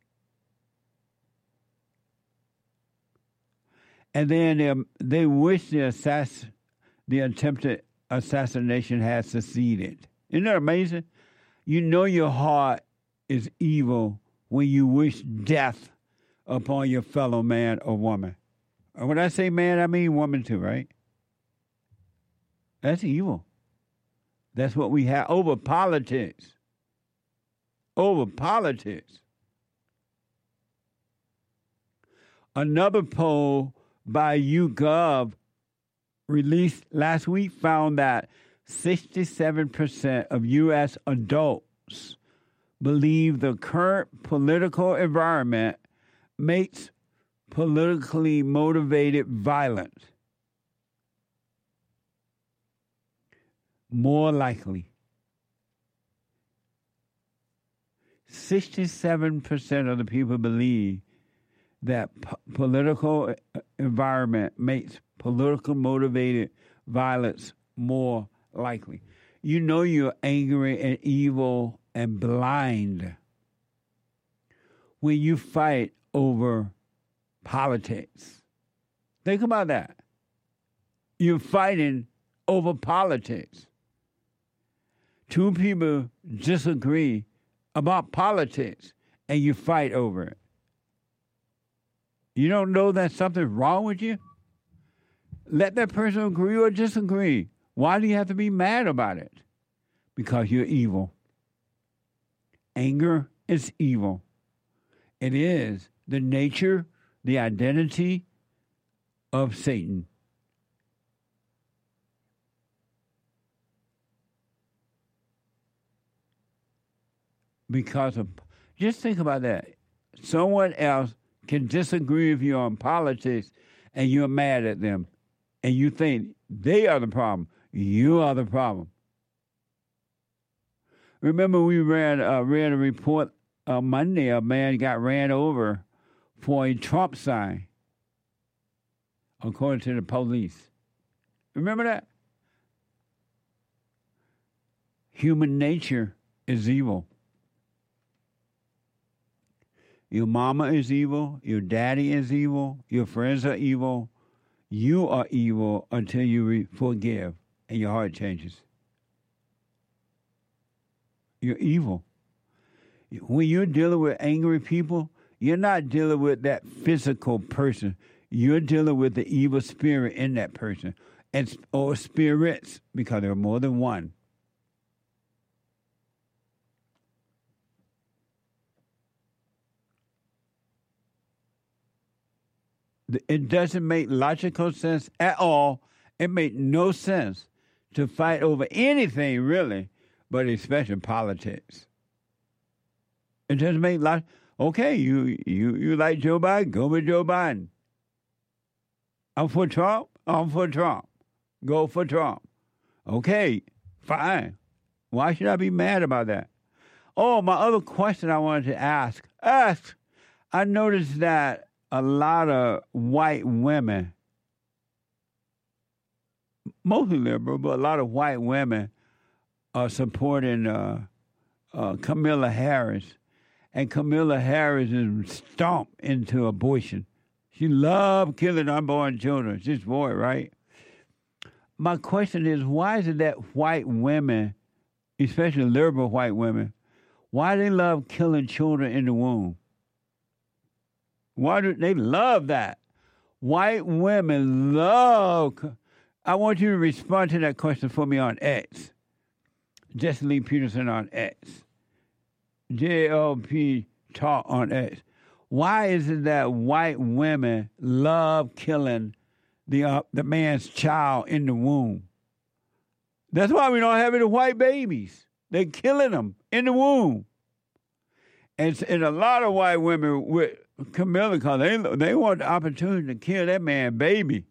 And then um, they wish the assass- the attempted assassination had succeeded. Isn't that amazing? You know your heart is evil when you wish death upon your fellow man or woman. And when I say man, I mean woman too, right? That's evil. That's what we have over politics. Over politics. Another poll by YouGov released last week found that sixty-seven percent of U S adults believe the current political environment makes politically motivated violence more likely. sixty-seven percent of the people believe that p- political environment makes political motivated violence more likely. You know you're angry and evil and blind when you fight over politics. Think about that. You're fighting over politics. Two people disagree about politics and you fight over it. You don't know that something's wrong with you? Let that person agree or disagree. Why do you have to be mad about it? Because you're evil. Anger is evil. It is the nature, the identity of Satan. Because of, just think about that. Someone else can disagree with you on politics and you're mad at them and you think they are the problem. You are the problem. Remember we ran, uh, read a report uh, Monday, a man got ran over for a Trump sign, according to the police. Remember that? Human nature is evil. Your mama is evil. Your daddy is evil. Your friends are evil. You are evil until you re- forgive and your heart changes. You're evil. When you're dealing with angry people, you're not dealing with that physical person. You're dealing with the evil spirit in that person, and or spirits, because there are more than one. It doesn't make logical sense at all. It makes no sense to fight over anything, really, but especially politics. It doesn't make logic. Okay, you, you, you like Joe Biden? Go with Joe Biden. I'm for Trump? I'm for Trump. Go for Trump. Okay, fine. Why should I be mad about that? Oh, my other question I wanted to ask. Ask. I noticed that a lot of white women, mostly liberal, but a lot of white women are supporting uh, uh, Kamala Harris. And Kamala Harris is stomped into abortion. She loved killing unborn children. She's for it, right? My question is, why is it that white women, especially liberal white women, why do they love killing children in the womb? Why do they love that? White women love. I want you to respond to that question for me on X. Jesse Lee Peterson on X. J L P Talk on X. Why is it that white women love killing the uh, the man's child in the womb? That's why we don't have any white babies. They're killing them in the womb. And, and a lot of white women with Camilla, because they, they want the opportunity to kill that man baby.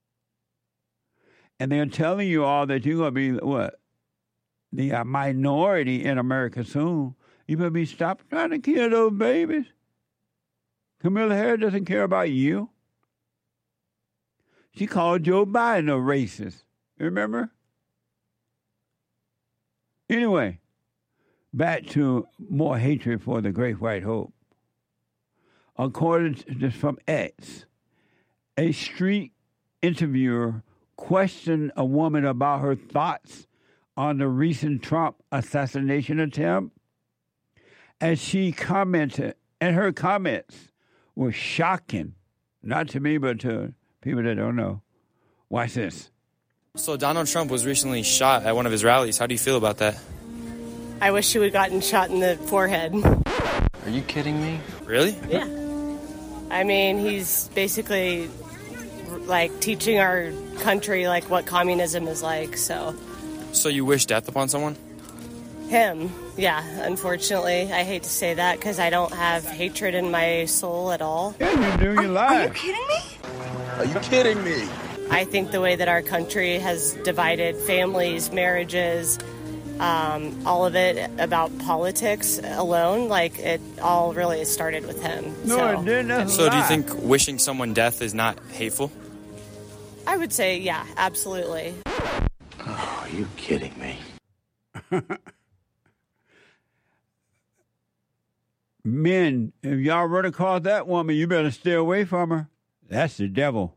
And they're telling you all that you're going to be, what, the uh, minority in America soon. You better be stopped trying to kill those babies. Camilla Harris doesn't care about you. She called Joe Biden a racist. Remember? Anyway, back to more hatred for the Great White Hope. According to this from X, a street interviewer questioned a woman about her thoughts on the recent Trump assassination attempt, as she commented, and her comments were shocking, not to me, but to people that don't know. Watch this. So Donald Trump was recently shot at one of his rallies. How do you feel about that? I wish he would have gotten shot in the forehead. Are you kidding me? Really? Yeah. I mean, he's basically like teaching our country like what communism is like, so. So you wish death upon someone? Him, yeah, unfortunately. I hate to say that because I don't have hatred in my soul at all. Yeah, you do, you lie. Are you kidding me? Are you kidding me? I think the way that our country has divided families, marriages, um, all of it about politics alone, like it all really started with him. No, so. it didn't. So do you think wishing someone death is not hateful? I would say, yeah, absolutely. Oh, are you kidding me? Men, if y'all run across that woman, you better stay away from her. That's the devil.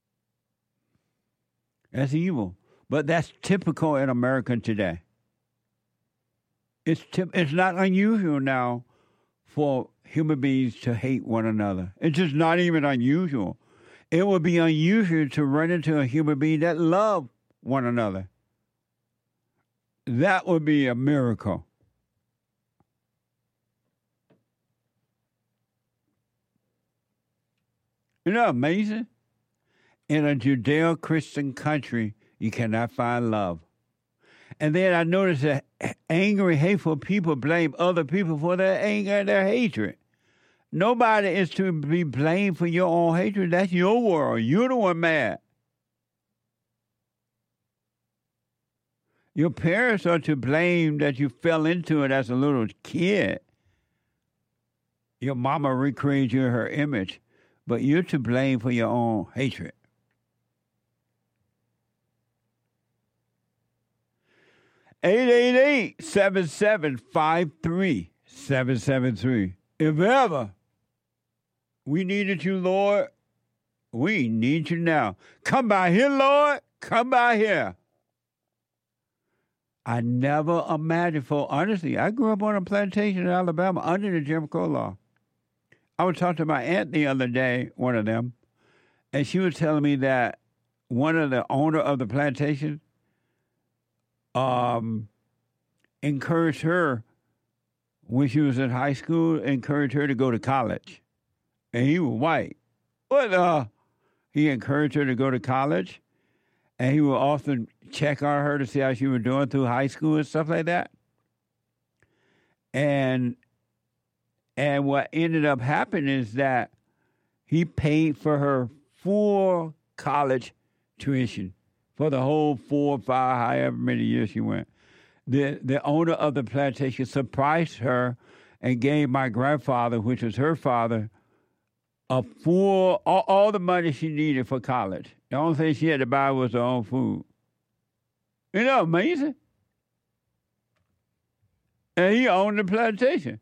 That's evil. But that's typical in America today. It's tip, it's not unusual now for human beings to hate one another. It's just not even unusual. It would be unusual to run into a human being that love one another. That would be a miracle. Isn't that amazing? In a Judeo-Christian country, you cannot find love. And then I noticed that angry, hateful people blame other people for their anger and their hatred. Nobody is to be blamed for your own hatred. That's your world. You're the one mad. Your parents are to blame that you fell into it as a little kid. Your mama recreated you in her image, but you're to blame for your own hatred. eight eight eight, seven seven five, three seven seven three. If ever we needed you, Lord, we need you now. Come by here, Lord. Come by here. I never imagined, for honestly, I grew up on a plantation in Alabama under the Jim Crow law. I was talking to my aunt the other day, one of them, and she was telling me that one of the owner of the plantation um, encouraged her, when she was in high school, encouraged her to go to college. And he was white. But uh, he encouraged her to go to college, and he would often check on her to see how she was doing through high school and stuff like that. And and what ended up happening is that he paid for her full college tuition for the whole four, five, however many years she went. The the owner of the plantation surprised her and gave my grandfather, which was her father, a full, all, all the money she needed for college. The only thing she had to buy was her own food. Isn't that amazing? And he owned the plantation.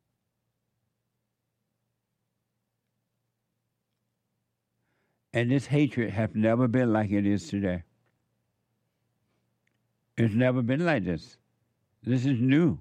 And this hatred has never been like it is today. It's never been like this. This is new.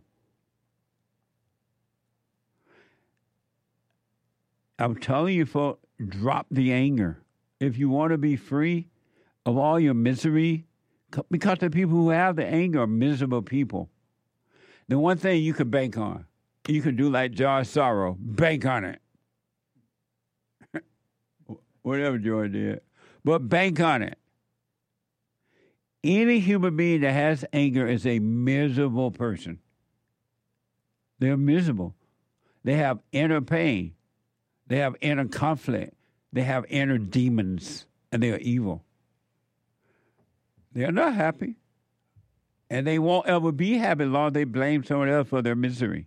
I'm telling you, folks, drop the anger. If you want to be free of all your misery, because the people who have the anger are miserable people. The one thing you could bank on, you could do like George Soros, bank on it. Whatever George did. But bank on it. Any human being that has anger is a miserable person. They're miserable. They have inner pain. They have inner conflict. They have inner demons, and they are evil. They are not happy. And they won't ever be happy as long as they blame someone else for their misery.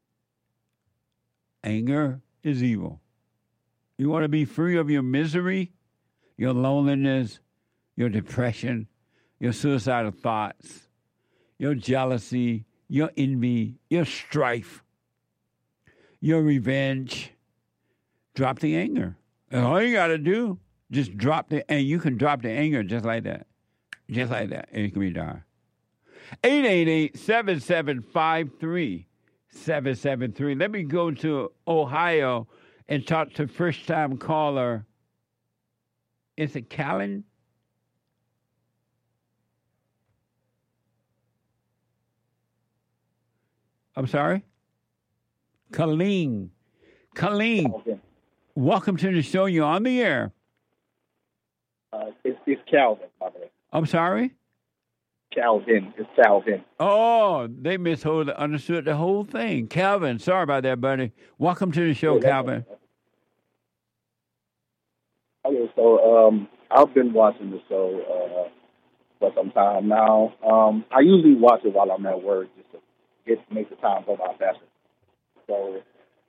Anger is evil. You want to be free of your misery, your loneliness, your depression, your suicidal thoughts, your jealousy, your envy, your strife, your revenge. Drop the anger. And all you got to do, just drop the, and you can drop the anger just like that. Just like that. And it can be done. eight eight eight, seven seven five, three seven seven three. Let me go to Ohio and talk to first-time caller. Is it Callan? I'm sorry? Colleen. Colleen. Okay. Welcome to the show. You're on the air. Uh, it's, it's Calvin, by the way. I'm sorry? Calvin. It's Calvin. Oh, they misunderstood the whole thing. Calvin, sorry about that, buddy. Welcome to the show, Yeah, Calvin. Okay, so um, I've been watching the show uh, for some time now. Um, I usually watch it while I'm at work just to get make the time go by faster. So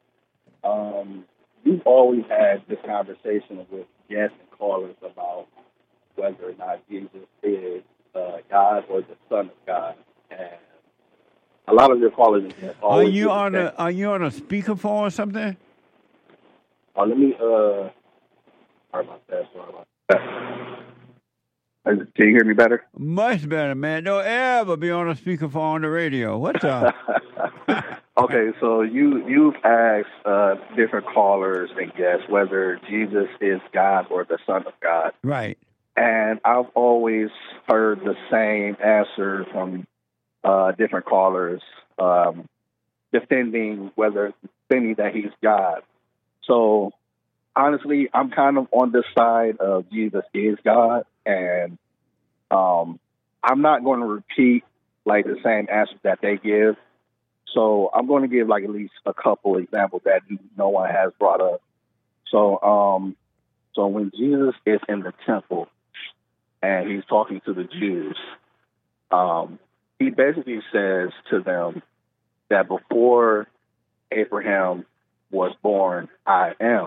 um, you've always had this conversation with guests and callers about whether or not Jesus is uh, God or the Son of God, and a lot of your callers have Are always you been on that. a Are you on a speakerphone or something? Oh, let me. Uh, sorry about that. Sorry about that. Can you hear me better? Much better, man. Don't ever be on a speakerphone on the radio. What's up? Okay, so you you've asked uh, different callers and guests whether Jesus is God or the Son of God. Right. And I've always heard the same answer from uh, different callers, um, defending whether defending that he's God. So honestly, I'm kind of on the side of Jesus is God, and um, I'm not going to repeat like the same answers that they give. So I'm going to give like at least a couple examples that no one has brought up. So, um, so when Jesus is in the temple and he's talking to the Jews, um, he basically says to them that before Abraham was born, I am.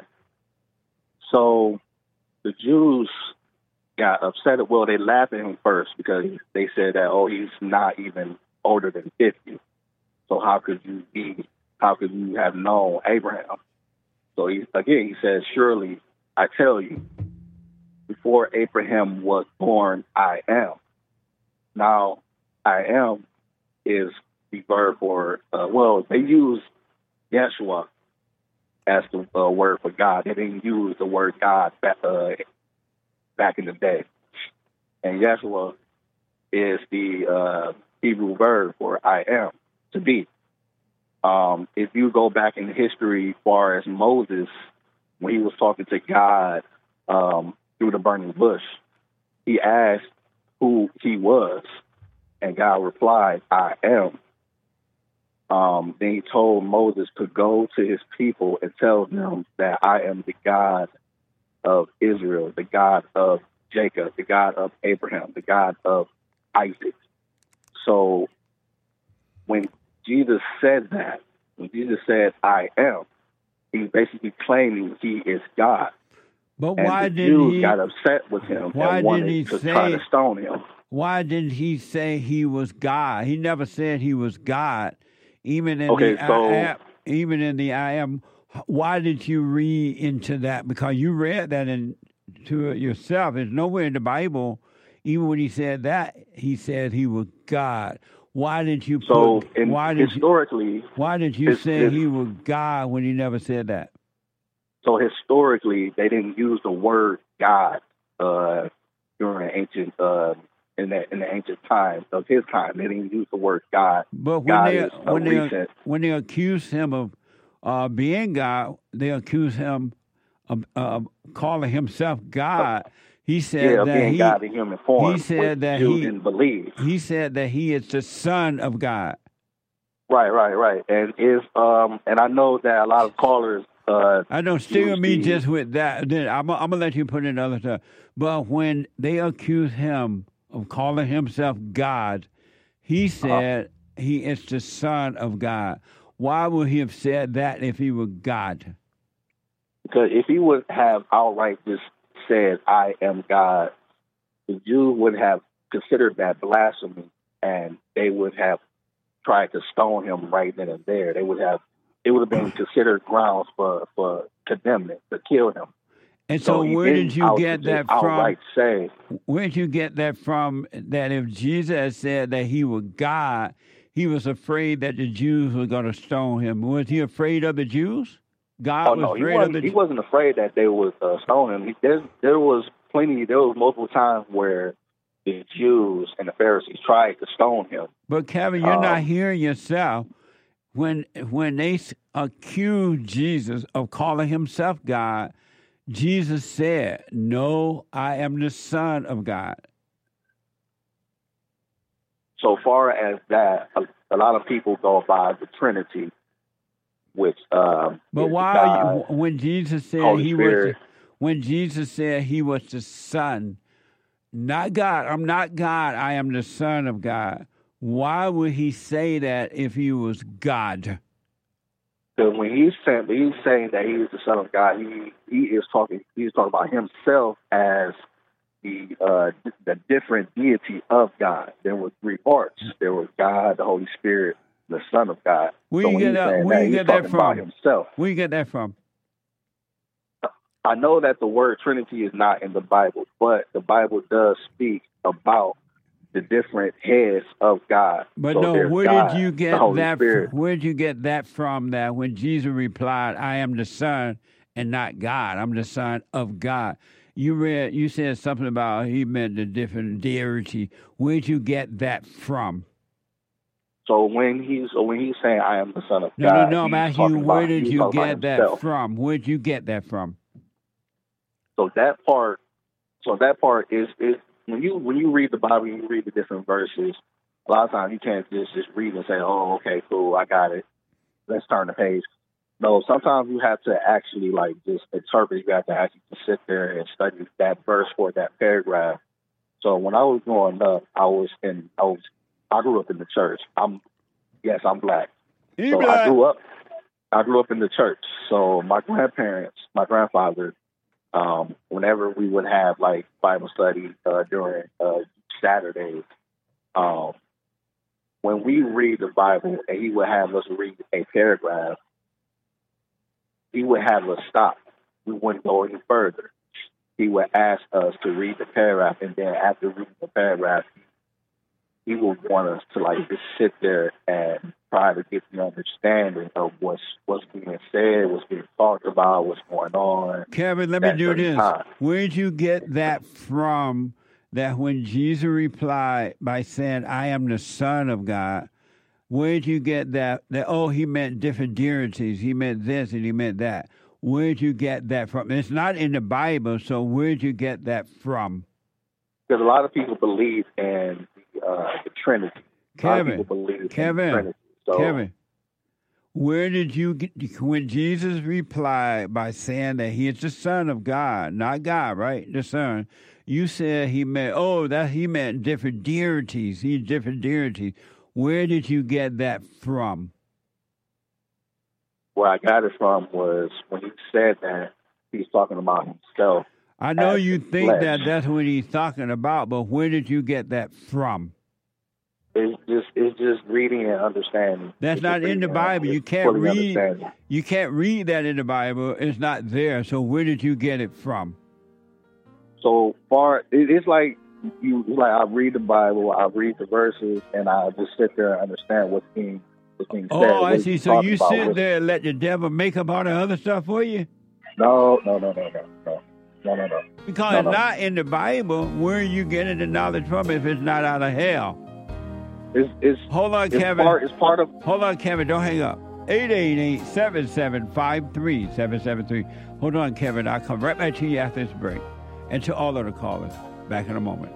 So the Jews got upset. Well, they laughed at him first because they said that, oh, he's not even older than fifty. So how could you be, how could you have known Abraham? So he, again, he says, surely I tell you, before Abraham was born, I am. Now, I am is the verb for, uh, well, they use Yeshua as the uh, word for God. They didn't use the word God back, uh, back in the day. And Yeshua is the uh, Hebrew verb for I am, to be. Um, if you go back in history as far as Moses, when he was talking to God um, through the burning bush, he asked who he was, and God replied, I am. Um, then he told Moses to go to his people and tell them that I am the God of Israel, the God of Jacob, the God of Abraham, the God of Isaac. So when Jesus said that, when Jesus said, I am, he's basically claiming he is God. But and why the did Jews he? got upset with him Why and wanted did he to say? try to stone him. Why didn't he say he was God? He never said he was God. Even in Okay, the so- I am, even in the I am. Why did you read into that? Because you read that into it yourself. It's nowhere in the Bible. Even when he said that, he said he was God. Why did you So put? in, why did historically, you? Why did you it's- say it's- he was God when he never said that? So historically, they didn't use the word God uh, during ancient uh, in the in the ancient times of his time. They didn't use the word God. But when God they is a when they recent. when they accuse him of uh, being God, they accuse him of uh, calling himself God. He said Yeah, that being he God in human form, he said which that Jews he didn't believe. he said that he is the Son of God. Right, right, right. And if um, and I know that a lot of callers. Uh, I don't stick with me just with that. Then I'm, I'm gonna let you put in other stuff. But when they accuse him of calling himself God, he said uh-huh. he is the Son of God. Why would he have said that if he were God? Because if he would have outright just said, "I am God," the Jews would have considered that blasphemy, and they would have tried to stone him right then and there. They would have. It would have been considered grounds for, for condemning, to kill him. And so, so where did you get that from? Say, where did you get that from, that if Jesus said that he was God, he was afraid that the Jews were going to stone him? Was he afraid of the Jews? God oh, was no, afraid he wasn't, of the Jews? He wasn't afraid that they would uh, stone him. He, there, there was plenty, there was multiple times where the Jews and the Pharisees tried to stone him. But, Kevin, you're um, not hearing yourself. When when they accused Jesus of calling himself God, Jesus said, "No, I am the Son of God." So far as that, a, a lot of people go by the Trinity, which. Um, but why? God, Are you, when Jesus said Holy he Spirit, was, the, when Jesus said he was the Son, not God. I'm not God. I am the Son of God. Why would he say that if he was God? Because when he's saying, when he's saying that he is the Son of God, he he is talking. He's talking about himself as the uh, the different deity of God. There were three parts. There was God, the Holy Spirit, the Son of God. Where so you get that? Where that, you get that from? Himself. Where you get that from? I know that the word Trinity is not in the Bible, but the Bible does speak about the different heads of God. But so no, where God, did you get that? Spirit. Where did you get that from? That when Jesus replied, "I am the Son and not God. I'm the Son of God." You read, you said something about he meant the different deity. Where did you get that from? So when he's when he's saying, "I am the Son of no, God," no, no, I'm asking you, where about, did you get that himself. from? Where did you get that from? So that part, so that part is is. When you when you read the Bible, you read the different verses. A lot of times you can't just, just read and say, "Oh, okay, cool, I got it. Let's turn the page." No, sometimes you have to actually like just interpret. You have to actually sit there and study that verse or that paragraph. So when I was growing up, I was in I was I grew up in the church. I'm yes, I'm black. You so black. I grew up I grew up in the church. So my grandparents, my grandfather. Um, whenever we would have like Bible study uh, during uh, Saturdays, um, when we read the Bible and he would have us read a paragraph, he would have us stop. We wouldn't go any further. He would ask us to read the paragraph, and then after reading the paragraph, he would want us to like just sit there and try to get the understanding of what's what's being said, what's being talked about, what's going on. Kevin, let me do this. Time. Where did you get that from? That when Jesus replied by saying, "I am the Son of God," where did you get that? That oh, he meant different deities. He meant this and he meant that. Where did you get that from? It's not in the Bible, so where did you get that from? Because a lot of people believe in uh, the Trinity. Kevin, believe Kevin, in the Trinity. So, Kevin, where did you get, when Jesus replied by saying that he is the Son of God, not God, right? The Son. You said he meant, oh, that he meant different deities. He's different deities. Where did you get that from? Where I got it from was when he said that he's talking about himself. I know you think flesh. that that's what he's talking about, but where did you get that from? It's just it's just reading and understanding. That's it's not in the Bible. You can't read. You can't read that in the Bible. It's not there. So where did you get it from? So far, it's like you like I read the Bible, I read the verses, and I just sit there and understand what's being what's being said. Oh, I see. So you sit there and let the devil make up all the other stuff for you? No, no, no, no, no, no. No, no, no. Because no, it's no. not in the Bible. Where are you getting the knowledge from if it's not out of hell? It's, it's, Hold on, it's Kevin. Part, it's part of... Hold on, Kevin. Don't hang up. eight eight eight, seven seven five, three seven seven three. Hold on, Kevin. I'll come right back to you after this break. And to all of the callers. Back in a moment.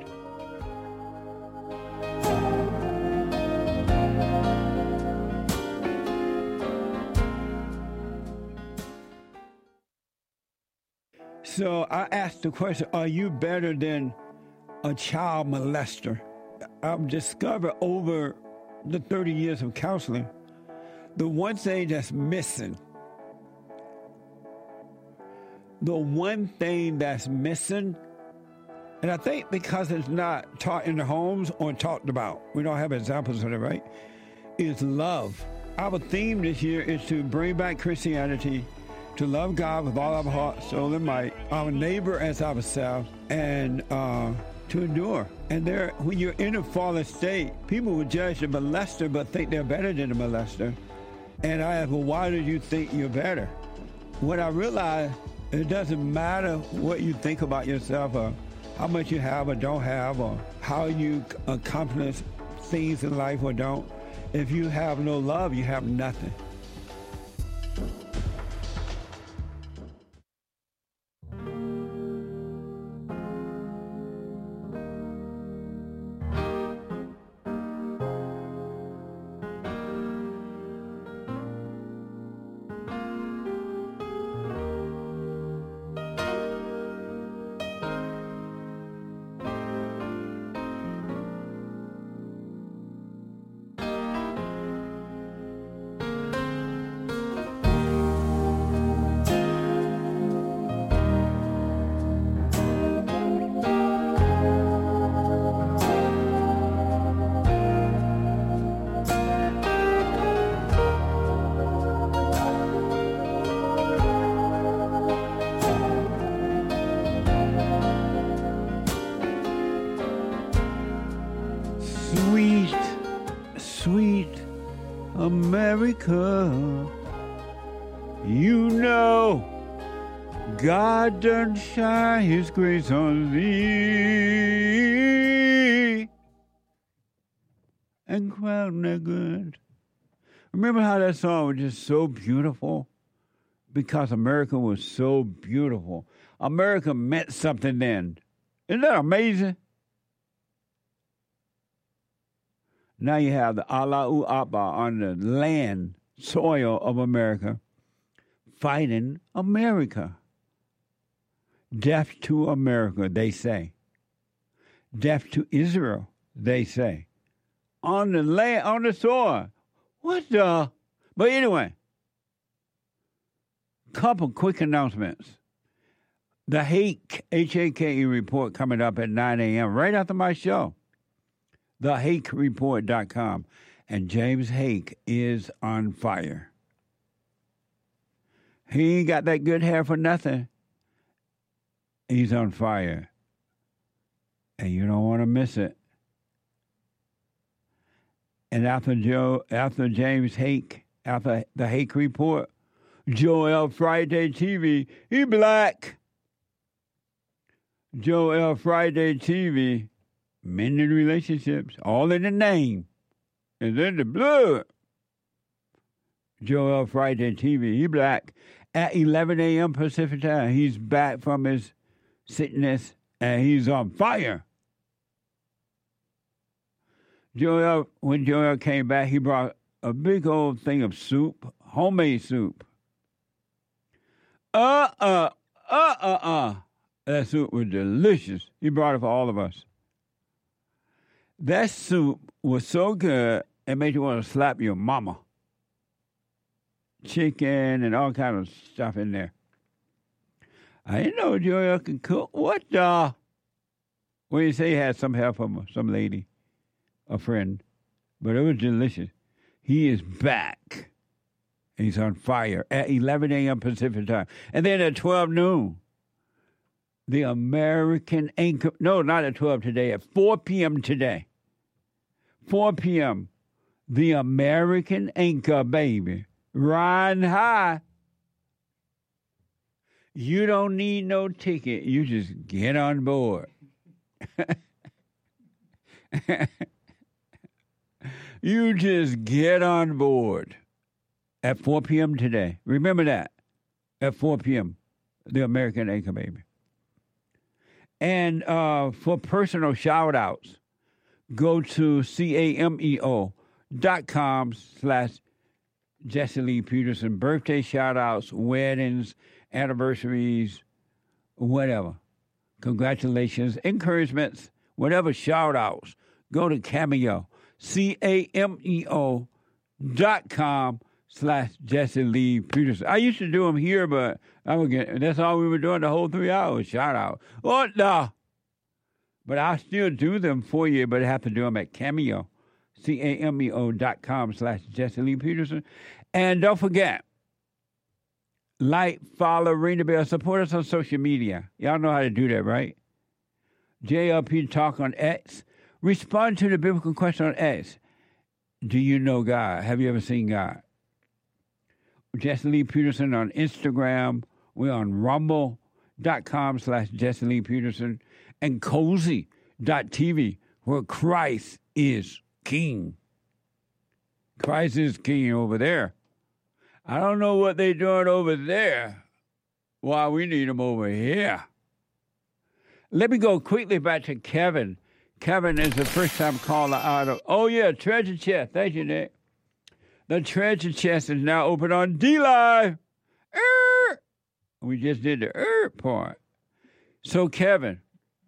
So I asked the question, are you better than a child molester? I've discovered over the thirty years of counseling, the one thing that's missing, the one thing that's missing, and I think because it's not taught in the homes or talked about, we don't have examples of it, right, is love. Our theme this year is to bring back Christianity, to love God with all our heart, soul, and might, our neighbor as ourselves, and uh, to endure. And there, when you're in a fallen state, people will judge the molester but think they're better than the molester. And I ask, well, why do you think you're better? When I realized it doesn't matter what you think about yourself or how much you have or don't have or how you accomplish things in life or don't. If you have no love, you have nothing. America, you know, God done shine his grace on thee and crown thee good. Remember how that song was just so beautiful? Because America was so beautiful. America meant something then. Isn't that amazing? Now you have the Allahu Akbar on the land, soil of America, fighting America. Death to America, they say. Death to Israel, they say. On the land, on the soil. What the? But anyway, couple quick announcements. The Hake, H A K E report coming up at nine a.m. right after my show. the hake report dot com. And James Hake is on fire. He ain't got that good hair for nothing. He's on fire. And you don't want to miss it. And after Joe, after James Hake, after the Hake Report, Joel Friday T V, he black. Joel Friday T V, mending relationships, all in the name. It's in the blood. Joel Friday T V, he black. At eleven a.m. Pacific time, he's back from his sickness, and he's on fire. Joel, when Joel came back, he brought a big old thing of soup, homemade soup. Uh, uh, uh, uh, uh. That soup was delicious. He brought it for all of us. That soup was so good, it made you want to slap your mama. Chicken and all kind of stuff in there. I didn't know Joel could cook. What the? Well, you say he had some help from some lady, a friend, but it was delicious. He is back. He's on fire at eleven a.m. Pacific time. And then at twelve noon, the American Anchor, no, not at twelve today, at four p.m. today. four p.m., the American Anchor Baby, riding high. You don't need no ticket. You just get on board. You just get on board at four p.m. today. Remember that. At four p.m., the American Anchor Baby. And uh, for personal shout-outs, go to C-A-M-E-O dot com slash Jesse Lee Peterson. Birthday shout-outs, weddings, anniversaries, whatever. Congratulations, encouragements, whatever, shout-outs. Go to Cameo, C A M E O dot com slash Jesse Lee Peterson. I used to do them here, but I would get, that's all we were doing the whole three hours, shout-out. What the? But I'll still do them for you, but I have to do them at Cameo, C A M E O dot com slash Jesse Lee Peterson. And don't forget, like, follow, ring the bell, support us on social media. Y'all know how to do that, right? J L P Talk on X. Respond to the biblical question on X. Do you know God? Have you ever seen God? Jesse Lee Peterson on Instagram. We're on rumble.com slash Jesse Lee Peterson and cozy dot t v where Christ is king. Christ is king over there. I don't know what they're doing over there. Why we need them over here. Let me go quickly back to Kevin. Kevin is the first-time caller out of... Oh, yeah, Treasure Chest. Thank you, Nick. The Treasure Chest is now open on D-Live. Er! We just did the er part. So, Kevin.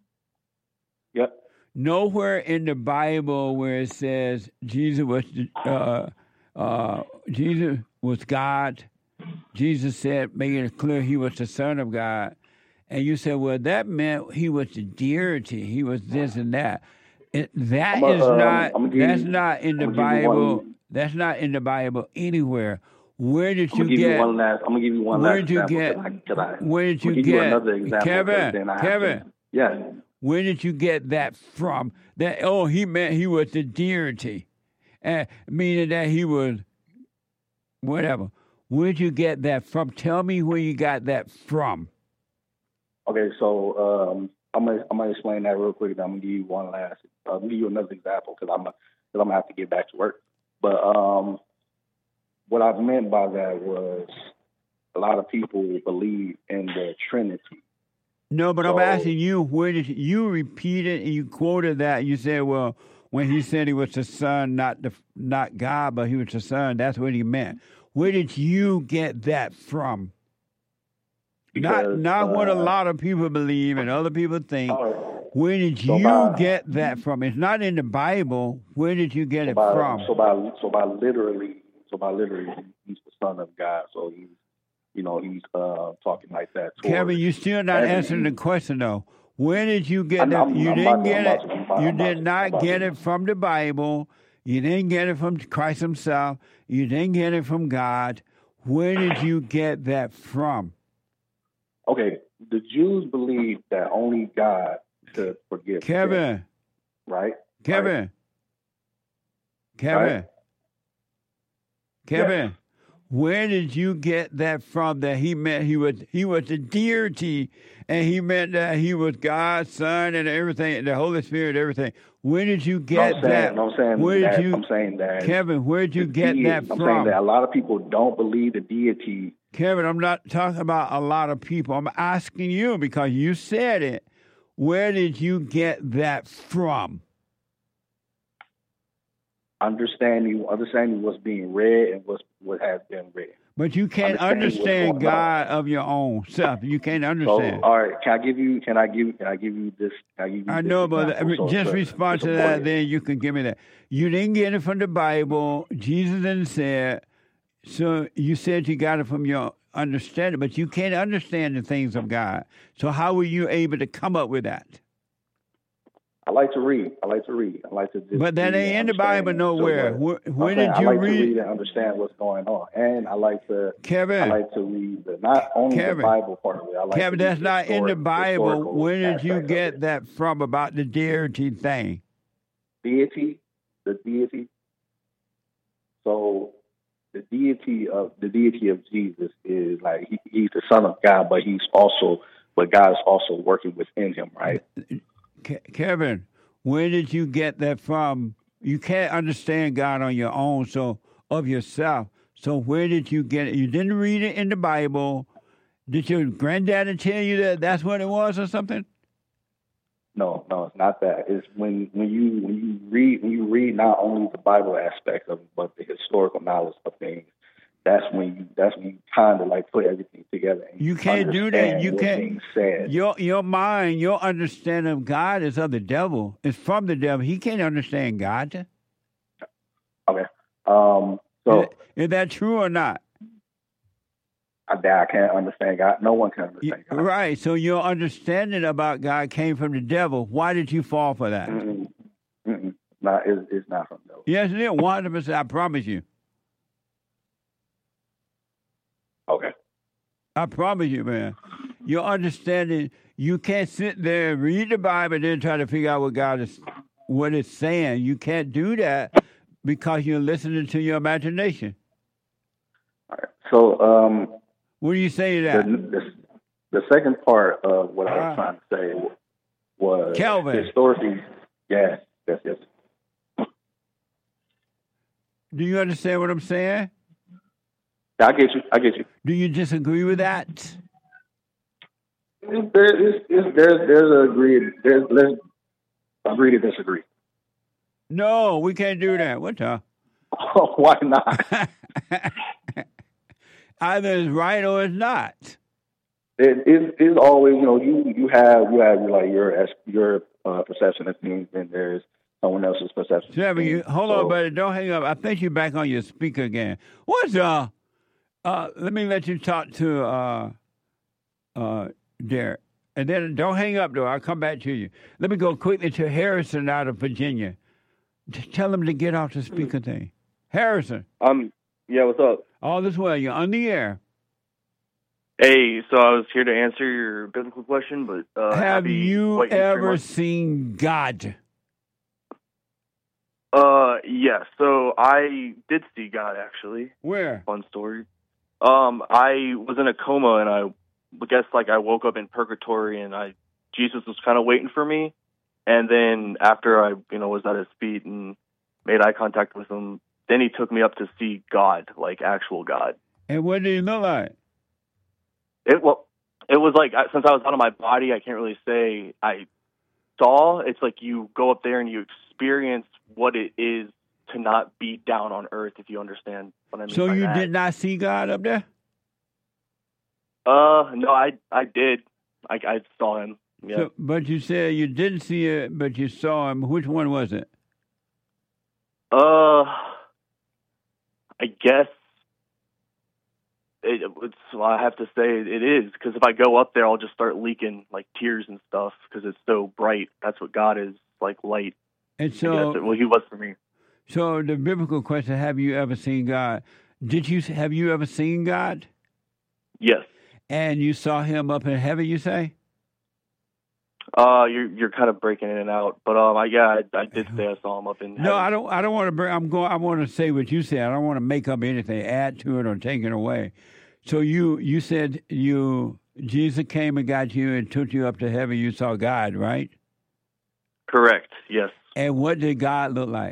Yep. Nowhere in the Bible where it says Jesus was uh, uh, Jesus was God. Jesus said, making it clear he was the Son of God. And you said, well, that meant he was the deity. He was this and that. It, that a, is um, not. That's you, not in the I'm gonna give you Bible. one- That's not in the Bible anywhere. Where did I'm you gonna give get? you one last. I'm gonna give you one where last did you example. get? Cause I, cause I, where did you I'm gonna give get? you another example, Kevin, then I have Kevin. to- Yes. Where did you get that from? That oh, he meant he was the deity, uh, meaning that he was whatever. Where did you get that from? Tell me where you got that from. Okay, so um, I'm gonna I'm gonna explain that real quick. And I'm gonna give you one last. Uh, I'm gonna give you another example because I'm because I'm gonna have to get back to work. But um, what I meant by that was a lot of people believe in the Trinity. No, but So- I'm asking you, where did you, you repeated and you quoted that? You said, well, when he said he was the Son, not the not God, but he was the Son, that's what he meant. Where did you get that from? not Because, not what a uh, lot of people believe and other people think. Where did So you by- get that from? It's not in the Bible. Where did you get So it by, from? so by so by literally so by literally he's the Son of God. So he's you know he's uh, talking like that. towards Kevin, you're still not every- answering the question, though. Where did you get I'm- that? I'm- You I'm didn't about to- get I'm it. about to- I'm about- You I'm about did to- not I'm about get to- it from the Bible. You didn't get it from Christ himself. You didn't get it from God. Where did you get that from? Okay, the Jews believe that only God could forgive Kevin. sin, right? Kevin. Kevin. Right. Kevin. Where did you get that from? That he meant he was he was the deity, and he meant that he was God's Son and everything, the Holy Spirit, everything. Where did you No, get I'm saying, that? no, I'm saying Where that. did you, I'm saying that. Kevin? Where did you the get deity- that I'm from? saying that a lot of people don't believe the deity. Kevin, I'm not talking about a lot of people. I'm asking you because you said it. Where did you get that from? Understanding, understanding what's being read and what's what has been read. But you can't Understanding what's understand going on. God of your own self. You can't So, understand. all right, can I give you? Can I give? Can I give you this? Can I give you? I this know, but example? So just to- respond to support that, it? then you can give me that. You didn't get it from the Bible. Jesus didn't say it. So you said you got it from your understanding, but you can't understand the things of God. So how were you able to come up with that? I like to read. I like to read. I like to. Just But that read ain't and in the Bible understand. nowhere. So, Where, I'm where saying did I you like read? to read and understand what's going on, and I like to. Kevin. I like to read the not only Kevin. the Bible part of it. I like Kevin, to read that's the not in the historic- Bible. historical Where did you aspect of get it. that from about the deity thing? Deity, the deity. So the deity of the deity of Jesus is like he, he's the Son of God, but he's also, but God is also working within him, right? Ke- Kevin, where did you get that from? You can't understand God on your own, so of yourself. So where did you get it? You didn't read it in the Bible. Did your granddaddy tell you that that's what it was or something? No, no, it's not that. It's when when you when you read when you read not only the Bible aspect of it, but the historical knowledge of things. that's when you that's when you kind of like put everything together. And You can't do that. understand You what's can't. being said. Your your mind, your understanding of God is of the devil. It's from the devil. He can't understand God. Okay. Um. So is, is that true or not? I, I can't understand God. No one can understand God. Right. So your understanding about God came from the devil. Why did you fall for that? Mm-mm. Mm-mm. Not, it's, it's not from the devil. Yes, it is. one hundred percent. I promise you. Okay. I promise you, man. Your understanding, you can't sit there and read the Bible and then try to figure out what God is, what it's saying. You can't do that because you're listening to your imagination. All right. So, um, what do you say to that? The, the, the second part of what I was Uh, trying to say was Kelvin. historically, yes, yes, yes. Do you understand what I'm saying? I get you. I get you. Do you disagree with that? There is, is there's there's a agree. There's let's agree to disagree. No, we can't do that. What the? Oh, why not? Either it's right or it's not. It is is always, you know, you you have you have like your your uh, perception of things, and there's someone else's perception. Seven, you, hold on, buddy. Don't hang up. I think you're back on your speaker again. What's uh? Uh, let me let you talk to uh, uh, Derek, and then don't hang up though. I'll come back to you. Let me go quickly to Harrison out of Virginia. Just tell him to get off the speaker thing. Harrison. Um. Yeah. What's up? All this well. You're on the air. Hey. So I was here to answer your biblical question, but uh, Have happy you White History ever Month. seen God? Uh. Yeah. So I did see God actually. Where? Fun story. Um. I was in a coma, and I guess like I woke up in purgatory, and I Jesus was kind of waiting for me. And then after I, you know, was at his feet and made eye contact with him, then he took me up to see God, like actual God. And what did he look like? It well, it was like I- since I was out of my body, I can't really say I saw. It's like you go up there and you experience what it is to not be down on earth, if you understand what I mean. So by you that. did not see God up there? Uh, no, I I did. I I saw him. Yeah. So, but you said you didn't see it, but you saw him. Which one was it? Uh, I guess it, it's. Well, I have to say it is because if I go up there, I'll just start leaking like tears and stuff because it's so bright. That's what God is, like light. And I so, guess. Well, He was for me. so the biblical question: have you ever seen God? Did you have you ever seen God? Yes. And you saw Him up in heaven? You say? Uh, you're you're kind of breaking in and out, but um, I yeah, I, I did say I saw him up in. No, heaven. I don't. I don't want to bring. I'm going. I want to say what you said. I don't want to make up anything, add to it, or take it away. So you you said you Jesus came and got you and took you up to heaven. You saw God, right? Correct. Yes. And what did God look like?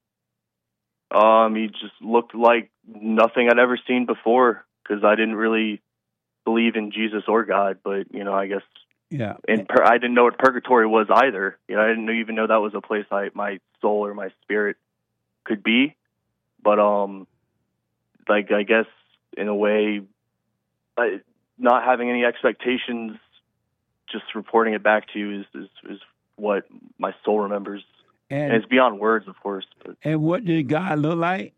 Um, he just looked like nothing I'd ever seen before because I didn't really believe in Jesus or God, but you know, I guess. Yeah. And pur- I didn't know what purgatory was either. You know, I didn't even know that was a place I my soul or my spirit could be. But um, like I guess in a way, I, not having any expectations, just reporting it back to you is is, is what my soul remembers, And, and it's beyond words, of course. But and what did God look like?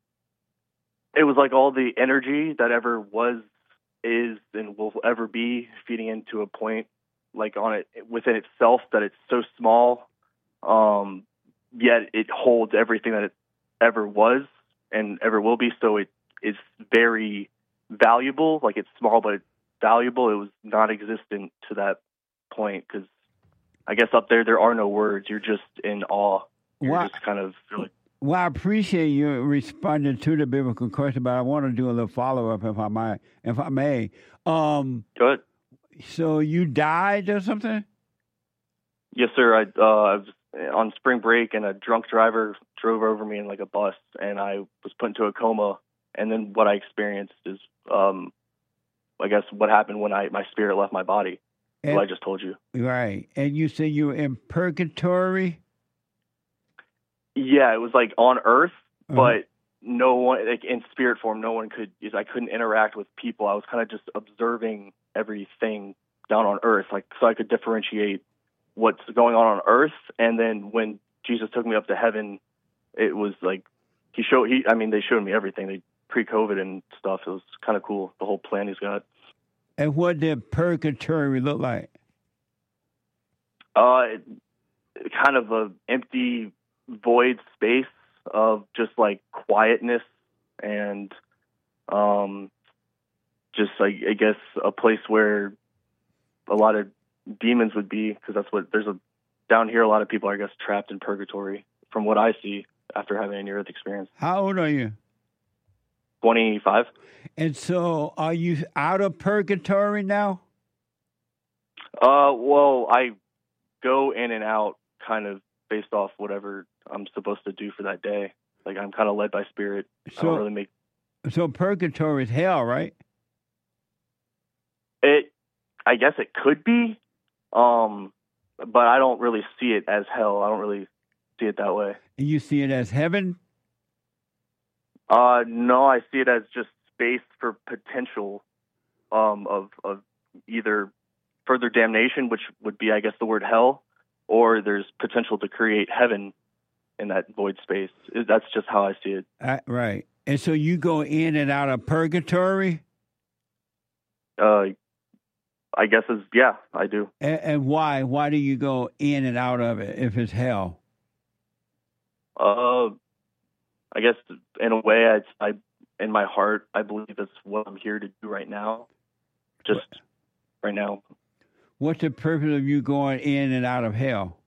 it was like all the energy that ever was, is, and will ever be, feeding into a point. Like on it within itself, that it's so small, um, yet it holds everything that it ever was and ever will be. So it is very valuable. Like it's small, but it's valuable. It was non-existent to that point because I guess up there there are no words. You're just in awe. You're Wow. just kind of like. Well, I appreciate you responding to the biblical question, but I want to do a little follow up, if I might, if I may. Um, Good. So you died or something? Yes, sir. I, uh, I was on spring break, and a drunk driver drove over me in like a bus, and I was put into a coma. And then what I experienced is, um, I guess, what happened when I my spirit left my body. And, what I just told you. Right. And you say you were in purgatory? Yeah, it was like on Earth, Uh-huh. but no one, like in spirit form, no one could, I couldn't interact with people. I was kind of just observing everything down on earth, like, so I could differentiate what's going on on earth. And then when Jesus took me up to heaven, it was like, he showed, he, I mean, they showed me everything, they pre-COVID and stuff. It was kind of cool, the whole plan he's got. And what did purgatory look like? Uh, it, kind of a empty, void space of just like quietness and um, just like, I guess, a place where a lot of demons would be, because that's what there's a down here. A lot of people are, I guess, trapped in purgatory, from what I see after having a near-earth experience. How old are you? twenty-five. And so, are you out of purgatory now? Uh, well, I go in and out kind of based off whatever I'm supposed to do for that day. Like, I'm kind of led by spirit. So, I don't really make so purgatory is hell, right? it. I guess it could be, um, but I don't really see it as hell. I don't really see it that way. And you see it as heaven? Uh, no, I see it as just space for potential um, of of either further damnation, which would be, I guess, the word hell, or there's potential to create heaven in that void space. That's just how I see it. Uh, right. And so you go in and out of purgatory? Uh, I guess is yeah, I do. And, and why? Why do you go in and out of it if it's hell? Uh, I guess in a way, I, I in my heart, I believe that's what I'm here to do right now. Just what? right now. What's the purpose of you going in and out of hell?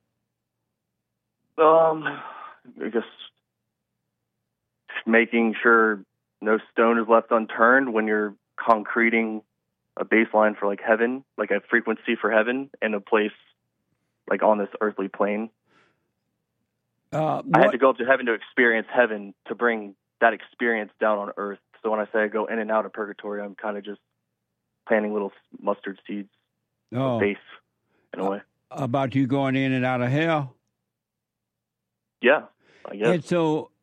Um, I guess making sure no stone is left unturned when you're concreting a baseline for like heaven, like a frequency for heaven, and a place like on this earthly plane. Uh, I had to go up to heaven to experience heaven, to bring that experience down on earth. So when I say I go in and out of purgatory, I'm kind of just planting little mustard seeds oh. of faith in a way. About you going in and out of hell? Yeah, I guess. And so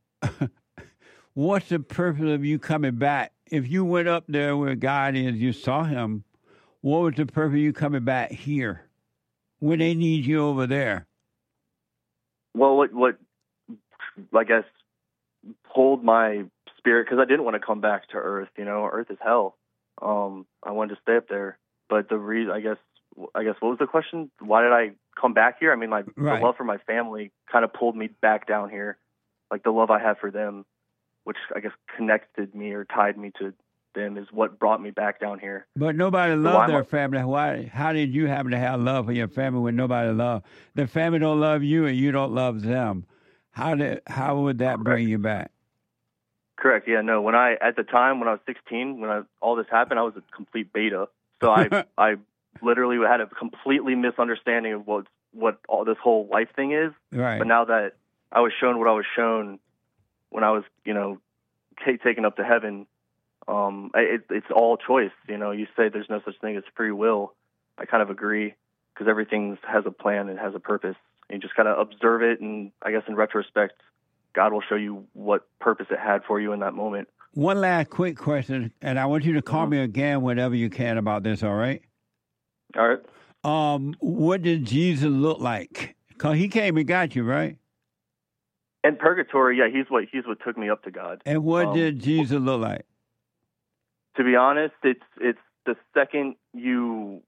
what's the purpose of you coming back? If you went up there where God is, you saw him, what was the purpose of you coming back here when they need you over there? Well, what, what I guess, pulled my spirit, because I didn't want to come back to Earth. You know, Earth is hell. Um, I wanted to stay up there. But the reason, I guess, I guess, what was the question? Why did I come back here? I mean, my right. the love for my family kind of pulled me back down here. Like the love I have for them, which I guess connected me or tied me to them, is what brought me back down here. But nobody so loved their family. Why? How did you happen to have love for your family when nobody loved? The family don't love you and you don't love them. How did? How would that bring you back? Correct. Yeah. No. When I at the time when I was sixteen, when I, all this happened, I was a complete beta. So I I literally had a completely misunderstanding of what what all this whole life thing is. Right. But now that I was shown what I was shown when I was, you know, t- taken up to heaven. Um, it, it's all choice. You know, you say there's no such thing as free will. I kind of agree, because everything has a plan and has a purpose. And you just kind of observe it, and I guess in retrospect, God will show you what purpose it had for you in that moment. One last quick question, and I want you to call mm-hmm. me again whenever you can about this, all right? All right. Um, what did Jesus look like? Because he came and got you, right? In purgatory, yeah, he's what he's what took me up to God. And what um, did Jesus look like? To be honest, it's it's the second you,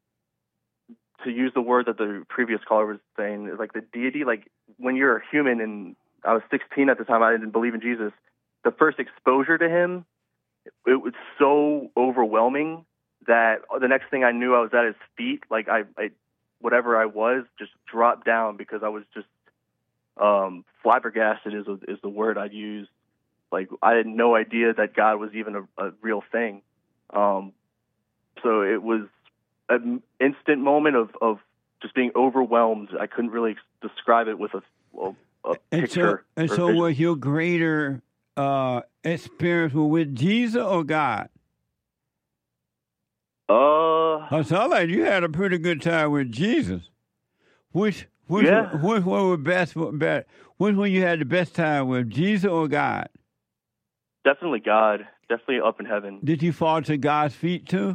to use the word that the previous caller was saying, is like the deity. Like when you're a human, and I was sixteen at the time, I didn't believe in Jesus. The first exposure to him, it was so overwhelming that the next thing I knew, I was at his feet. Like I, I whatever I was, just dropped down, because I was just um, flabbergasted is is the word I'd use. Like I had no idea that God was even a, a real thing. Um, so it was an instant moment of, of just being overwhelmed. I couldn't really describe it with a, a, a and picture. So, and so vision. was your greater uh, experience with Jesus or God? Uh, I sound like you had a pretty good time with Jesus. Which which yeah. which one was best? Better? Which one you had the best time with, Jesus or God? definitely God, definitely up in heaven. Did you fall to God's feet too?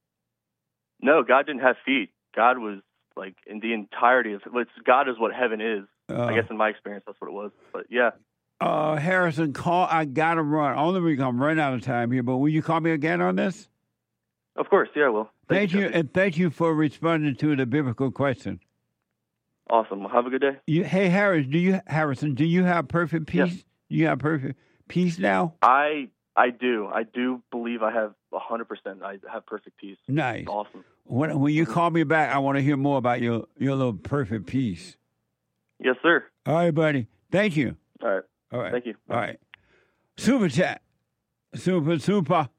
No, God didn't have feet. God was like in the entirety of it's, God is what heaven is. Uh, I guess in my experience, that's what it was. But yeah. Uh, Harrison, call. I gotta run. Only reason I'm running out of time here, but will you call me again on this? Of course, yeah, I will. Thank, thank you, and thank you for responding to the biblical question. Awesome. Well, have a good day. You, hey, Harris, do you Harrison? Do you have perfect peace? Yeah. You have perfect peace now? I I do. I do believe I have a hundred percent. I have perfect peace. Nice. It's awesome. When when you call me back, I want to hear more about your your little perfect peace. Yes, sir. All right, buddy. Thank you. All right. All right. Thank you. All right. Super chat. Super, super.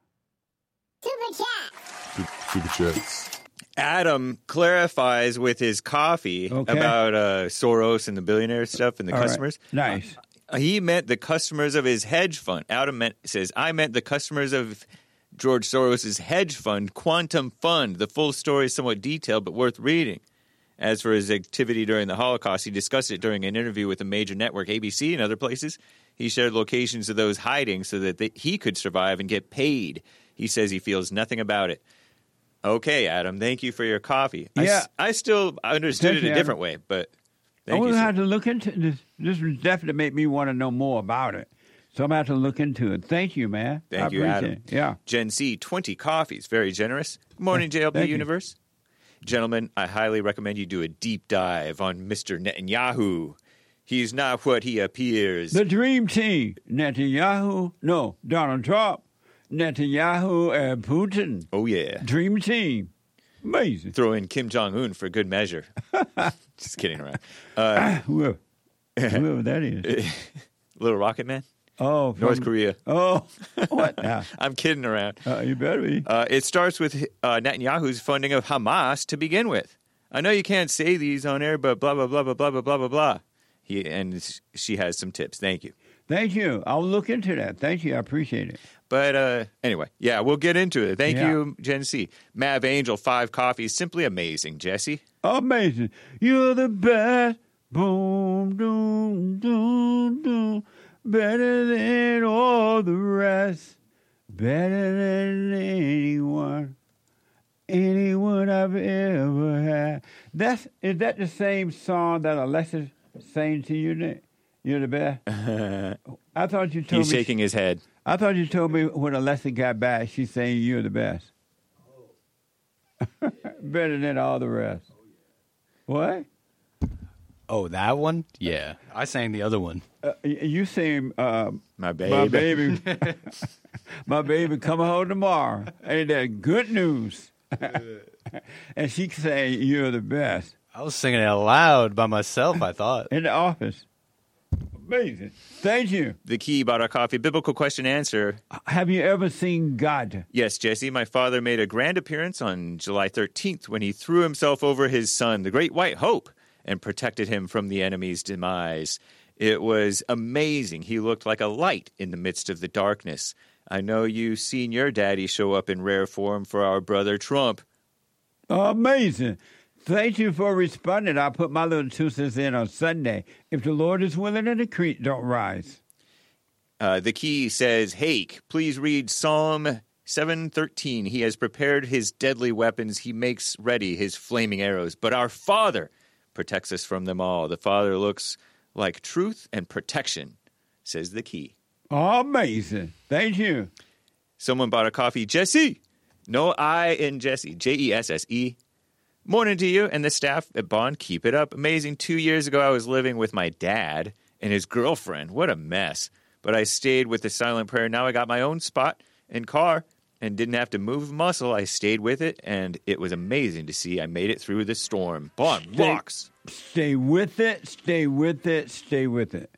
Super chat. Super chats. Adam clarifies with his coffee Okay. about uh, Soros and the billionaire stuff and the All right. customers. Nice. Uh, he meant the customers of his hedge fund. Adam meant, says, I meant the customers of George Soros' hedge fund, Quantum Fund. The full story is somewhat detailed, but worth reading. As for his activity during the Holocaust, he discussed it during an interview with a major network, A B C, and other places. He shared locations of those hiding so that they, he could survive and get paid. He says he feels nothing about it. Okay, Adam, thank you for your coffee. I, Yeah. s- I still understood Thank it you, a different Adam. way, but I thank will you. sir. have to look into this. This will definitely make me want to know more about it. So I'm going to have to look into it. Thank you, man. I Thank you, appreciate Adam. it. Yeah. Gen C, twenty coffees. Very generous. Good morning, J L P Thank you. Universe. Gentlemen, I highly recommend you do a deep dive on Mister Netanyahu. He's not what he appears. The Dream Team. Netanyahu. No, Donald Trump. Netanyahu and Putin. Oh, yeah. Dream Team. Amazing. Throw in Kim Jong-un for good measure. Just kidding around. Uh, Whoever, whoever that is. Little Rocket Man? Oh, from, North Korea. Oh, what now? I'm kidding around. Uh, you better be. Uh, it starts with uh, Netanyahu's funding of Hamas to begin with. I know you can't say these on air, but blah, blah, blah, blah, blah, blah, blah, blah, blah. He, and she has some tips. Thank you. Thank you. I'll look into that. Thank you. I appreciate it. But uh, anyway, yeah, we'll get into it. Thank Yeah. you, Gen C. Mav Angel, five coffees. Simply amazing, Jesse. Amazing. You're the best. Boom, doom, doom, doom. Better than all the rest. Better than anyone. Anyone I've ever had. That's is that the same song that Alexis sang to you, Nick? You're the best. I thought you told He's me. shaking his head. I thought you told me when Alexis got back, she's saying you're the best. Better than all the rest. What? Oh, that one? Yeah. I sang the other one. Uh, y- you saying uh, my baby, my baby, my baby coming home tomorrow? Ain't that good news? And she saying you're the best I was singing it out loud by myself, I thought. in the office. Amazing. Thank you. The key about our coffee. Biblical question answer. Have you ever seen God? Yes, Jesse. My father made a grand appearance on July thirteenth when he threw himself over his son, the Great White Hope, and protected him from the enemy's demise. It was amazing. He looked like a light in the midst of the darkness. I know you've seen your daddy show up in rare form for our brother Trump. Amazing. Thank you for responding. I'll put my little two cents in on Sunday. If the Lord is willing and the creek don't rise. Uh, the key says, Hake, please read Psalm seven thirteen. He has prepared his deadly weapons. He makes ready his flaming arrows. But our Father protects us from them all. The Father looks like truth and protection, says the key. Amazing. Thank you. Someone bought a coffee. Jesse. No I in Jesse. J E S S E. Morning to you and the staff at Bond. Keep it up. Amazing. Two years ago, I was living with my dad and his girlfriend. What a mess. But I stayed with the silent prayer. Now I got my own spot and car and didn't have to move a muscle. I stayed with it, and it was amazing to see I made it through the storm. Bond Stay- rocks. Stay with it. Stay with it. Stay with it.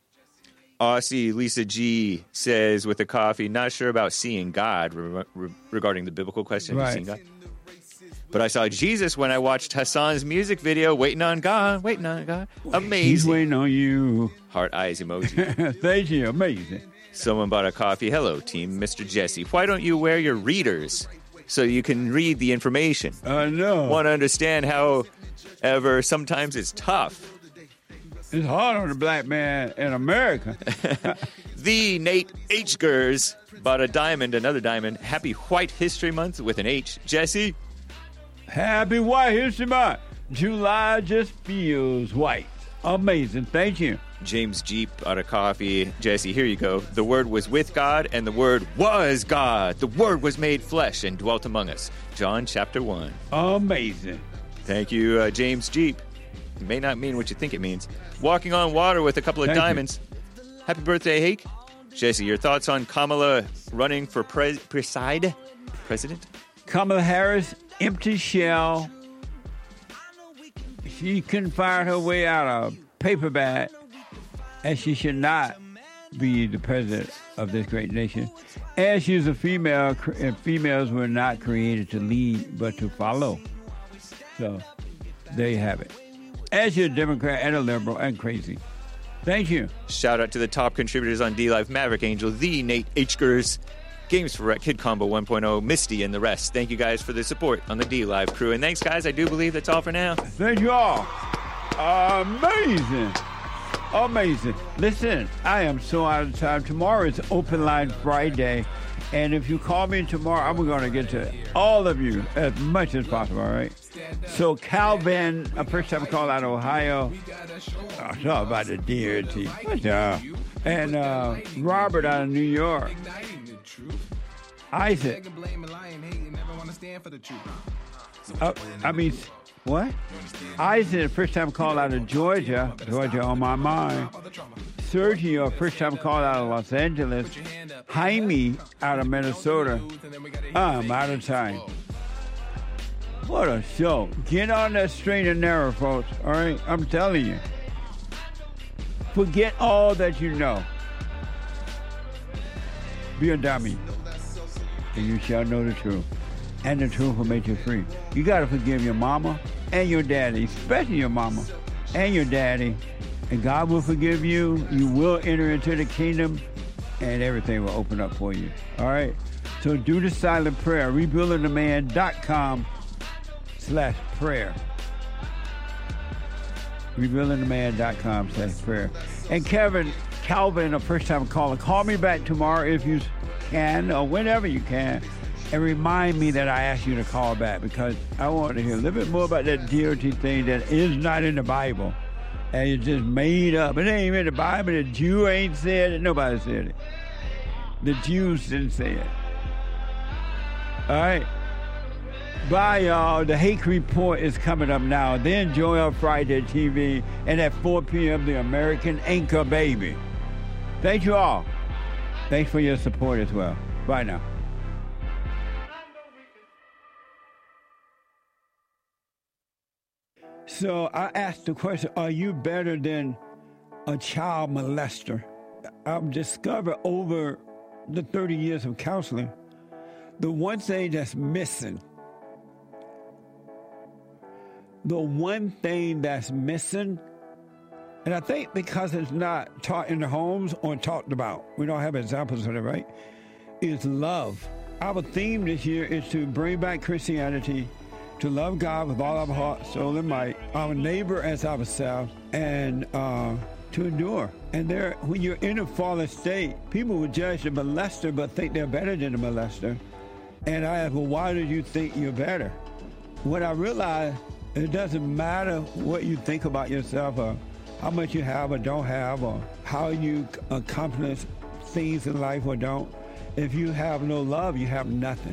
Aussie Lisa G says with a coffee, not sure about seeing God re- re- regarding the biblical question. Have you Right. seen God? But I saw Jesus when I watched Hassan's music video, Waiting on God, Waiting on God. He's Amazing. waiting on you. Heart eyes emoji. Thank you. Amazing. Someone bought a coffee. Hello, team. Mister Jesse. Why don't you wear your readers so you can read the information? I know. Want to understand how, ever, sometimes it's tough. It's hard on the black man in America. The Nate H. Gers bought a diamond, another diamond. Happy White History Month with an H. Jesse. Happy White History Month. July just feels white. Amazing. Thank you. James Jeep out of coffee. Jesse, here you go. The Word was with God, and the Word was God. The Word was made flesh and dwelt among us. John chapter one. Amazing. Thank you, uh, James Jeep. It may not mean what you think it means. Walking on water with a couple of Thank diamonds. You. Happy birthday, Hake. Jesse, your thoughts on Kamala running for pre- preside? president? Kamala Harris, empty shell. She couldn't find her way out of a paper bag, and she should not be the president of this great nation. And she's a female, and females were not created to lead, but to follow. So, there you have it. As you're a Democrat and a liberal and crazy. Thank you. Shout out to the top contributors on D-Live, Maverick Angel, the Nate H. Gers, Games for Rec, Kid Combo one point oh, Misty, and the rest. Thank you guys for the support on the D-Live crew. And thanks, guys. I do believe that's all for now. Thank you all. Amazing. Amazing. Listen, I am so out of time. Tomorrow is Open Line Friday. And if you call me tomorrow, I'm going to get to all of you as much as possible, all right? So Calvin, a first time call out of Ohio. Oh, talk about the D R T. What's up? And uh, Robert out of New York. Isaac. Uh, I mean, what? Isaac, first time call out of Georgia. Georgia on my mind. Sergio, first time call out of Los Angeles. Jaime out of Minnesota. I'm out of time. What a show. Get on that straight and narrow, folks. All right? I'm telling you. Forget all that you know. Be a dummy. And you shall know the truth. And the truth will make you free. You got to forgive your mama and your daddy, especially your mama and your daddy. And God will forgive you. You will enter into the kingdom, and everything will open up for you. All right? So do the silent prayer. rebuilding the man dot com slash prayer. rebuilding the man dot com slash prayer. And Kevin, Calvin, a first-time caller, call me back tomorrow if you can, or whenever you can, and remind me that I asked you to call back, because I want to hear a little bit more about that D O T thing that is not in the Bible. And it's just made up. It ain't even in the Bible. The Jew ain't said it. Nobody said it. The Jews didn't say it. All right. Bye, y'all. The Hake Report is coming up now. Then Joel Friday T V. And at four p.m., the American Anchor Baby. Thank you all. Thanks for your support as well. Bye now. So I asked the question, are you better than a child molester? I've discovered over the thirty years of counseling, the one thing that's missing, the one thing that's missing, and I think because it's not taught in the homes or talked about, we don't have examples of it, right, is love. Our theme this year is to bring back Christianity, to love God with all our heart, soul, and might, our neighbor as ourselves, and uh, to endure. And there, when you're in a fallen state, people will judge the molester but think they're better than the molester. And I ask, well, why do you think you're better? When I realized it doesn't matter what you think about yourself or how much you have or don't have or how you accomplish things in life or don't. If you have no love, you have nothing.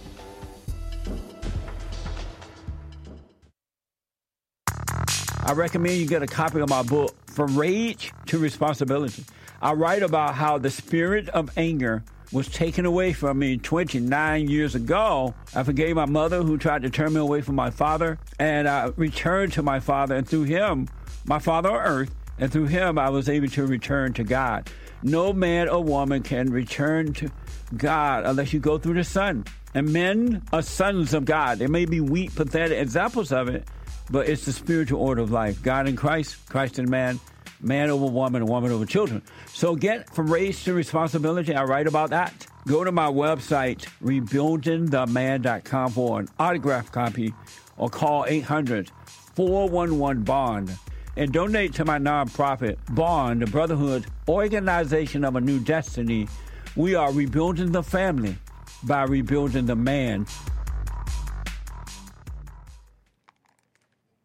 I recommend you get a copy of my book, From Rage to Responsibility. I write about how the spirit of anger was taken away from me twenty-nine years ago. I forgave my mother who tried to turn me away from my father, and I returned to my father, and through him, my father on earth, and through him I was able to return to God. No man or woman can return to God unless you go through the Son. And men are sons of God. There may be weak, pathetic examples of it, but it's the spiritual order of life. God in Christ, Christ in man, man over woman, woman over children. So get From Rage to Responsibility. I write about that. Go to my website, rebuilding the man dot com for an autographed copy, or call eight hundred, four one one, BOND. and donate to my nonprofit, Bond, the Brotherhood Organization of a New Destiny. We are rebuilding the family by rebuilding the man.